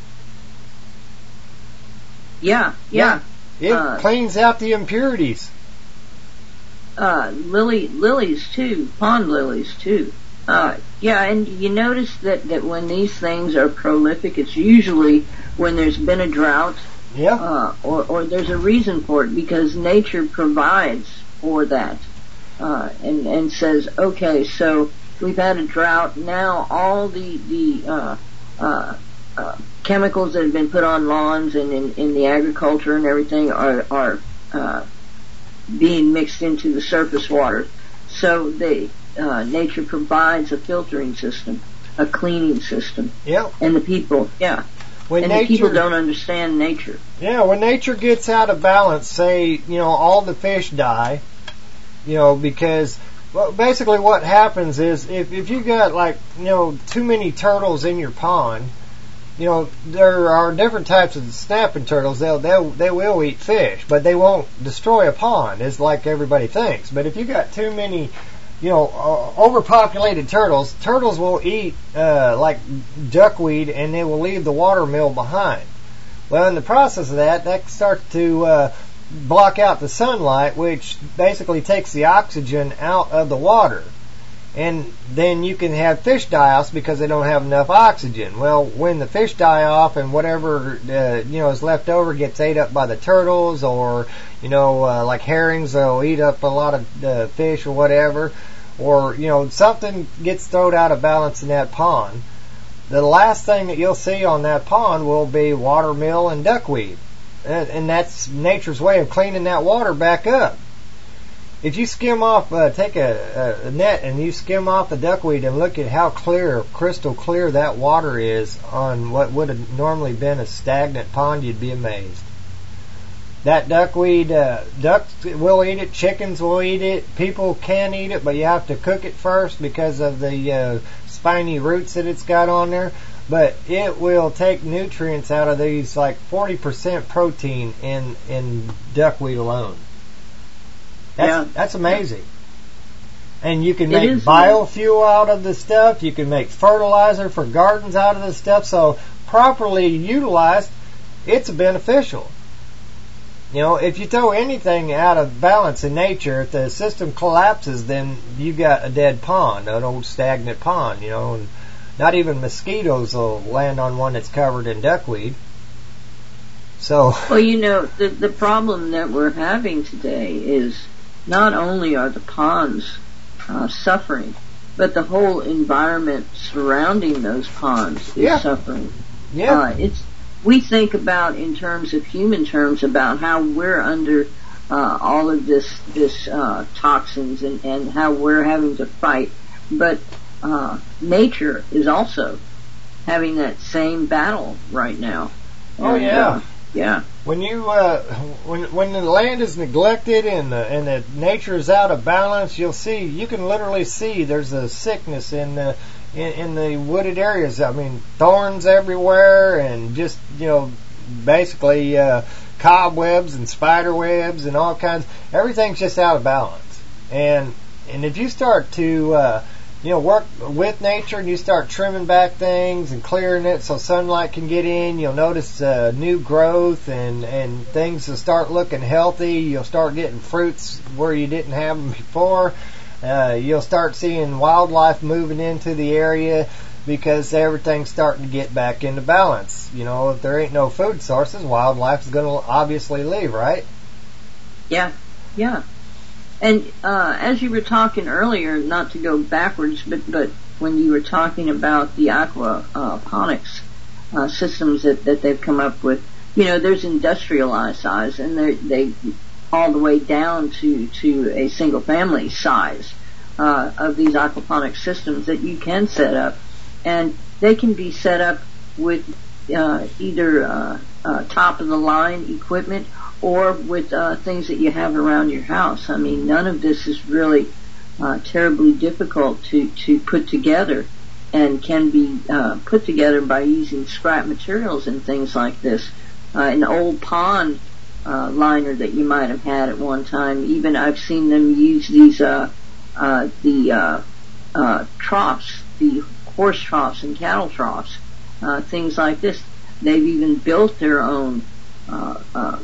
Yeah, yeah. It uh, cleans out the impurities. Uh, lily, lilies too, pond lilies too. Uh, yeah, and you notice that, that when these things are prolific, it's usually when there's been a drought. Yeah. Uh, or, or there's a reason for it, because nature provides for that. Uh, and, and says, okay, so we've had a drought, now all the, the, uh, uh, uh, chemicals that have been put on lawns and in, in the agriculture and everything are, are, uh, being mixed into the surface water. So they, uh, nature provides a filtering system, a cleaning system. Yeah. And the people, yeah. When and nature, the people don't understand nature. Yeah, when nature gets out of balance, say, you know, all the fish die, you know, because, well, basically what happens is if, if you got, like, you know, too many turtles in your pond, you know, there are different types of snapping turtles. They'll, they'll, they will eat fish, but they won't destroy a pond, as like everybody thinks. But if you got too many, you know, uh, overpopulated turtles, turtles will eat, uh, like duckweed, and they will leave the watermill behind. Well, in the process of that, that starts to, uh, block out the sunlight, which basically takes the oxygen out of the water. And then you can have fish die off because they don't have enough oxygen. Well, when the fish die off and whatever uh, you know is left over gets ate up by the turtles, or you know uh, like herrings, they'll eat up a lot of uh, fish or whatever, or you know something gets thrown out of balance in that pond. The last thing that you'll see on that pond will be watermeal and duckweed, and, and that's nature's way of cleaning that water back up. If you skim off, uh, take a, a net and you skim off the duckweed and look at how clear, crystal clear that water is on what would have normally been a stagnant pond, you'd be amazed. That duckweed, uh, ducks will eat it, chickens will eat it, people can eat it, but you have to cook it first because of the uh, spiny roots that it's got on there. But it will take nutrients out of these, like forty percent protein in, in duckweed alone. That's, yeah. that's amazing. And you can make biofuel out of the stuff. You can make fertilizer for gardens out of the stuff. So properly utilized, it's beneficial. You know, if you throw anything out of balance in nature, if the system collapses, then you got a dead pond, an old stagnant pond, you know. And not even mosquitoes will land on one that's covered in duckweed. So. Well, you know, the, the problem that we're having today is not only are the ponds uh, suffering, but the whole environment surrounding those ponds is yeah. suffering. Yeah. Uh, it's we think about in terms of human terms about how we're under uh, all of this this uh, toxins and, and how we're having to fight, but uh, nature is also having that same battle right now. Oh and, yeah. Uh, Yeah. When you uh, when when the land is neglected and the, and the nature is out of balance, you'll see you can literally see there's a sickness in the in, in the wooded areas. I mean, thorns everywhere, and just you know, basically uh, cobwebs and spider webs and all kinds. Everything's just out of balance. And and if you start to uh, you know, work with nature and you start trimming back things and clearing it so sunlight can get in, you'll notice uh, new growth and, and things will start looking healthy. You'll start getting fruits where you didn't have them before. Uh, you'll start seeing wildlife moving into the area because everything's starting to get back into balance. You know, if there ain't no food sources, wildlife is going to obviously leave, right? Yeah, yeah. And uh, as you were talking earlier, not to go backwards, but, but when you were talking about the aquaponics uh, systems that, that they've come up with, you know, there's industrialized size, and they they all the way down to, to a single family size uh, of these aquaponics systems that you can set up, and they can be set up with uh, either uh, uh, top of the line equipment or with uh, things that you have around your house. I mean, none of this is really uh, terribly difficult to, to put together and can be uh, put together by using scrap materials and things like this. Uh, an old pond uh, liner that you might have had at one time, even I've seen them use these, uh, uh, the uh, uh, troughs, the horse troughs and cattle troughs, uh, things like this. They've even built their own uh, uh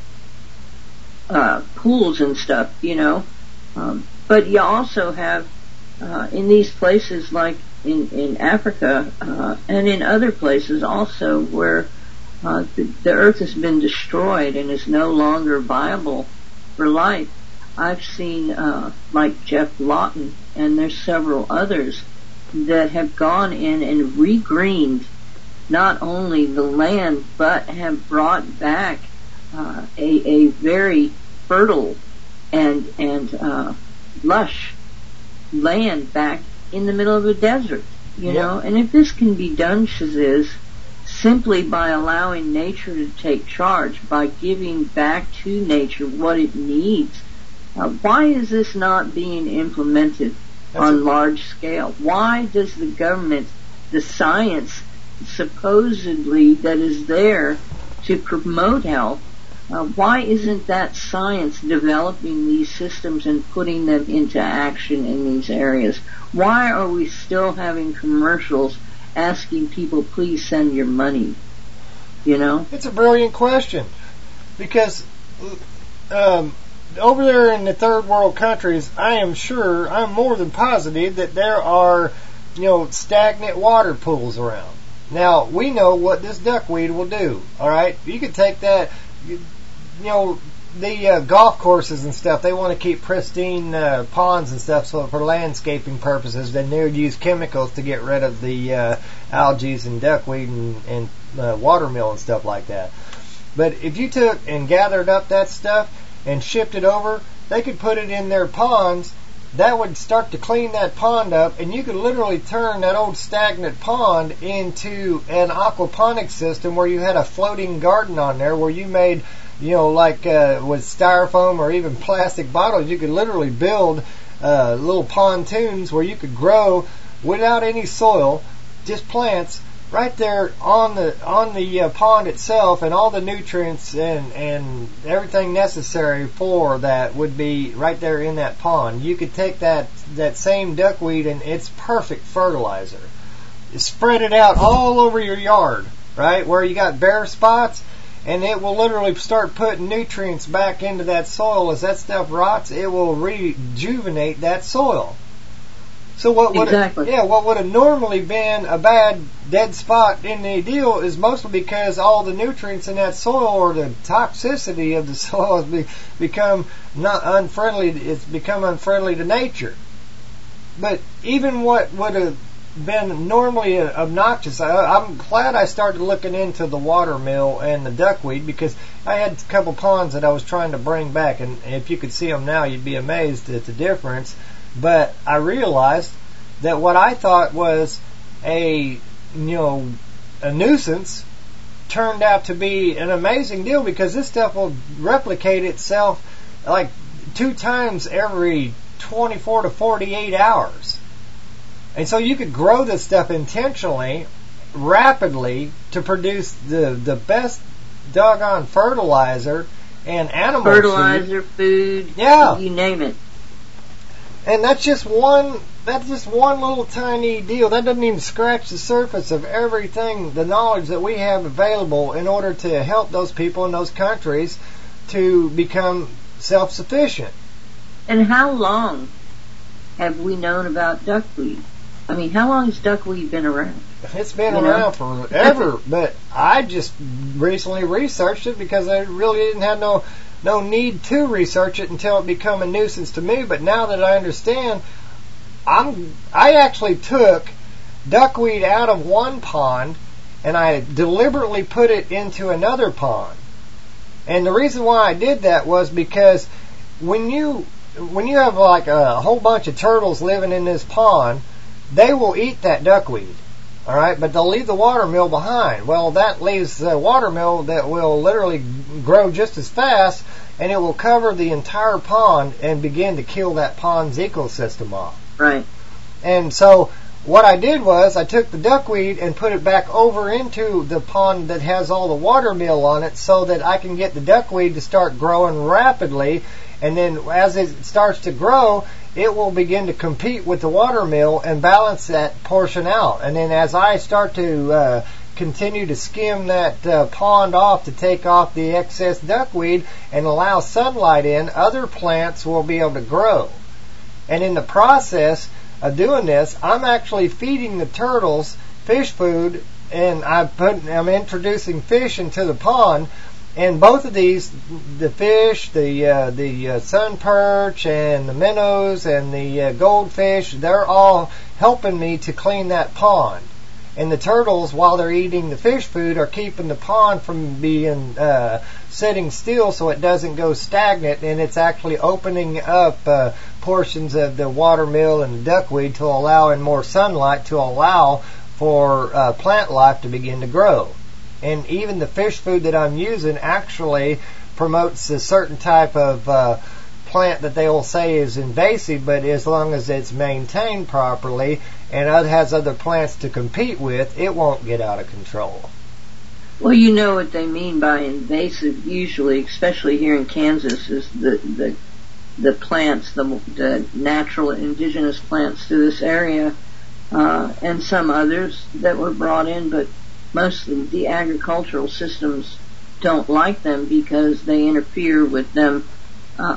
Uh, pools and stuff, you know. Um, but you also have, uh, in these places like in, in Africa, uh, and in other places also where, uh, the, the earth has been destroyed and is no longer viable for life. I've seen, uh, like Jeff Lawton, and there's several others that have gone in and regreened not only the land, but have brought back Uh, a, a very fertile and and uh, lush land back in the middle of a desert, you yeah. know. And if this can be done, Shaziz, simply by allowing nature to take charge, by giving back to nature what it needs, uh, why is this not being implemented That's on a- large scale? Why does the government, the science supposedly that is there to promote health, Uh, why isn't that science developing these systems and putting them into action in these areas? Why are we still having commercials asking people, please send your money? You know? It's a brilliant question. Because um, over there in the third world countries, I am sure, I'm more than positive that there are, you know, stagnant water pools around. Now, we know what this duckweed will do, alright? You could take that, you, you know, the uh, golf courses and stuff, they want to keep pristine uh, ponds and stuff, so for landscaping purposes, then they would use chemicals to get rid of the uh, algae and duckweed and, and uh, watermill and stuff like that. But if you took and gathered up that stuff and shipped it over, they could put it in their ponds. That would start to clean that pond up, and you could literally turn that old stagnant pond into an aquaponics system where you had a floating garden on there where you made, you know, like uh, with styrofoam or even plastic bottles, you could literally build uh, little pontoons where you could grow without any soil, just plants, right there on the on the uh, pond itself, and all the nutrients and and everything necessary for that would be right there in that pond. You could take that that same duckweed and it's perfect fertilizer. You spread it out all over your yard, right, where you got bare spots, and it will literally start putting nutrients back into that soil. As that stuff rots, it will rejuvenate that soil. So what would exactly. yeah, what would have normally been a bad dead spot in the deal is mostly because all the nutrients in that soil or the toxicity of the soil has be, become not unfriendly. It's become unfriendly to nature. But even what would have been normally obnoxious, I, I'm glad I started looking into the watermill and the duckweed, because I had a couple ponds that I was trying to bring back, and if you could see them now, you'd be amazed at the difference. But I realized that what I thought was a, you know, a nuisance turned out to be an amazing deal, because this stuff will replicate itself like two times every twenty-four to forty-eight hours. And so you could grow this stuff intentionally, rapidly, to produce the, the best doggone fertilizer and animal fertilizer, food. food, yeah, you name it. And that's just one, that's just one little tiny deal. That doesn't even scratch the surface of everything, the knowledge that we have available in order to help those people in those countries to become self-sufficient. And how long have we known about duckweed? I mean, how long has duckweed been around? It's been you around know? forever, but I just recently researched it because I really didn't have no no need to research it until it became a nuisance to me. But now that I understand, I'm I actually took duckweed out of one pond and I deliberately put it into another pond. And the reason why I did that was because when you when you have like a whole bunch of turtles living in this pond, they will eat that duckweed. All right, but they'll leave the watermill behind. Well, that leaves the watermill that will literally grow just as fast, and it will cover the entire pond and begin to kill that pond's ecosystem off. Right. And so what I did was I took the duckweed and put it back over into the pond that has all the watermill on it, so that I can get the duckweed to start growing rapidly. And then as it starts to grow, it will begin to compete with the watermill and balance that portion out. And then as I start to uh, continue to skim that uh, pond off to take off the excess duckweed and allow sunlight in, other plants will be able to grow. And in the process of doing this, I'm actually feeding the turtles fish food, and I put, I'm introducing fish into the pond. And both of these, the fish, the uh, the uh, sun perch, and the minnows, and the uh, goldfish, they're all helping me to clean that pond. And the turtles, while they're eating the fish food, are keeping the pond from being uh, sitting still, so it doesn't go stagnant, and it's actually opening up uh, portions of the watermill and the duckweed to allow in more sunlight to allow for uh, plant life to begin to grow. And even the fish food that I'm using actually promotes a certain type of uh, plant that they will say is invasive, but as long as it's maintained properly and it has other plants to compete with, it won't get out of control. Well, you know what they mean by invasive usually, especially here in Kansas, is the the, the plants, the, the natural indigenous plants to this area, uh, and some others that were brought in, but mostly the agricultural systems don't like them because they interfere with them uh,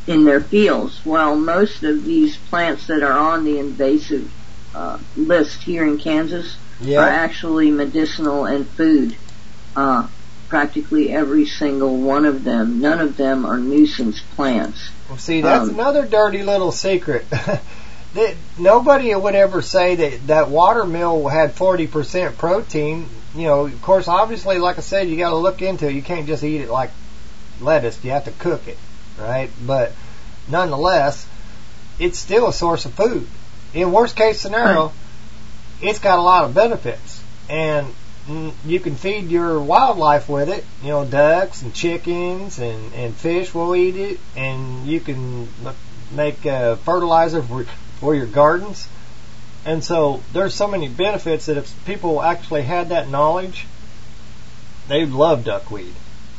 in their fields. Well, most of these plants that are on the invasive uh, list here in Kansas yeah. are actually medicinal and food. Uh, practically every single one of them. None of them are nuisance plants. Well, see, that's um, another dirty little secret. that nobody would ever say that that watermill had forty percent protein. You know, of course, obviously, like I said, you got to look into it. You can't just eat it like lettuce. You have to cook it, right? But nonetheless, it's still a source of food. In worst case scenario, right. It's got a lot of benefits, and you can feed your wildlife with it. You know, ducks and chickens and, and fish will eat it, and you can make uh, fertilizer for, for your gardens. And so there's so many benefits that if people actually had that knowledge, they'd love duckweed.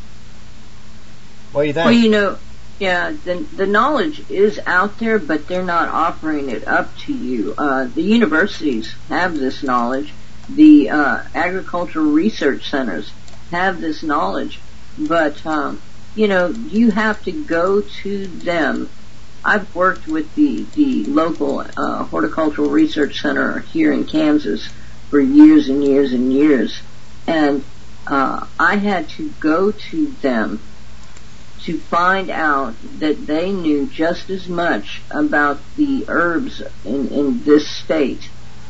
What do you think? Well, you know, yeah, the the knowledge is out there, but they're not offering it up to you. Uh, the universities have this knowledge. The uh, agricultural research centers have this knowledge, but um, you know, you have to go to them. I've worked with the the local uh, horticultural research center here in Kansas for years and years and years, and uh, I had to go to them to find out that they knew just as much about the herbs in, in this state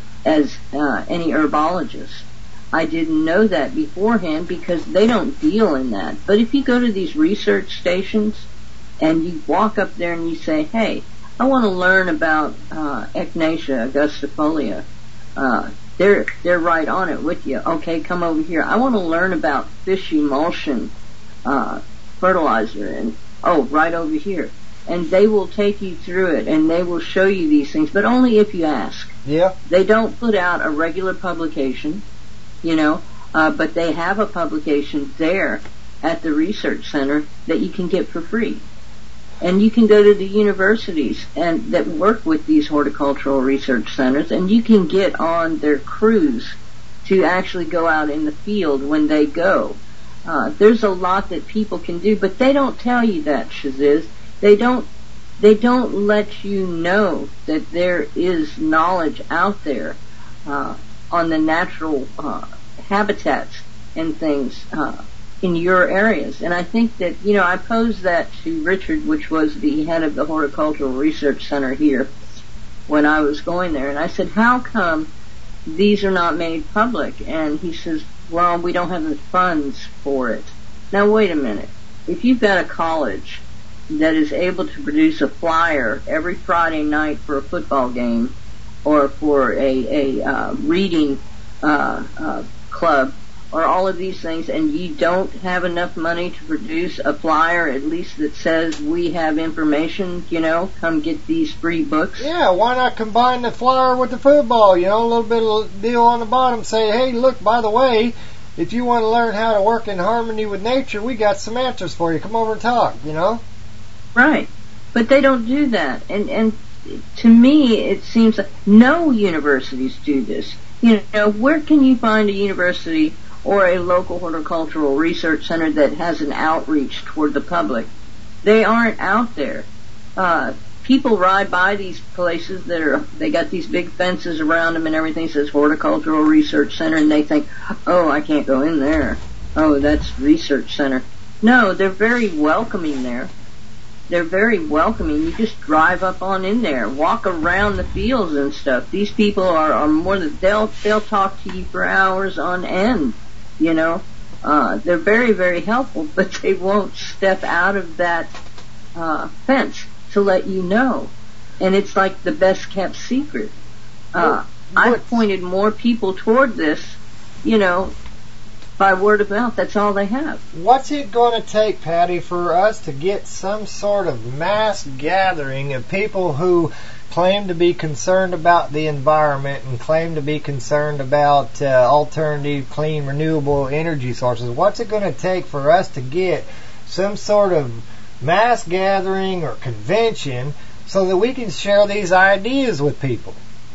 as uh, any herbologist. I didn't know that beforehand because they don't deal in that. But if you go to these research stations and you walk up there and you say, hey, I want to learn about uh, Echinacea augustifolia, uh, they're, they're right on it with you. Okay, come over here. I want to learn about fish emulsion uh, fertilizer, and oh, right over here. And they will take you through it, and they will show you these things, but only if you ask. Yeah. They don't put out a regular publication, you know, uh, but they have a publication there at the research center that you can get for free. And you can go to the universities and that work with these horticultural research centers, and you can get on their crews to actually go out in the field when they go. Uh, there's a lot that people can do, but they don't tell you that, Shaziz. They don't, they don't let you know that there is knowledge out there, uh, on the natural, uh, habitats and things, uh, in your areas. And I think that, you know, I posed that to Richard, which was the head of the Horticultural Research Center here, when I was going there. And I said, how come these are not made public? And he says, well, we don't have the funds for it. Now, wait a minute. If you've got a college that is able to produce a flyer every Friday night for a football game or for a, a uh, reading uh, uh, club or all of these things, and you don't have enough money to produce a flyer at least that says we have information, you know, come get these free books. Yeah, why not combine the flyer with the football, you know, a little bit of deal on the bottom, say, hey, look, by the way, if you want to learn how to work in harmony with nature, we got some answers for you. Come over and talk, you know? Right. But they don't do that. And, and to me, it seems like no universities do this. You know, where can you find a university or a local horticultural research center that has an outreach toward the public? They aren't out there. Uh, people ride by these places that are, they got these big fences around them and everything says Horticultural Research Center, and they think, oh, I can't go in there. Oh, that's research center. No, they're very welcoming there. They're very welcoming. You just drive up on in there, walk around the fields and stuff. These people are, are more than, they'll, they'll talk to you for hours on end. You know, uh, they're very, very helpful, but they won't step out of that uh, fence to let you know. And it's like the best kept secret. Uh, I've pointed more people toward this, you know, by word of mouth. That's all they have. What's it going to take, Patty, for us to get some sort of mass gathering of people who claim to be concerned about the environment and claim to be concerned about uh, alternative, clean, renewable energy sources? What's it going to take for us to get some sort of mass gathering or convention so that we can share these ideas with people?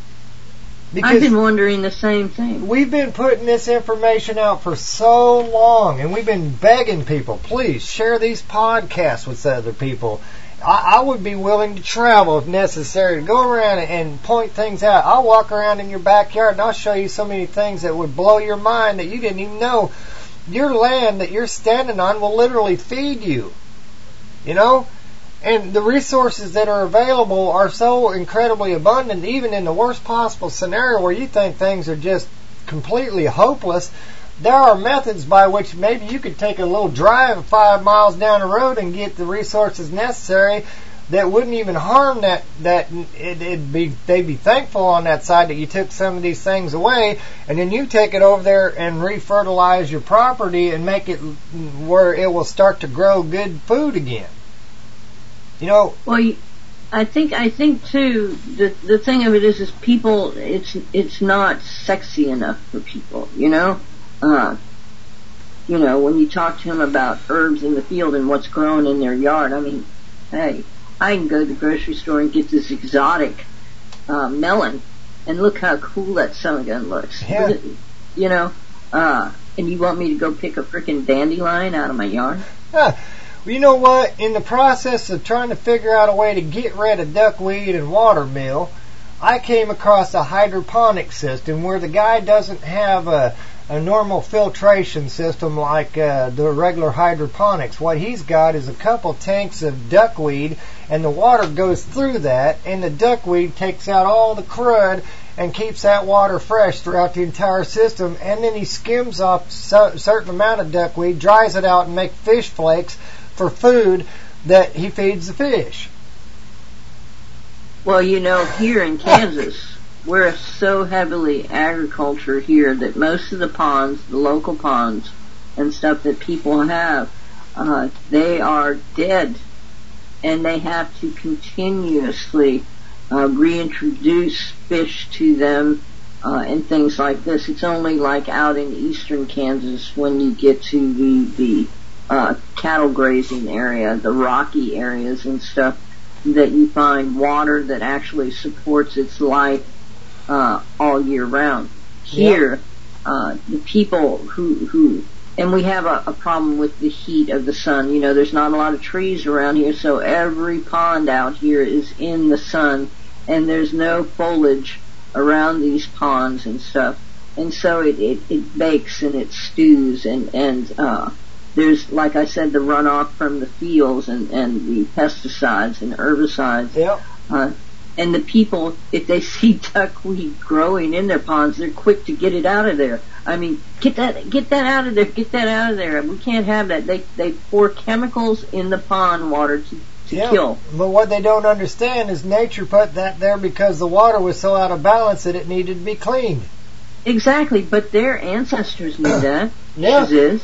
Because I've been wondering the same thing. We've been putting this information out for so long, and we've been begging people, please share these podcasts with other people. I, I would be willing to travel if necessary to go around and point things out. I'll walk around in your backyard and I'll show you so many things that would blow your mind that you didn't even know. Your land that you're standing on will literally feed you. You know? And the resources that are available are so incredibly abundant, even in the worst possible scenario where you think things are just completely hopeless. There are methods by which maybe you could take a little drive five miles down the road and get the resources necessary that wouldn't even harm that, that it, it'd be, they'd be thankful on that side that you took some of these things away, and then you take it over there and refertilize your property and make it where it will start to grow good food again. You know, well, you, I think I think too. The the thing of it is, is people. It's it's not sexy enough for people. You know, uh, you know when you talk to them about herbs in the field and what's grown in their yard. I mean, hey, I can go to the grocery store and get this exotic uh, melon, and look how cool that sun gun looks. Yeah. You know, uh, and you want me to go pick a frickin' dandelion out of my yard? Huh. Well, you know what? In the process of trying to figure out a way to get rid of duckweed and watermeal, I came across a hydroponic system where the guy doesn't have a, a normal filtration system like uh, the regular hydroponics. What he's got is a couple tanks of duckweed, and the water goes through that, and the duckweed takes out all the crud and keeps that water fresh throughout the entire system. And then he skims off a certain amount of duckweed, dries it out, and makes fish flakes for food that he feeds the fish. Well, you know, here in Kansas, we're so heavily agriculture here that most of the ponds, the local ponds and stuff that people have, uh, they are dead, and they have to continuously uh, reintroduce fish to them uh, and things like this. It's only like out in eastern Kansas when you get to the the Uh, cattle grazing area, the rocky areas and stuff, that you find water that actually supports its life uh, all year round. Here, yeah. uh, the people who, who, and we have a, a problem with the heat of the sun. You know, there's not a lot of trees around here, so every pond out here is in the sun, and there's no foliage around these ponds and stuff. And so it, it, it bakes and it stews and, and, uh, there's, like I said, the runoff from the fields and, and the pesticides and herbicides. Yep. Uh, and the people, if they see duckweed growing in their ponds, they're quick to get it out of there. I mean, get that, get that out of there, get that out of there. We can't have that. They, they pour chemicals in the pond water to, to yep. kill. But what they don't understand is nature put that there because the water was so out of balance that it needed to be cleaned. Exactly, but their ancestors knew that. Yeah. Is.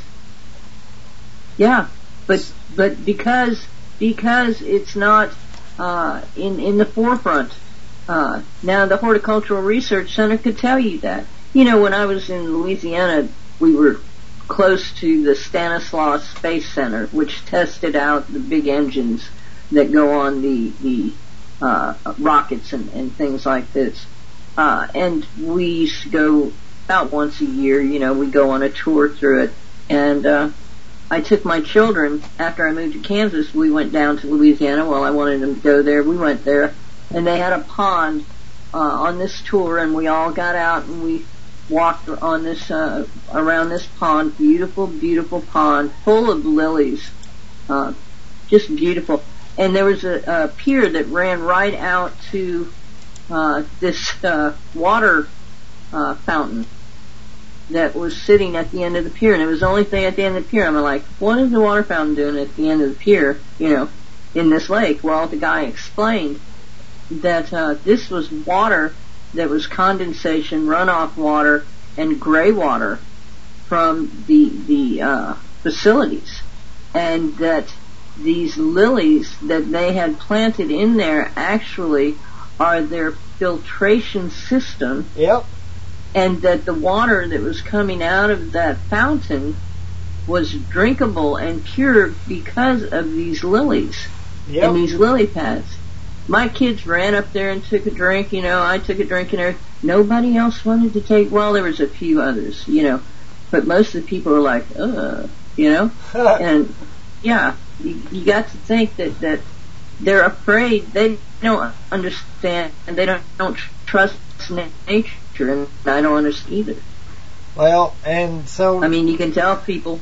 Yeah, but but because because it's not uh, in in the forefront. Uh, now the Horticultural Research Center could tell you that. You know, when I was in Louisiana, we were close to the Stanislaus Space Center, which tested out the big engines that go on the the uh, rockets and, and things like this. Uh, and we used to go about once a year. You know, we go on a tour through it, and uh, I took my children, after I moved to Kansas, we went down to Louisiana. Well, I wanted them to go there. We went there, and they had a pond uh, on this tour, and we all got out and we walked on this, uh, around this pond, beautiful, beautiful pond, full of lilies, uh, just beautiful. And there was a, a pier that ran right out to uh, this uh, water uh, fountain that was sitting at the end of the pier, and it was the only thing at the end of the pier. I'm like, what is the water fountain doing at the end of the pier, you know, in this lake? Well, the guy explained that uh, this was water that was condensation, runoff water, and gray water from the the uh, facilities, and that these lilies that they had planted in there actually are their filtration system. Yep. And that the water that was coming out of that fountain was drinkable and pure because of these lilies yep. and these lily pads. My kids ran up there and took a drink, you know, I took a drink and everything. Nobody else wanted to take, well, there was a few others, you know, but most of the people were like, ugh, you know, and yeah, you, you got to think that, that they're afraid. They don't understand, and they don't don't trust nature, and I don't understand either. Well, and so I mean, you can tell people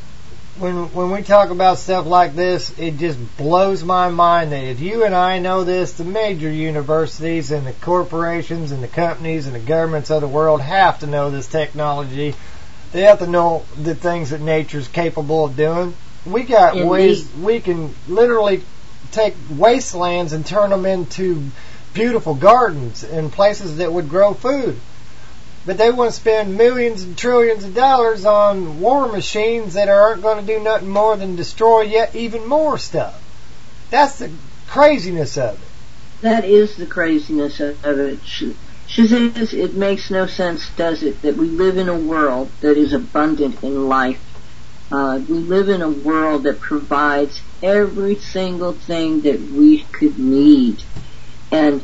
when when we talk about stuff like this, it just blows my mind that if you and I know this, the major universities and the corporations and the companies and the governments of the world have to know this technology. They have to know the things that nature's capable of doing. We got Indeed. ways we can literally take wastelands and turn them into beautiful gardens and places that would grow food. But they want to spend millions and trillions of dollars on war machines that aren't going to do nothing more than destroy yet even more stuff. That's the craziness of it. That is the craziness of it. She says it makes no sense, does it, that we live in a world that is abundant in life. Uh, we live in a world that provides every single thing that we could need. And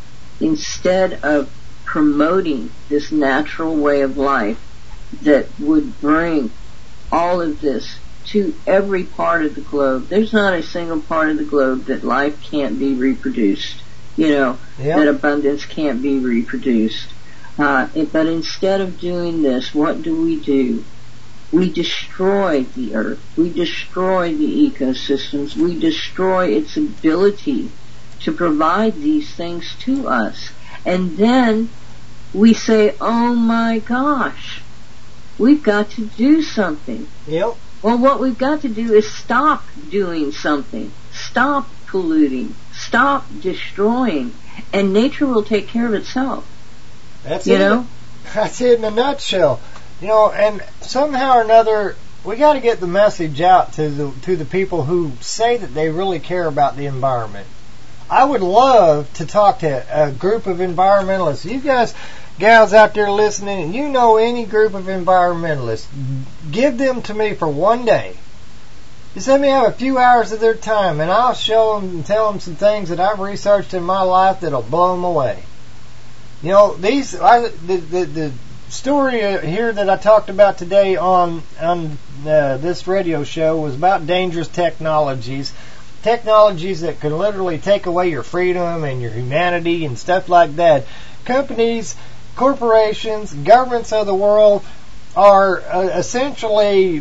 instead of promoting this natural way of life that would bring all of this to every part of the globe, there's not a single part of the globe that life can't be reproduced. You know, yep. that abundance can't be reproduced. Uh, but instead of doing this, what do we do? We destroy the earth. We destroy the ecosystems. We destroy its ability to provide these things to us. And then we say, oh my gosh, we've got to do something. Yep. Well, what we've got to do is stop doing something. Stop polluting. Stop destroying. And nature will take care of itself. That's you it. know? That's it in a nutshell. You know, and somehow or another, we got to get the message out to the to the people who say that they really care about the environment. I would love to talk to a group of environmentalists. You guys, gals out there listening, and you know any group of environmentalists, give them to me for one day. Just let me have a few hours of their time, and I'll show them and tell them some things that I've researched in my life that'll blow them away. You know, these I, the, the the story here that I talked about today on on uh, this radio show was about dangerous technologies, technologies that can literally take away your freedom and your humanity and stuff like that. Companies, corporations, governments of the world are uh, essentially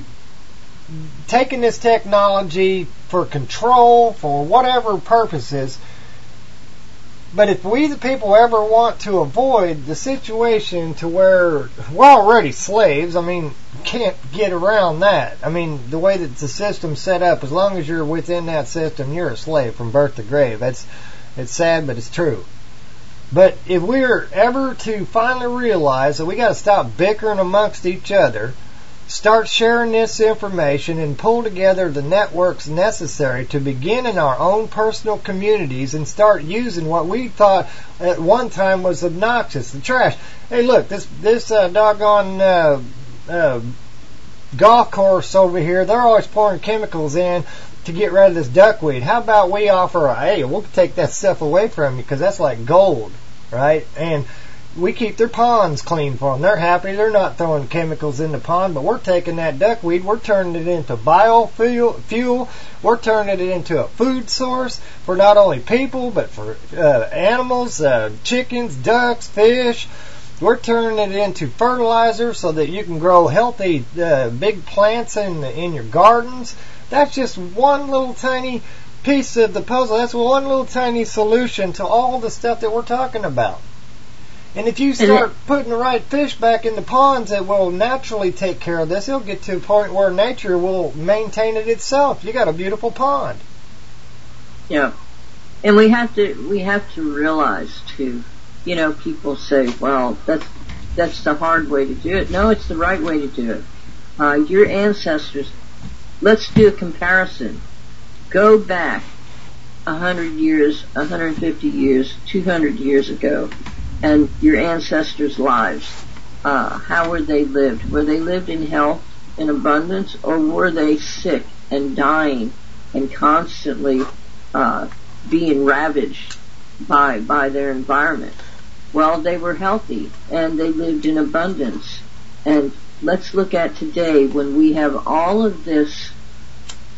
taking this technology for control, for whatever purposes. But if we the people ever want to avoid the situation to where we're already slaves, I mean, can't get around that. I mean, the way that the system's set up, as long as you're within that system, you're a slave from birth to grave. That's, it's sad, but it's true. But if we're ever to finally realize that we got to stop bickering amongst each other, start sharing this information, and pull together the networks necessary to begin in our own personal communities and start using what we thought at one time was obnoxious, the trash. Hey, look, this this uh, doggone uh, uh, golf course over here, they're always pouring chemicals in to get rid of this duckweed. How about we offer, a, hey, we'll take that stuff away from you because that's like gold, right? And we keep their ponds clean for them. They're happy. They're not throwing chemicals in the pond, but we're taking that duckweed, we're turning it into biofuel. Fuel. We're turning it into a food source for not only people, but for uh, animals, uh, chickens, ducks, fish. We're turning it into fertilizer so that you can grow healthy, uh, big plants in the, in your gardens. That's just one little tiny piece of the puzzle. That's one little tiny solution to all the stuff that we're talking about. And if you start putting the right fish back in the ponds that will naturally take care of this, it'll get to a point where nature will maintain it itself. You got a beautiful pond. Yeah. And we have to we have to realize too, you know, people say, well, that's that's the hard way to do it. No, it's the right way to do it. Uh, your ancestors, let's do a comparison. Go back a hundred years, a hundred fifty years, two hundred years ago, and your ancestors' lives. Uh, how were they lived? Were they lived in health, in abundance, or were they sick and dying and constantly uh, being ravaged by by their environment? Well, they were healthy and they lived in abundance. And let's look at today when we have all of this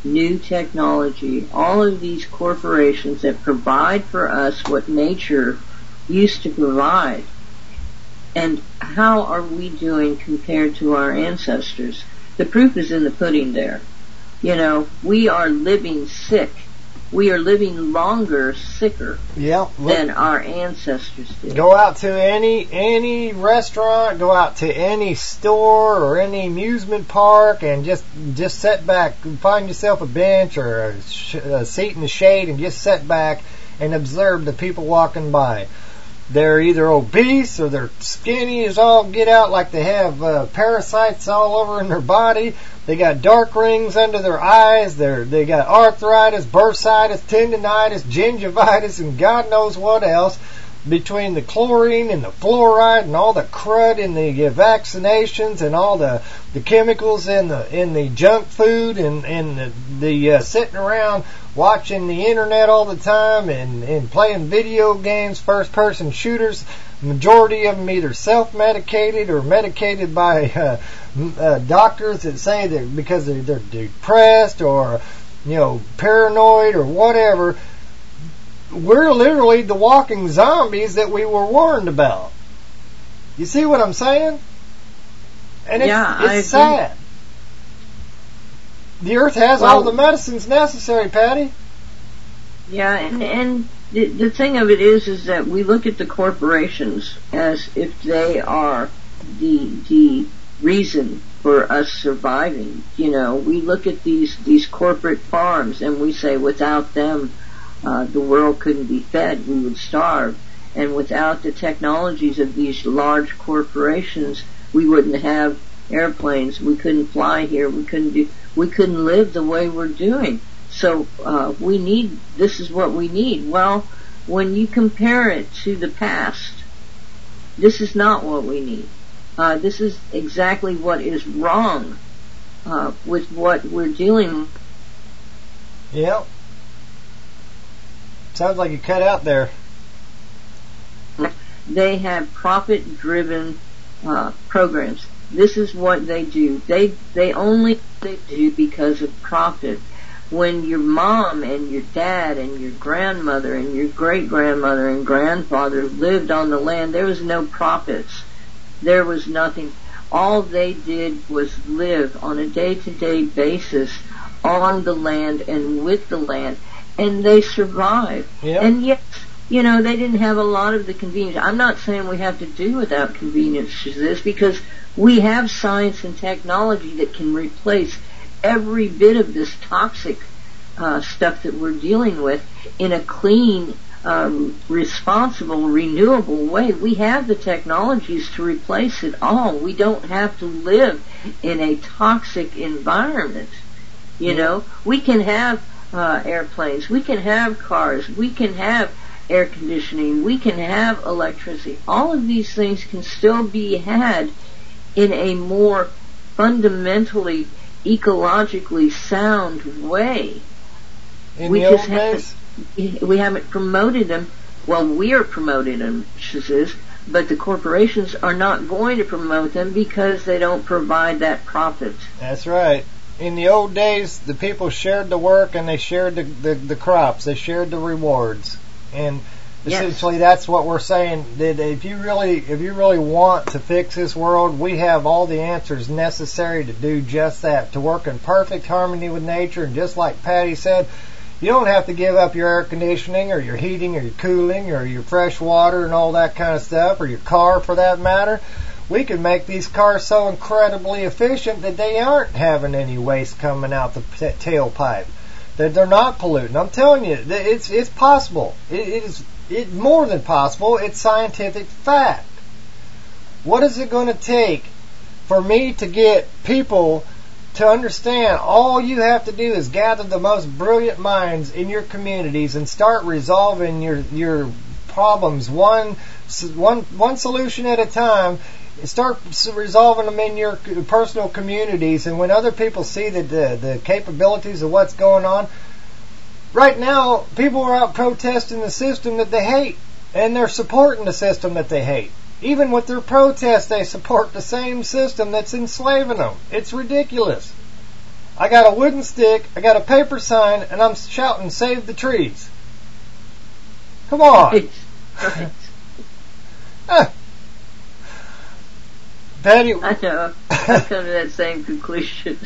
new technology, all of these corporations that provide for us what nature used to provide. And how are we doing compared to our ancestors? The proof is in the pudding there. You know, we are living sick. We are living longer sicker yeah, than our ancestors did. Go out to any any restaurant, go out to any store or any amusement park, and just just sit back, find yourself a bench or a, sh- a seat in the shade, and just sit back and observe the people walking by. They're either obese or they're skinny as all get out, like they have uh, parasites all over in their body. They got dark rings under their eyes. They're, they got arthritis, bursitis, tendinitis, gingivitis, and God knows what else. Between the chlorine and the fluoride and all the crud in the uh, vaccinations and all the, the chemicals in the in the junk food and, and the, the uh, sitting around watching the internet all the time and, and playing video games, first-person shooters, majority of them either self-medicated or medicated by uh, uh, doctors that say that because they're, they're depressed or, you know, paranoid or whatever. We're literally the walking zombies that we were warned about. You see what I'm saying? And it's, yeah, it's sad. The earth has well, all the medicines necessary, Patty. Yeah, and, and the, the thing of it is, is that we look at the corporations as if they are the the reason for us surviving. You know, we look at these these corporate farms and we say, without them, Uh, the world couldn't be fed, we would starve. And without the technologies of these large corporations, we wouldn't have airplanes, we couldn't fly here, we couldn't do, we couldn't live the way we're doing. So, uh, we need, this is what we need. Well, when you compare it to the past, this is not what we need. Uh, this is exactly what is wrong, uh, with what we're dealing with. Yep. Sounds like you cut out there. They have profit-driven uh, programs. This is what they do. They they only they do because of profit. When your mom and your dad and your grandmother and your great-grandmother and grandfather lived on the land, there was no profits. There was nothing. All they did was live on a day-to-day basis on the land and with the land. And they survived. Yep. And yes, you know, they didn't have a lot of the convenience. I'm not saying we have to do without conveniences this, because we have science and technology that can replace every bit of this toxic uh, stuff that we're dealing with in a clean, um, responsible, renewable way. We have the technologies to replace it all. We don't have to live in a toxic environment. You Yep. know, we can have Uh, airplanes, we can have cars, we can have air conditioning, we can have electricity. All of these things can still be had in a more fundamentally, ecologically sound way. In we the just old days? haven't, we haven't promoted them. Well, we are promoting them, she says, but the corporations are not going to promote them because they don't provide that profit. That's right. In the old days, the people shared the work and they shared the, the, the crops. They shared the rewards. And essentially, yes. That's what we're saying. That if you really, if you really want to fix this world, we have all the answers necessary to do just that. To work in perfect harmony with nature. And just like Patty said, you don't have to give up your air conditioning or your heating or your cooling or your fresh water and all that kind of stuff, or your car for that matter. We can make these cars so incredibly efficient that they aren't having any waste coming out the tailpipe. That they're not polluting. I'm telling you, it's it's possible. It, it is it's more than possible. It's scientific fact. What is it going to take for me to get people to understand? All you have to do is gather the most brilliant minds in your communities and start resolving your your problems one one one solution at a time. Start resolving them in your personal communities, and when other people see the, the the capabilities of what's going on, right now people are out protesting the system that they hate, and they're supporting the system that they hate. Even with their protests, they support the same system that's enslaving them. It's ridiculous. I got a wooden stick, I got a paper sign, and I'm shouting, save the trees. Come on. Right. Right. Ah. Patty. I know. I've come to that same conclusion.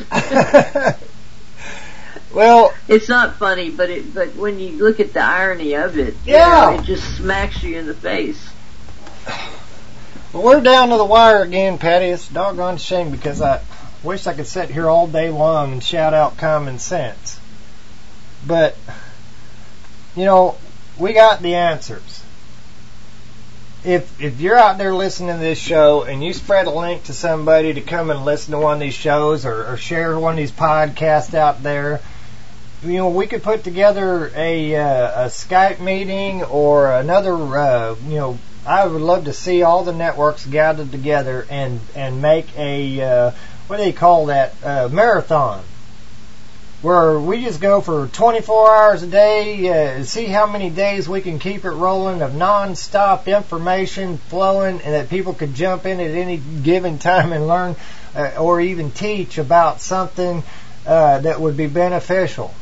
Well, it's not funny, but it but when you look at the irony of it, yeah, you know, it just smacks you in the face. Well, we're down to the wire again, Patty. It's a doggone shame because I wish I could sit here all day long and shout out common sense. But, you know, we got the answers. If if you're out there listening to this show and you spread a link to somebody to come and listen to one of these shows or, or share one of these podcasts out there, you know, we could put together a uh, a Skype meeting or another, uh, you know, I would love to see all the networks gathered together and, and make a, uh, what do they call that, uh, marathon, where we just go for twenty-four hours a day, uh, see how many days we can keep it rolling of non-stop information flowing, and that people could jump in at any given time and learn uh, or even teach about something uh, that would be beneficial.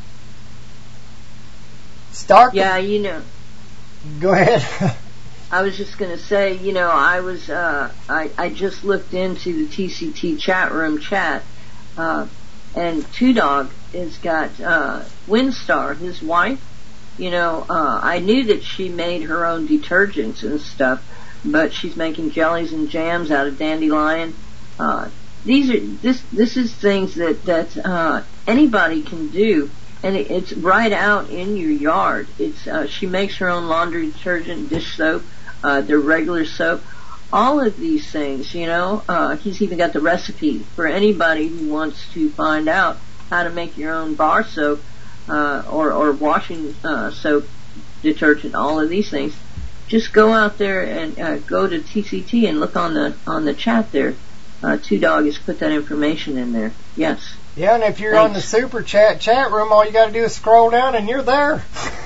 Start. Yeah, you know. Go ahead. I was just going to say, you know, I was, uh, I, I just looked into the T C T chat room chat, uh, and Two Dog has got, uh, Windstar, his wife. You know, uh, I knew that she made her own detergents and stuff, but she's making jellies and jams out of dandelion. Uh, these are, this, this is things that, that, uh, anybody can do. And it, it's right out in your yard. It's, uh, she makes her own laundry detergent, dish soap, uh, their regular soap. All of these things, you know, uh, he's even got the recipe for anybody who wants to find out how to make your own bar soap, uh, or, or washing, uh, soap detergent, all of these things. Just go out there and, uh, go to T C T and look on the, on the chat there. Uh, Two Dog has put that information in there. Yes. Yeah, and if you're Thanks. on the Super Chat chat room, all you got to do is scroll down and you're there.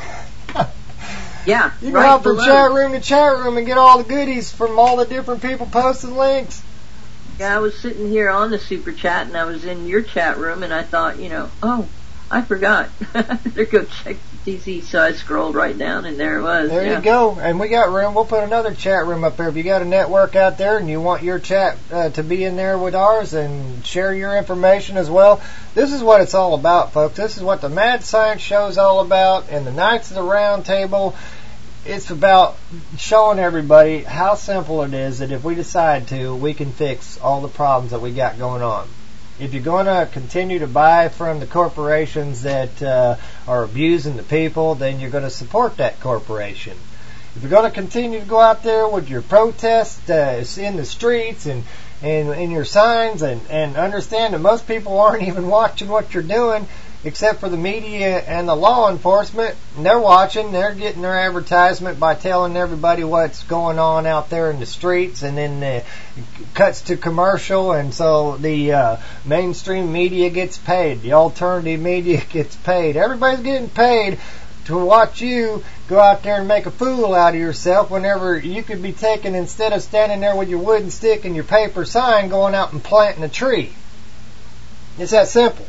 Yeah, you can right hop from below. chat room to chat room and get all the goodies from all the different people posting links. Yeah, I was sitting here on the Super Chat and I was in your chat room and I thought, you know, oh, I forgot. Better go check the T C. So I scrolled right down and there it was. There yeah. you go. And we got room. We'll put another chat room up there. If you got a network out there and you want your chat uh, to be in there with ours and share your information as well, this is what it's all about, folks. This is what the Mad Science Show is all about. And the Knights of the Round Table, it's about showing everybody how simple it is that if we decide to, we can fix all the problems that we got going on. If you're going to continue to buy from the corporations that uh, are abusing the people, then you're going to support that corporation. If you're going to continue to go out there with your protest uh, in the streets and and in your signs and, and understand that most people aren't even watching what you're doing except for the media and the law enforcement, and they're watching, they're getting their advertisement by telling everybody what's going on out there in the streets, and then uh, cuts to commercial, and so the uh, mainstream media gets paid, the alternative media gets paid, everybody's getting paid to watch you go out there and make a fool out of yourself whenever you could be taking, instead of standing there with your wooden stick and your paper sign, going out and planting a tree. It's that simple.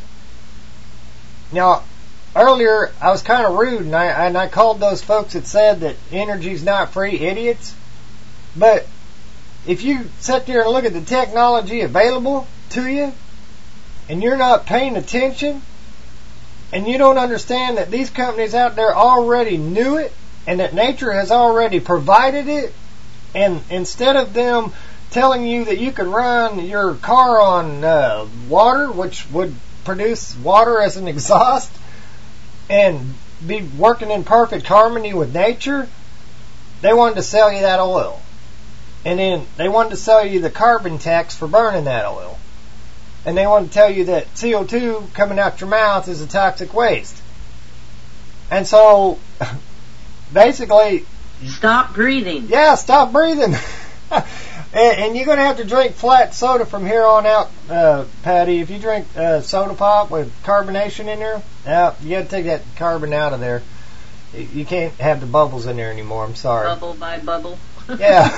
Now, earlier I was kind of rude, and I, and I called those folks that said that energy's not free idiots. But if you sit there and look at the technology available to you, and you're not paying attention, and you don't understand that these companies out there already knew it, and that nature has already provided it, and instead of them telling you that you could run your car on uh, water, which would produce water as an exhaust and be working in perfect harmony with nature, they wanted to sell you that oil. And then they wanted to sell you the carbon tax for burning that oil. And they wanted to tell you that C O two coming out your mouth is a toxic waste. And so, basically... Stop breathing. Yeah, stop breathing. And, and you're going to have to drink flat soda from here on out, uh, Patty. If you drink uh, soda pop with carbonation in there, uh, you got to take that carbon out of there. You can't have the bubbles in there anymore. I'm sorry. Bubble by bubble. Yeah.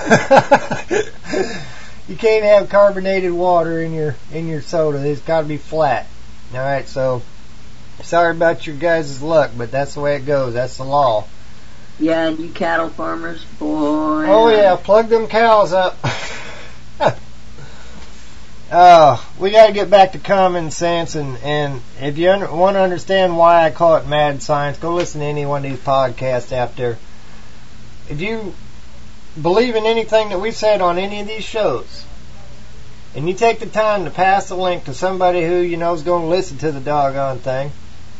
You can't have carbonated water in your in your soda. It's got to be flat. Alright, so sorry about your guys' luck, but that's the way it goes. That's the law. Yeah, and you cattle farmers, boy. Oh yeah, plug them cows up. Uh, we got to get back to common sense, and, and if you under, want to understand why I call it mad science, go listen to any one of these podcasts out there. If you believe in anything that we said on any of these shows, and you take the time to pass the link to somebody who you know is going to listen to the doggone thing,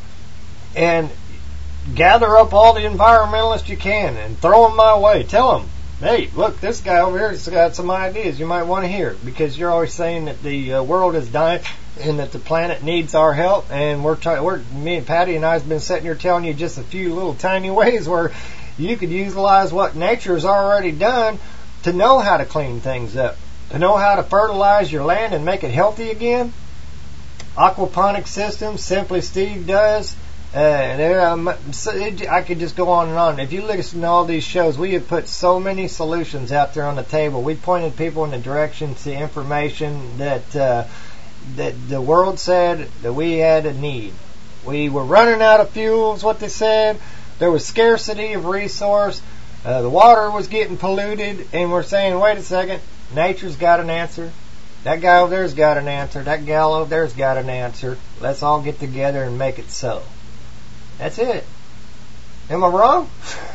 and gather up all the environmentalists you can and throw them my way. Tell them, hey, look, this guy over here has got some ideas you might want to hear, because you're always saying that the uh, world is dying and that the planet needs our help, and we're trying. We're me and Patty and I have been sitting here telling you just a few little tiny ways where you could utilize what nature has already done to know how to clean things up, to know how to fertilize your land and make it healthy again. Aquaponic systems, Simply Steve does. Uh, and um, so it, I could just go on and on. If you listen to all these shows, we have put so many solutions out there on the table. We pointed people in the direction to information that uh, that the world said that we had a need. We were running out of fuels, what they said. There was scarcity of resource. Uh, the water was getting polluted, and we're saying, wait a second, nature's got an answer. That guy over there's got an answer. That gal over there's got an answer. Let's all get together and make it so. That's it. Am I wrong?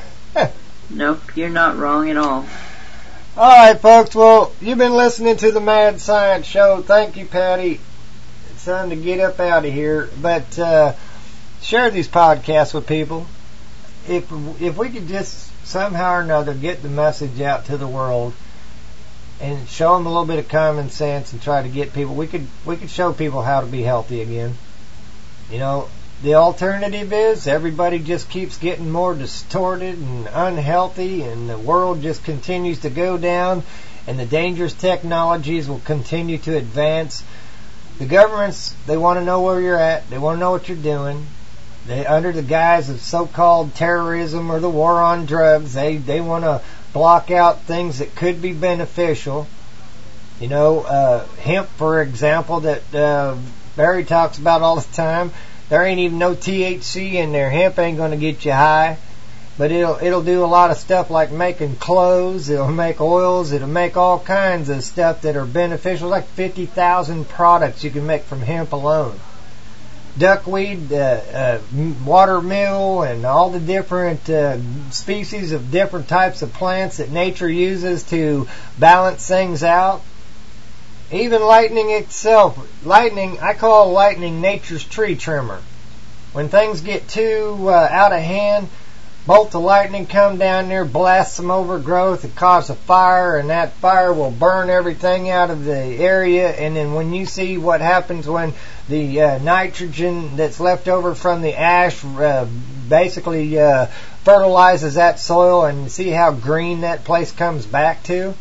Nope, you're not wrong at all. Alright, folks. Well, you've been listening to the Mad Science Show. Thank you, Patty. It's time to get up out of here. But uh, share these podcasts with people. If if we could just somehow or another get the message out to the world and show them a little bit of common sense and try to get people, we could we could show people how to be healthy again. You know, the alternative is everybody just keeps getting more distorted and unhealthy, and the world just continues to go down, and the dangerous technologies will continue to advance. The governments, they want to know where you're at. They want to know what you're doing. They, under the guise of so-called terrorism or the war on drugs, they, they want to block out things that could be beneficial. You know, uh, hemp, for example, that uh, Barry talks about all the time. There ain't even no T H C in there. Hemp ain't going to get you high, but it'll it'll do a lot of stuff like making clothes. It'll make oils. It'll make all kinds of stuff that are beneficial. Like fifty thousand products you can make from hemp alone. Duckweed, uh, uh, watermill, and all the different uh, species of different types of plants that nature uses to balance things out. Even lightning itself, lightning, I call lightning nature's tree trimmer. When things get too uh, out of hand, bolt of lightning come down there, blast some overgrowth, it causes a fire, and that fire will burn everything out of the area. And then when you see what happens when the uh, nitrogen that's left over from the ash uh, basically uh, fertilizes that soil, and see how green that place comes back to.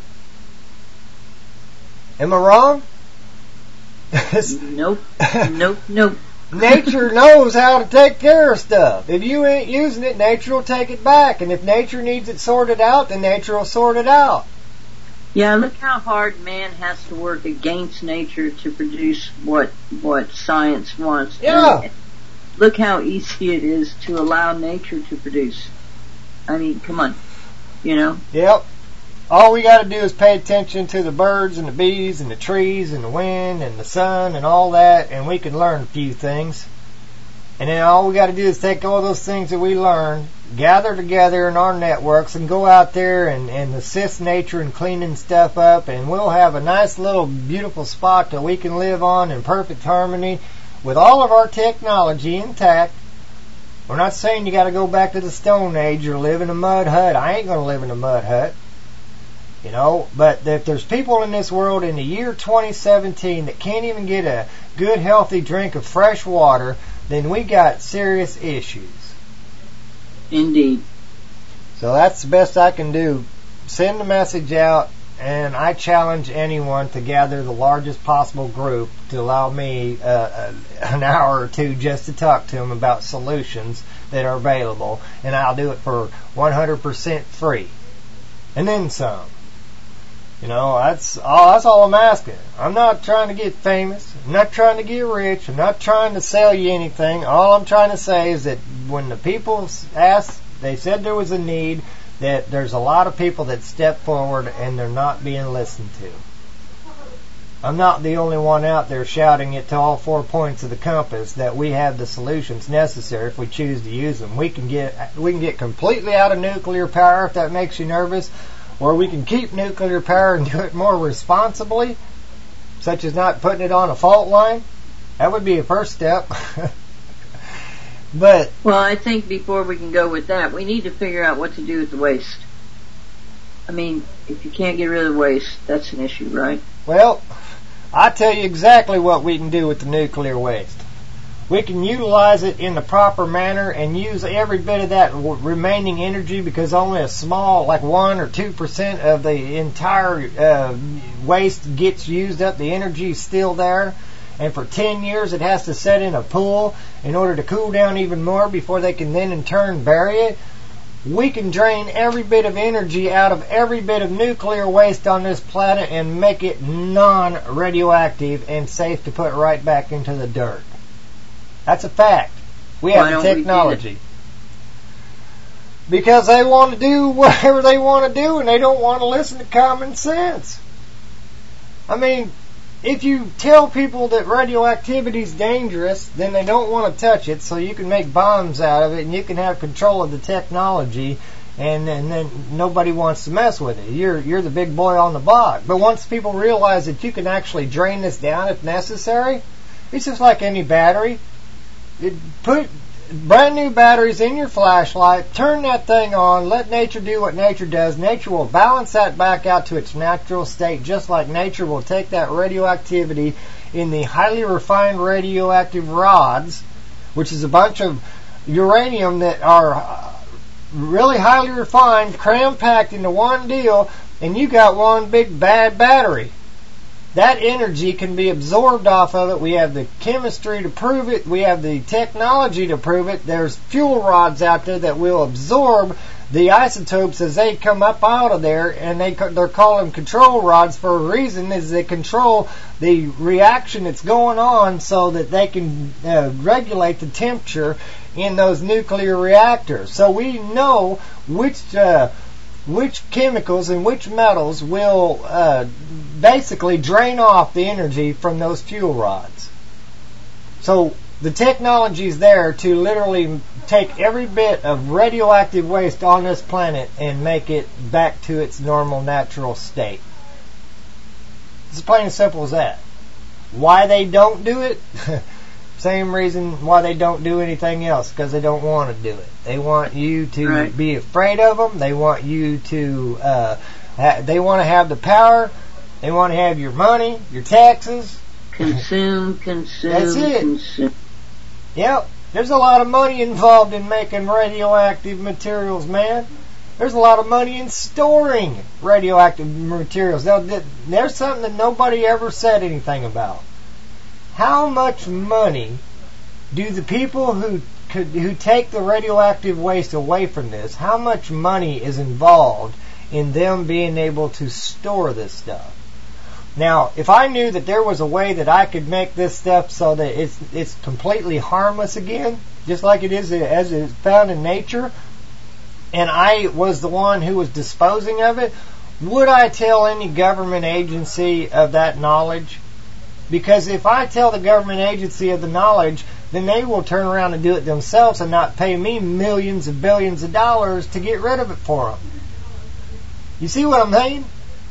Am I wrong? Nope. Nope. Nope. Nature knows how to take care of stuff. If you ain't using it, nature will take it back. And if nature needs it sorted out, then nature will sort it out. Yeah, look how hard man has to work against nature to produce what what science wants. Yeah. And look how easy it is to allow nature to produce. I mean, come on. You know? Yep. All we got to do is pay attention to the birds and the bees and the trees and the wind and the sun and all that, and we can learn a few things. And then all we got to do is take all those things that we learn, gather together in our networks, and go out there and, and assist nature in cleaning stuff up, and we'll have a nice little beautiful spot that we can live on in perfect harmony with all of our technology intact. We're not saying you got to go back to the Stone Age or live in a mud hut. I ain't going to live in a mud hut. You know, but if there's people in this world in the year twenty seventeen that can't even get a good, healthy drink of fresh water, then we got serious issues. Indeed. So that's the best I can do. Send the message out, and I challenge anyone to gather the largest possible group to allow me uh, an hour or two just to talk to them about solutions that are available, and I'll do it for one hundred percent free. And then some. You know, that's all, that's all I'm asking. I'm not trying to get famous. I'm not trying to get rich. I'm not trying to sell you anything. All I'm trying to say is that when the people asked, they said there was a need, that there's a lot of people that step forward and they're not being listened to. I'm not the only one out there shouting it to all four points of the compass that we have the solutions necessary if we choose to use them. We can get we can get completely out of nuclear power if that makes you nervous, or we can keep nuclear power and do it more responsibly, such as not putting it on a fault line. That would be a first step. But well, I think before we can go with that, we need to figure out what to do with the waste. I mean, if you can't get rid of the waste, that's an issue, right? Well, I tell you exactly what we can do with the nuclear waste. We can utilize it in the proper manner and use every bit of that remaining energy, because only a small, like one or two percent of the entire uh, waste gets used up. The energy is still there. And for ten years it has to set in a pool in order to cool down even more before they can then in turn bury it. We can drain every bit of energy out of every bit of nuclear waste on this planet and make it non-radioactive and safe to put right back into the dirt. That's a fact. We have the technology. Because they want to do whatever they want to do and they don't want to listen to common sense. I mean, if you tell people that radioactivity is dangerous, then they don't want to touch it, so you can make bombs out of it and you can have control of the technology, and, and then nobody wants to mess with it. You're you're the big boy on the block. But once people realize that you can actually drain this down if necessary, it's just like any battery. It, put brand new batteries in your flashlight, turn that thing on, let nature do what nature does. Nature will balance that back out to its natural state, just like nature will take that radioactivity in the highly refined radioactive rods, which is a bunch of uranium that are really highly refined, cram packed into one deal, and you got one big bad battery. That energy can be absorbed off of it. We have the chemistry to prove it. We have the technology to prove it. There's fuel rods out there that will absorb the isotopes as they come up out of there, and they they're calling control rods for a reason, is they control the reaction that's going on so that they can uh, regulate the temperature in those nuclear reactors. So we know which uh, which chemicals and which metals will uh, basically drain off the energy from those fuel rods. So the technology is there to literally take every bit of radioactive waste on this planet and make it back to its normal natural state. It's plain and simple as that. Why they don't do it? Same reason why they don't do anything else, because they don't want to do it. They want you to right. be afraid of them. They want you to, uh, ha- they want to have the power. They want to have your money, your taxes. Consume, consume, That's it. consume. Yep. There's a lot of money involved in making radioactive materials, man. There's a lot of money in storing radioactive materials. Now, there's something that nobody ever said anything about. How much money do the people who could, who take the radioactive waste away from this, how much money is involved in them being able to store this stuff? Now, if I knew that there was a way that I could make this stuff so that it's it's completely harmless again, just like it is as it's found in nature, and I was the one who was disposing of it, would I tell any government agency of that knowledge? Because if I tell the government agency of the knowledge, then they will turn around and do it themselves and not pay me millions and billions of dollars to get rid of it for them. You see what I'm saying?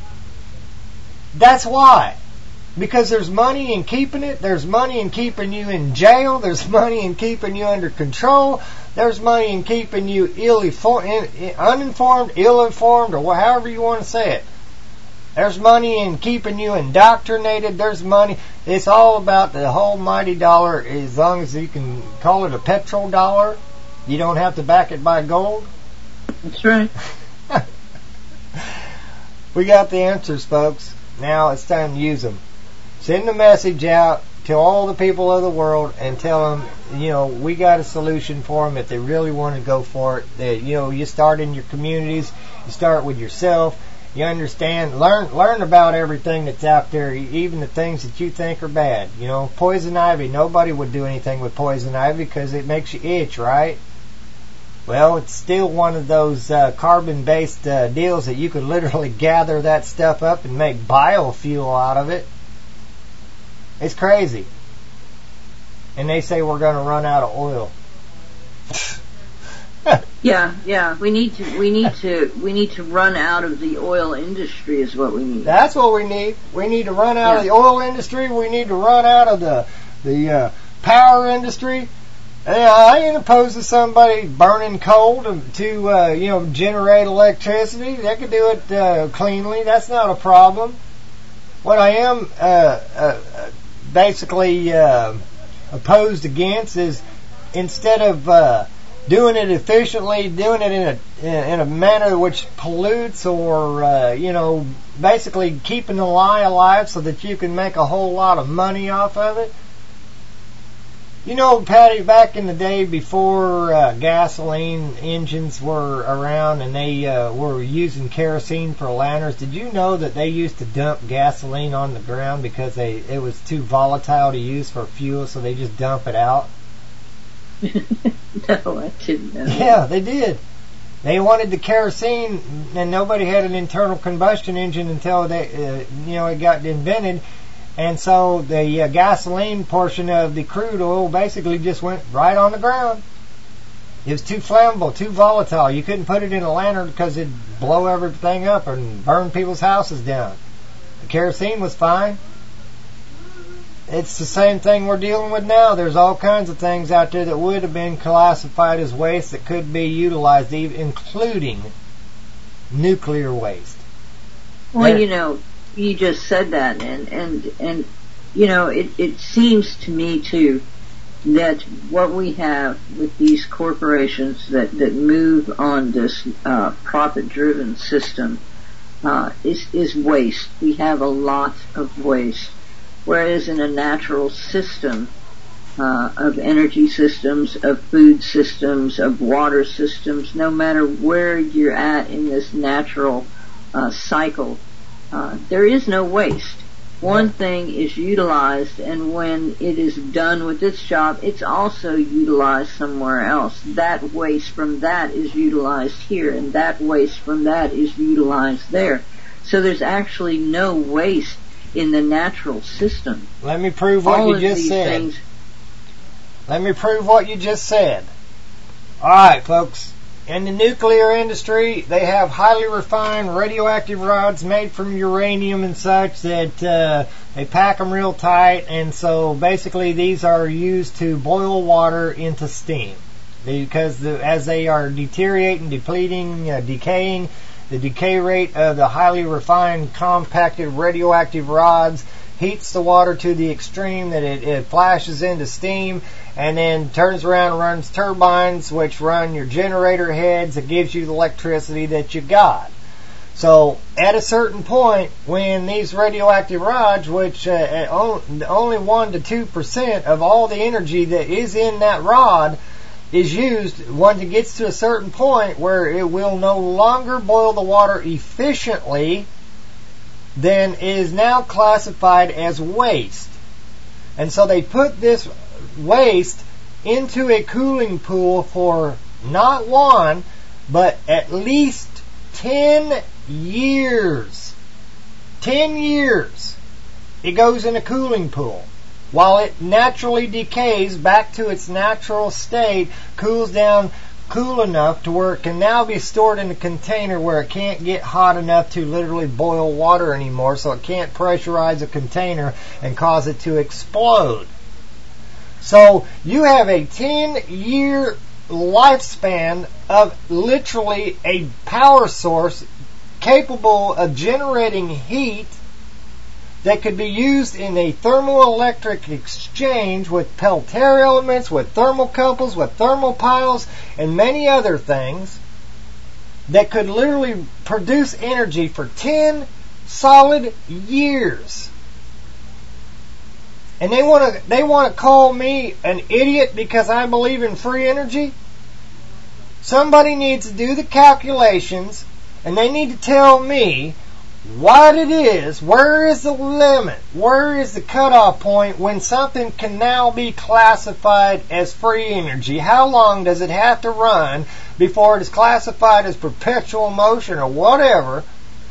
That's why. Because there's money in keeping it. There's money in keeping you in jail. There's money in keeping you under control. There's money in keeping you ill-informed, uninformed, ill-informed, or however you want to say it. There's money in keeping you indoctrinated. There's money. It's all about the whole mighty dollar, as long as you can call it a petrol dollar. You don't have to back it by gold. That's right. We got the answers, folks. Now it's time to use them. Send the message out to all the people of the world and tell them, you know, we got a solution for them if they really want to go for it. That, you know, you start in your communities, you start with yourself, You understand? Learn learn about everything that's out there, even the things that you think are bad. You know, poison ivy. Nobody would do anything with poison ivy because it makes you itch, right? Well, it's still one of those uh, carbon-based uh, deals that you could literally gather that stuff up and make biofuel out of it. It's crazy. And they say we're going to run out of oil. Yeah, yeah. We need to, we need to, we need to run out of the oil industry. Is what we need. That's what we need. We need to run out yeah. of the oil industry. We need to run out of the the uh, power industry. Yeah, I ain't opposed to somebody burning coal to, to uh, you know, generate electricity. They could do it uh, cleanly. That's not a problem. What I am uh, uh, basically uh, opposed against is instead of uh, doing it efficiently, doing it in a in a manner which pollutes, or uh, you know, basically keeping the lie alive so that you can make a whole lot of money off of it. You know, Patty, back in the day before uh, gasoline engines were around and they uh, were using kerosene for lanterns, did you know that they used to dump gasoline on the ground because they it was too volatile to use for fuel, so they just dump it out? No, I didn't know. Yeah, they did. They wanted the kerosene, and nobody had an internal combustion engine until they, uh, you know, it got invented. And so the uh, gasoline portion of the crude oil basically just went right on the ground. It was too flammable, too volatile. You couldn't put it in a lantern because it'd blow everything up and burn people's houses down. The kerosene was fine. It's the same thing we're dealing with now. There's all kinds of things out there that would have been classified as waste that could be utilized, including nuclear waste. Well, there, you know, you just said that, and and and you know, it it seems to me too that what we have with these corporations that that move on this uh, profit-driven system uh, is is waste. We have a lot of waste, whereas in a natural system uh, of energy systems, of food systems, of water systems, no matter where you're at in this natural uh, cycle. Uh, there is no waste. One thing is utilized, and when it is done with its job, it's also utilized somewhere else. That waste from that is utilized here, and that waste from that is utilized there. So there's actually no waste in the natural system. Let me prove what All you of just these said. Things, Let me prove what you just said. All right, folks. In the nuclear industry, they have highly refined radioactive rods made from uranium and such that uh, they pack them real tight, and so basically these are used to boil water into steam. Because the, as they are deteriorating, depleting, uh, decaying, the decay rate of the highly refined, compacted radioactive rods heats the water to the extreme that it, it flashes into steam, and then turns around and runs turbines which run your generator heads that gives you the electricity that you got. So at a certain point, when these radioactive rods, which uh, only one to two percent of all the energy that is in that rod is used, once it gets to a certain point where it will no longer boil the water efficiently, then it is now classified as waste. And so they put this waste into a cooling pool for not one, but at least ten years. Ten years. It goes in a cooling pool. While it naturally decays back to its natural state, cools down cool enough to where it can now be stored in a container where it can't get hot enough to literally boil water anymore, so it can't pressurize a container and cause it to explode. So you have a ten-year lifespan of literally a power source capable of generating heat that could be used in a thermoelectric exchange with Peltier elements, with thermocouples, with thermopiles, and many other things that could literally produce energy for ten solid years. And they want to they want to call me an idiot because I believe in free energy? Somebody needs to do the calculations, and they need to tell me what it is, where is the limit, where is the cutoff point when something can now be classified as free energy? How long does it have to run before it is classified as perpetual motion or whatever?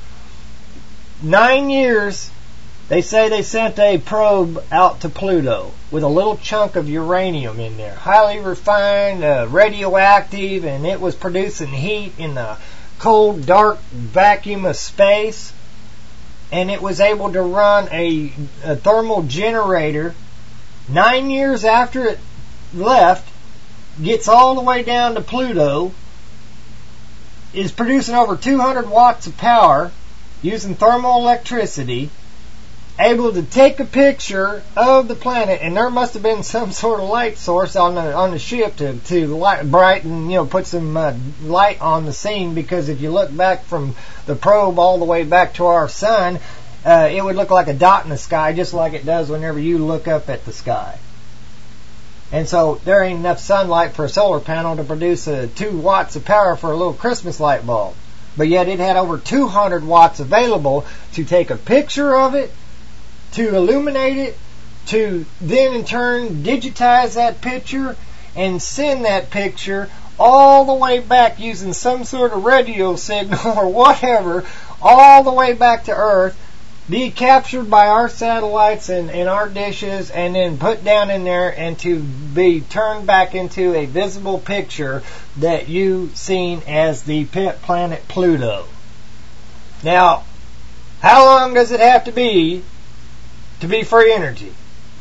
Nine years, they say they sent a probe out to Pluto with a little chunk of uranium in there, highly refined, uh, radioactive, and it was producing heat in the cold, dark vacuum of space. And it was able to run a, a thermal generator. Nine years after it left, gets all the way down to Pluto, is producing over two hundred watts of power using thermal electricity, able to take a picture of the planet, and there must have been some sort of light source on the on the ship to to light, brighten, you know, put some uh, light on the scene. Because if you look back from the probe all the way back to our sun, uh, it would look like a dot in the sky, just like it does whenever you look up at the sky. And so there ain't enough sunlight for a solar panel to produce uh, two watts of power for a little Christmas light bulb. But yet it had over two hundred watts available to take a picture of it, to illuminate it, to then in turn digitize that picture and send that picture all the way back using some sort of radio signal or whatever, all the way back to Earth, be captured by our satellites and, and our dishes, and then put down in there and to be turned back into a visible picture that you seen as the pet planet Pluto. Now, how long does it have to be to be free energy?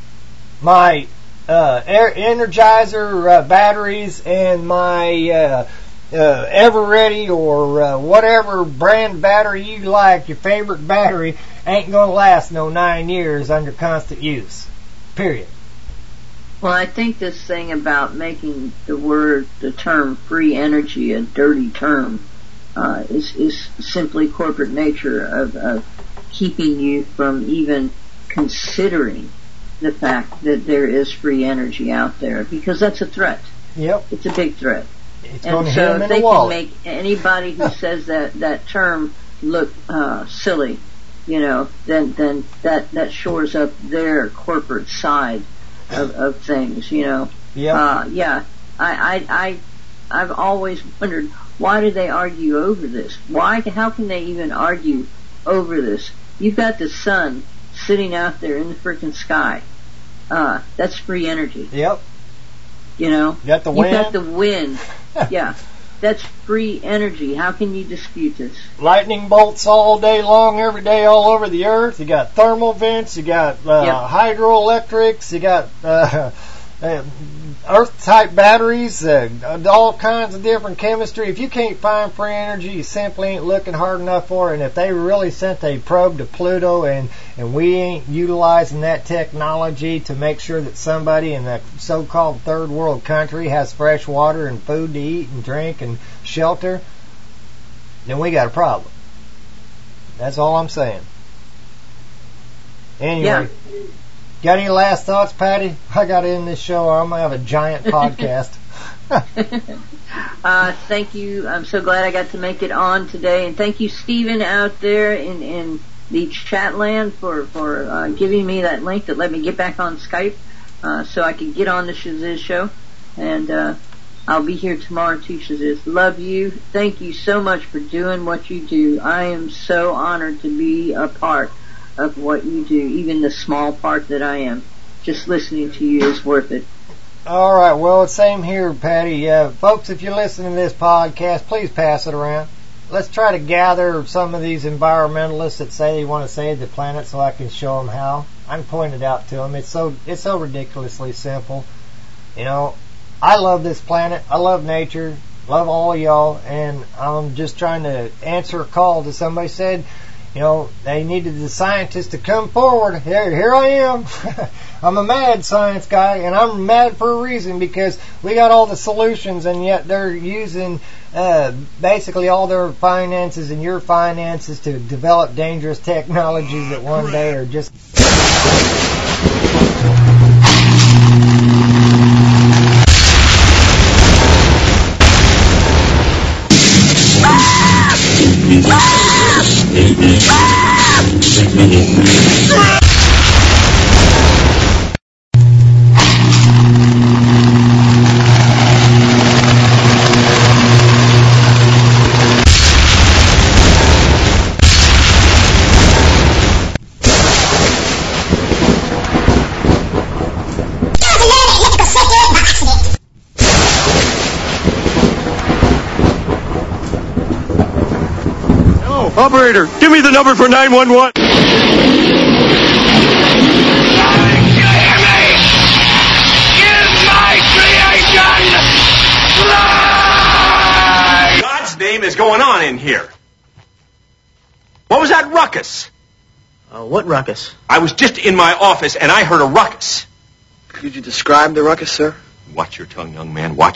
My uh, air Energizer uh, batteries and my uh, uh, Everready or uh, whatever brand battery you like, your favorite battery, ain't going to last no nine years under constant use. Period. Well, I think this thing about making the word, the term free energy a dirty term uh, is, is simply corporate nature of, of keeping you from even considering the fact that there is free energy out there, because that's a threat. Yep. It's a big threat. It's and going to so hit them if in they the can wallet. make anybody who says that, that term look uh, silly, you know, then then that, that shores up their corporate side of, of things, you know. Yep. Uh, yeah. I, I, I, I've always wondered, why do they argue over this? Why? How can they even argue over this? You've got the sun sitting out there in the freaking sky. Uh, that's free energy. Yep. You know? You got the wind. You got the wind. Yeah. That's free energy. How can you dispute this? Lightning bolts all day long, every day, all over the earth. You got thermal vents. You got uh, Yep. hydroelectrics. You got uh, uh, Earth-type batteries. Uh, all kinds of different chemistry. If you can't find free energy, you simply ain't looking hard enough for it. And if they really sent a probe to Pluto and, and we ain't utilizing that technology to make sure that somebody in that so-called third world country has fresh water and food to eat and drink and shelter, then we got a problem. That's all I'm saying. Anyway, Yeah. got any last thoughts, Patty? I got to end this show or I'm going to have a giant podcast. uh, thank you. I'm so glad I got to make it on today. And thank you, Stephen, out there in, in the chat land for, for uh, giving me that link that let me get back on Skype uh, so I could get on the Shaziz show. And uh, I'll be here tomorrow too, Shaziz. Love you. Thank you so much for doing what you do. I am so honored to be a part of what you do, even the small part that I am. Just listening to you is worth it. All right, well, same here, Patty. Uh, folks, if you're listening to this podcast, please pass it around. Let's try to gather some of these environmentalists that say they want to save the planet so I can show them how. I can point it out to them. It's so it's so ridiculously simple. You know, I love this planet. I love nature. Love all y'all. And I'm just trying to answer a call that somebody said, you know, they needed the scientists to come forward. Here, here I am. I'm a mad science guy, and I'm mad for a reason, because we got all the solutions, and yet they're using uh, basically all their finances and your finances to develop dangerous technologies that one day are just... Ah! Operator, give me the number for nine one one. God's name is going on in here. What was that ruckus? Uh, what ruckus? I was just in my office and I heard a ruckus. Could you describe the ruckus, sir? Watch your tongue, young man. Watch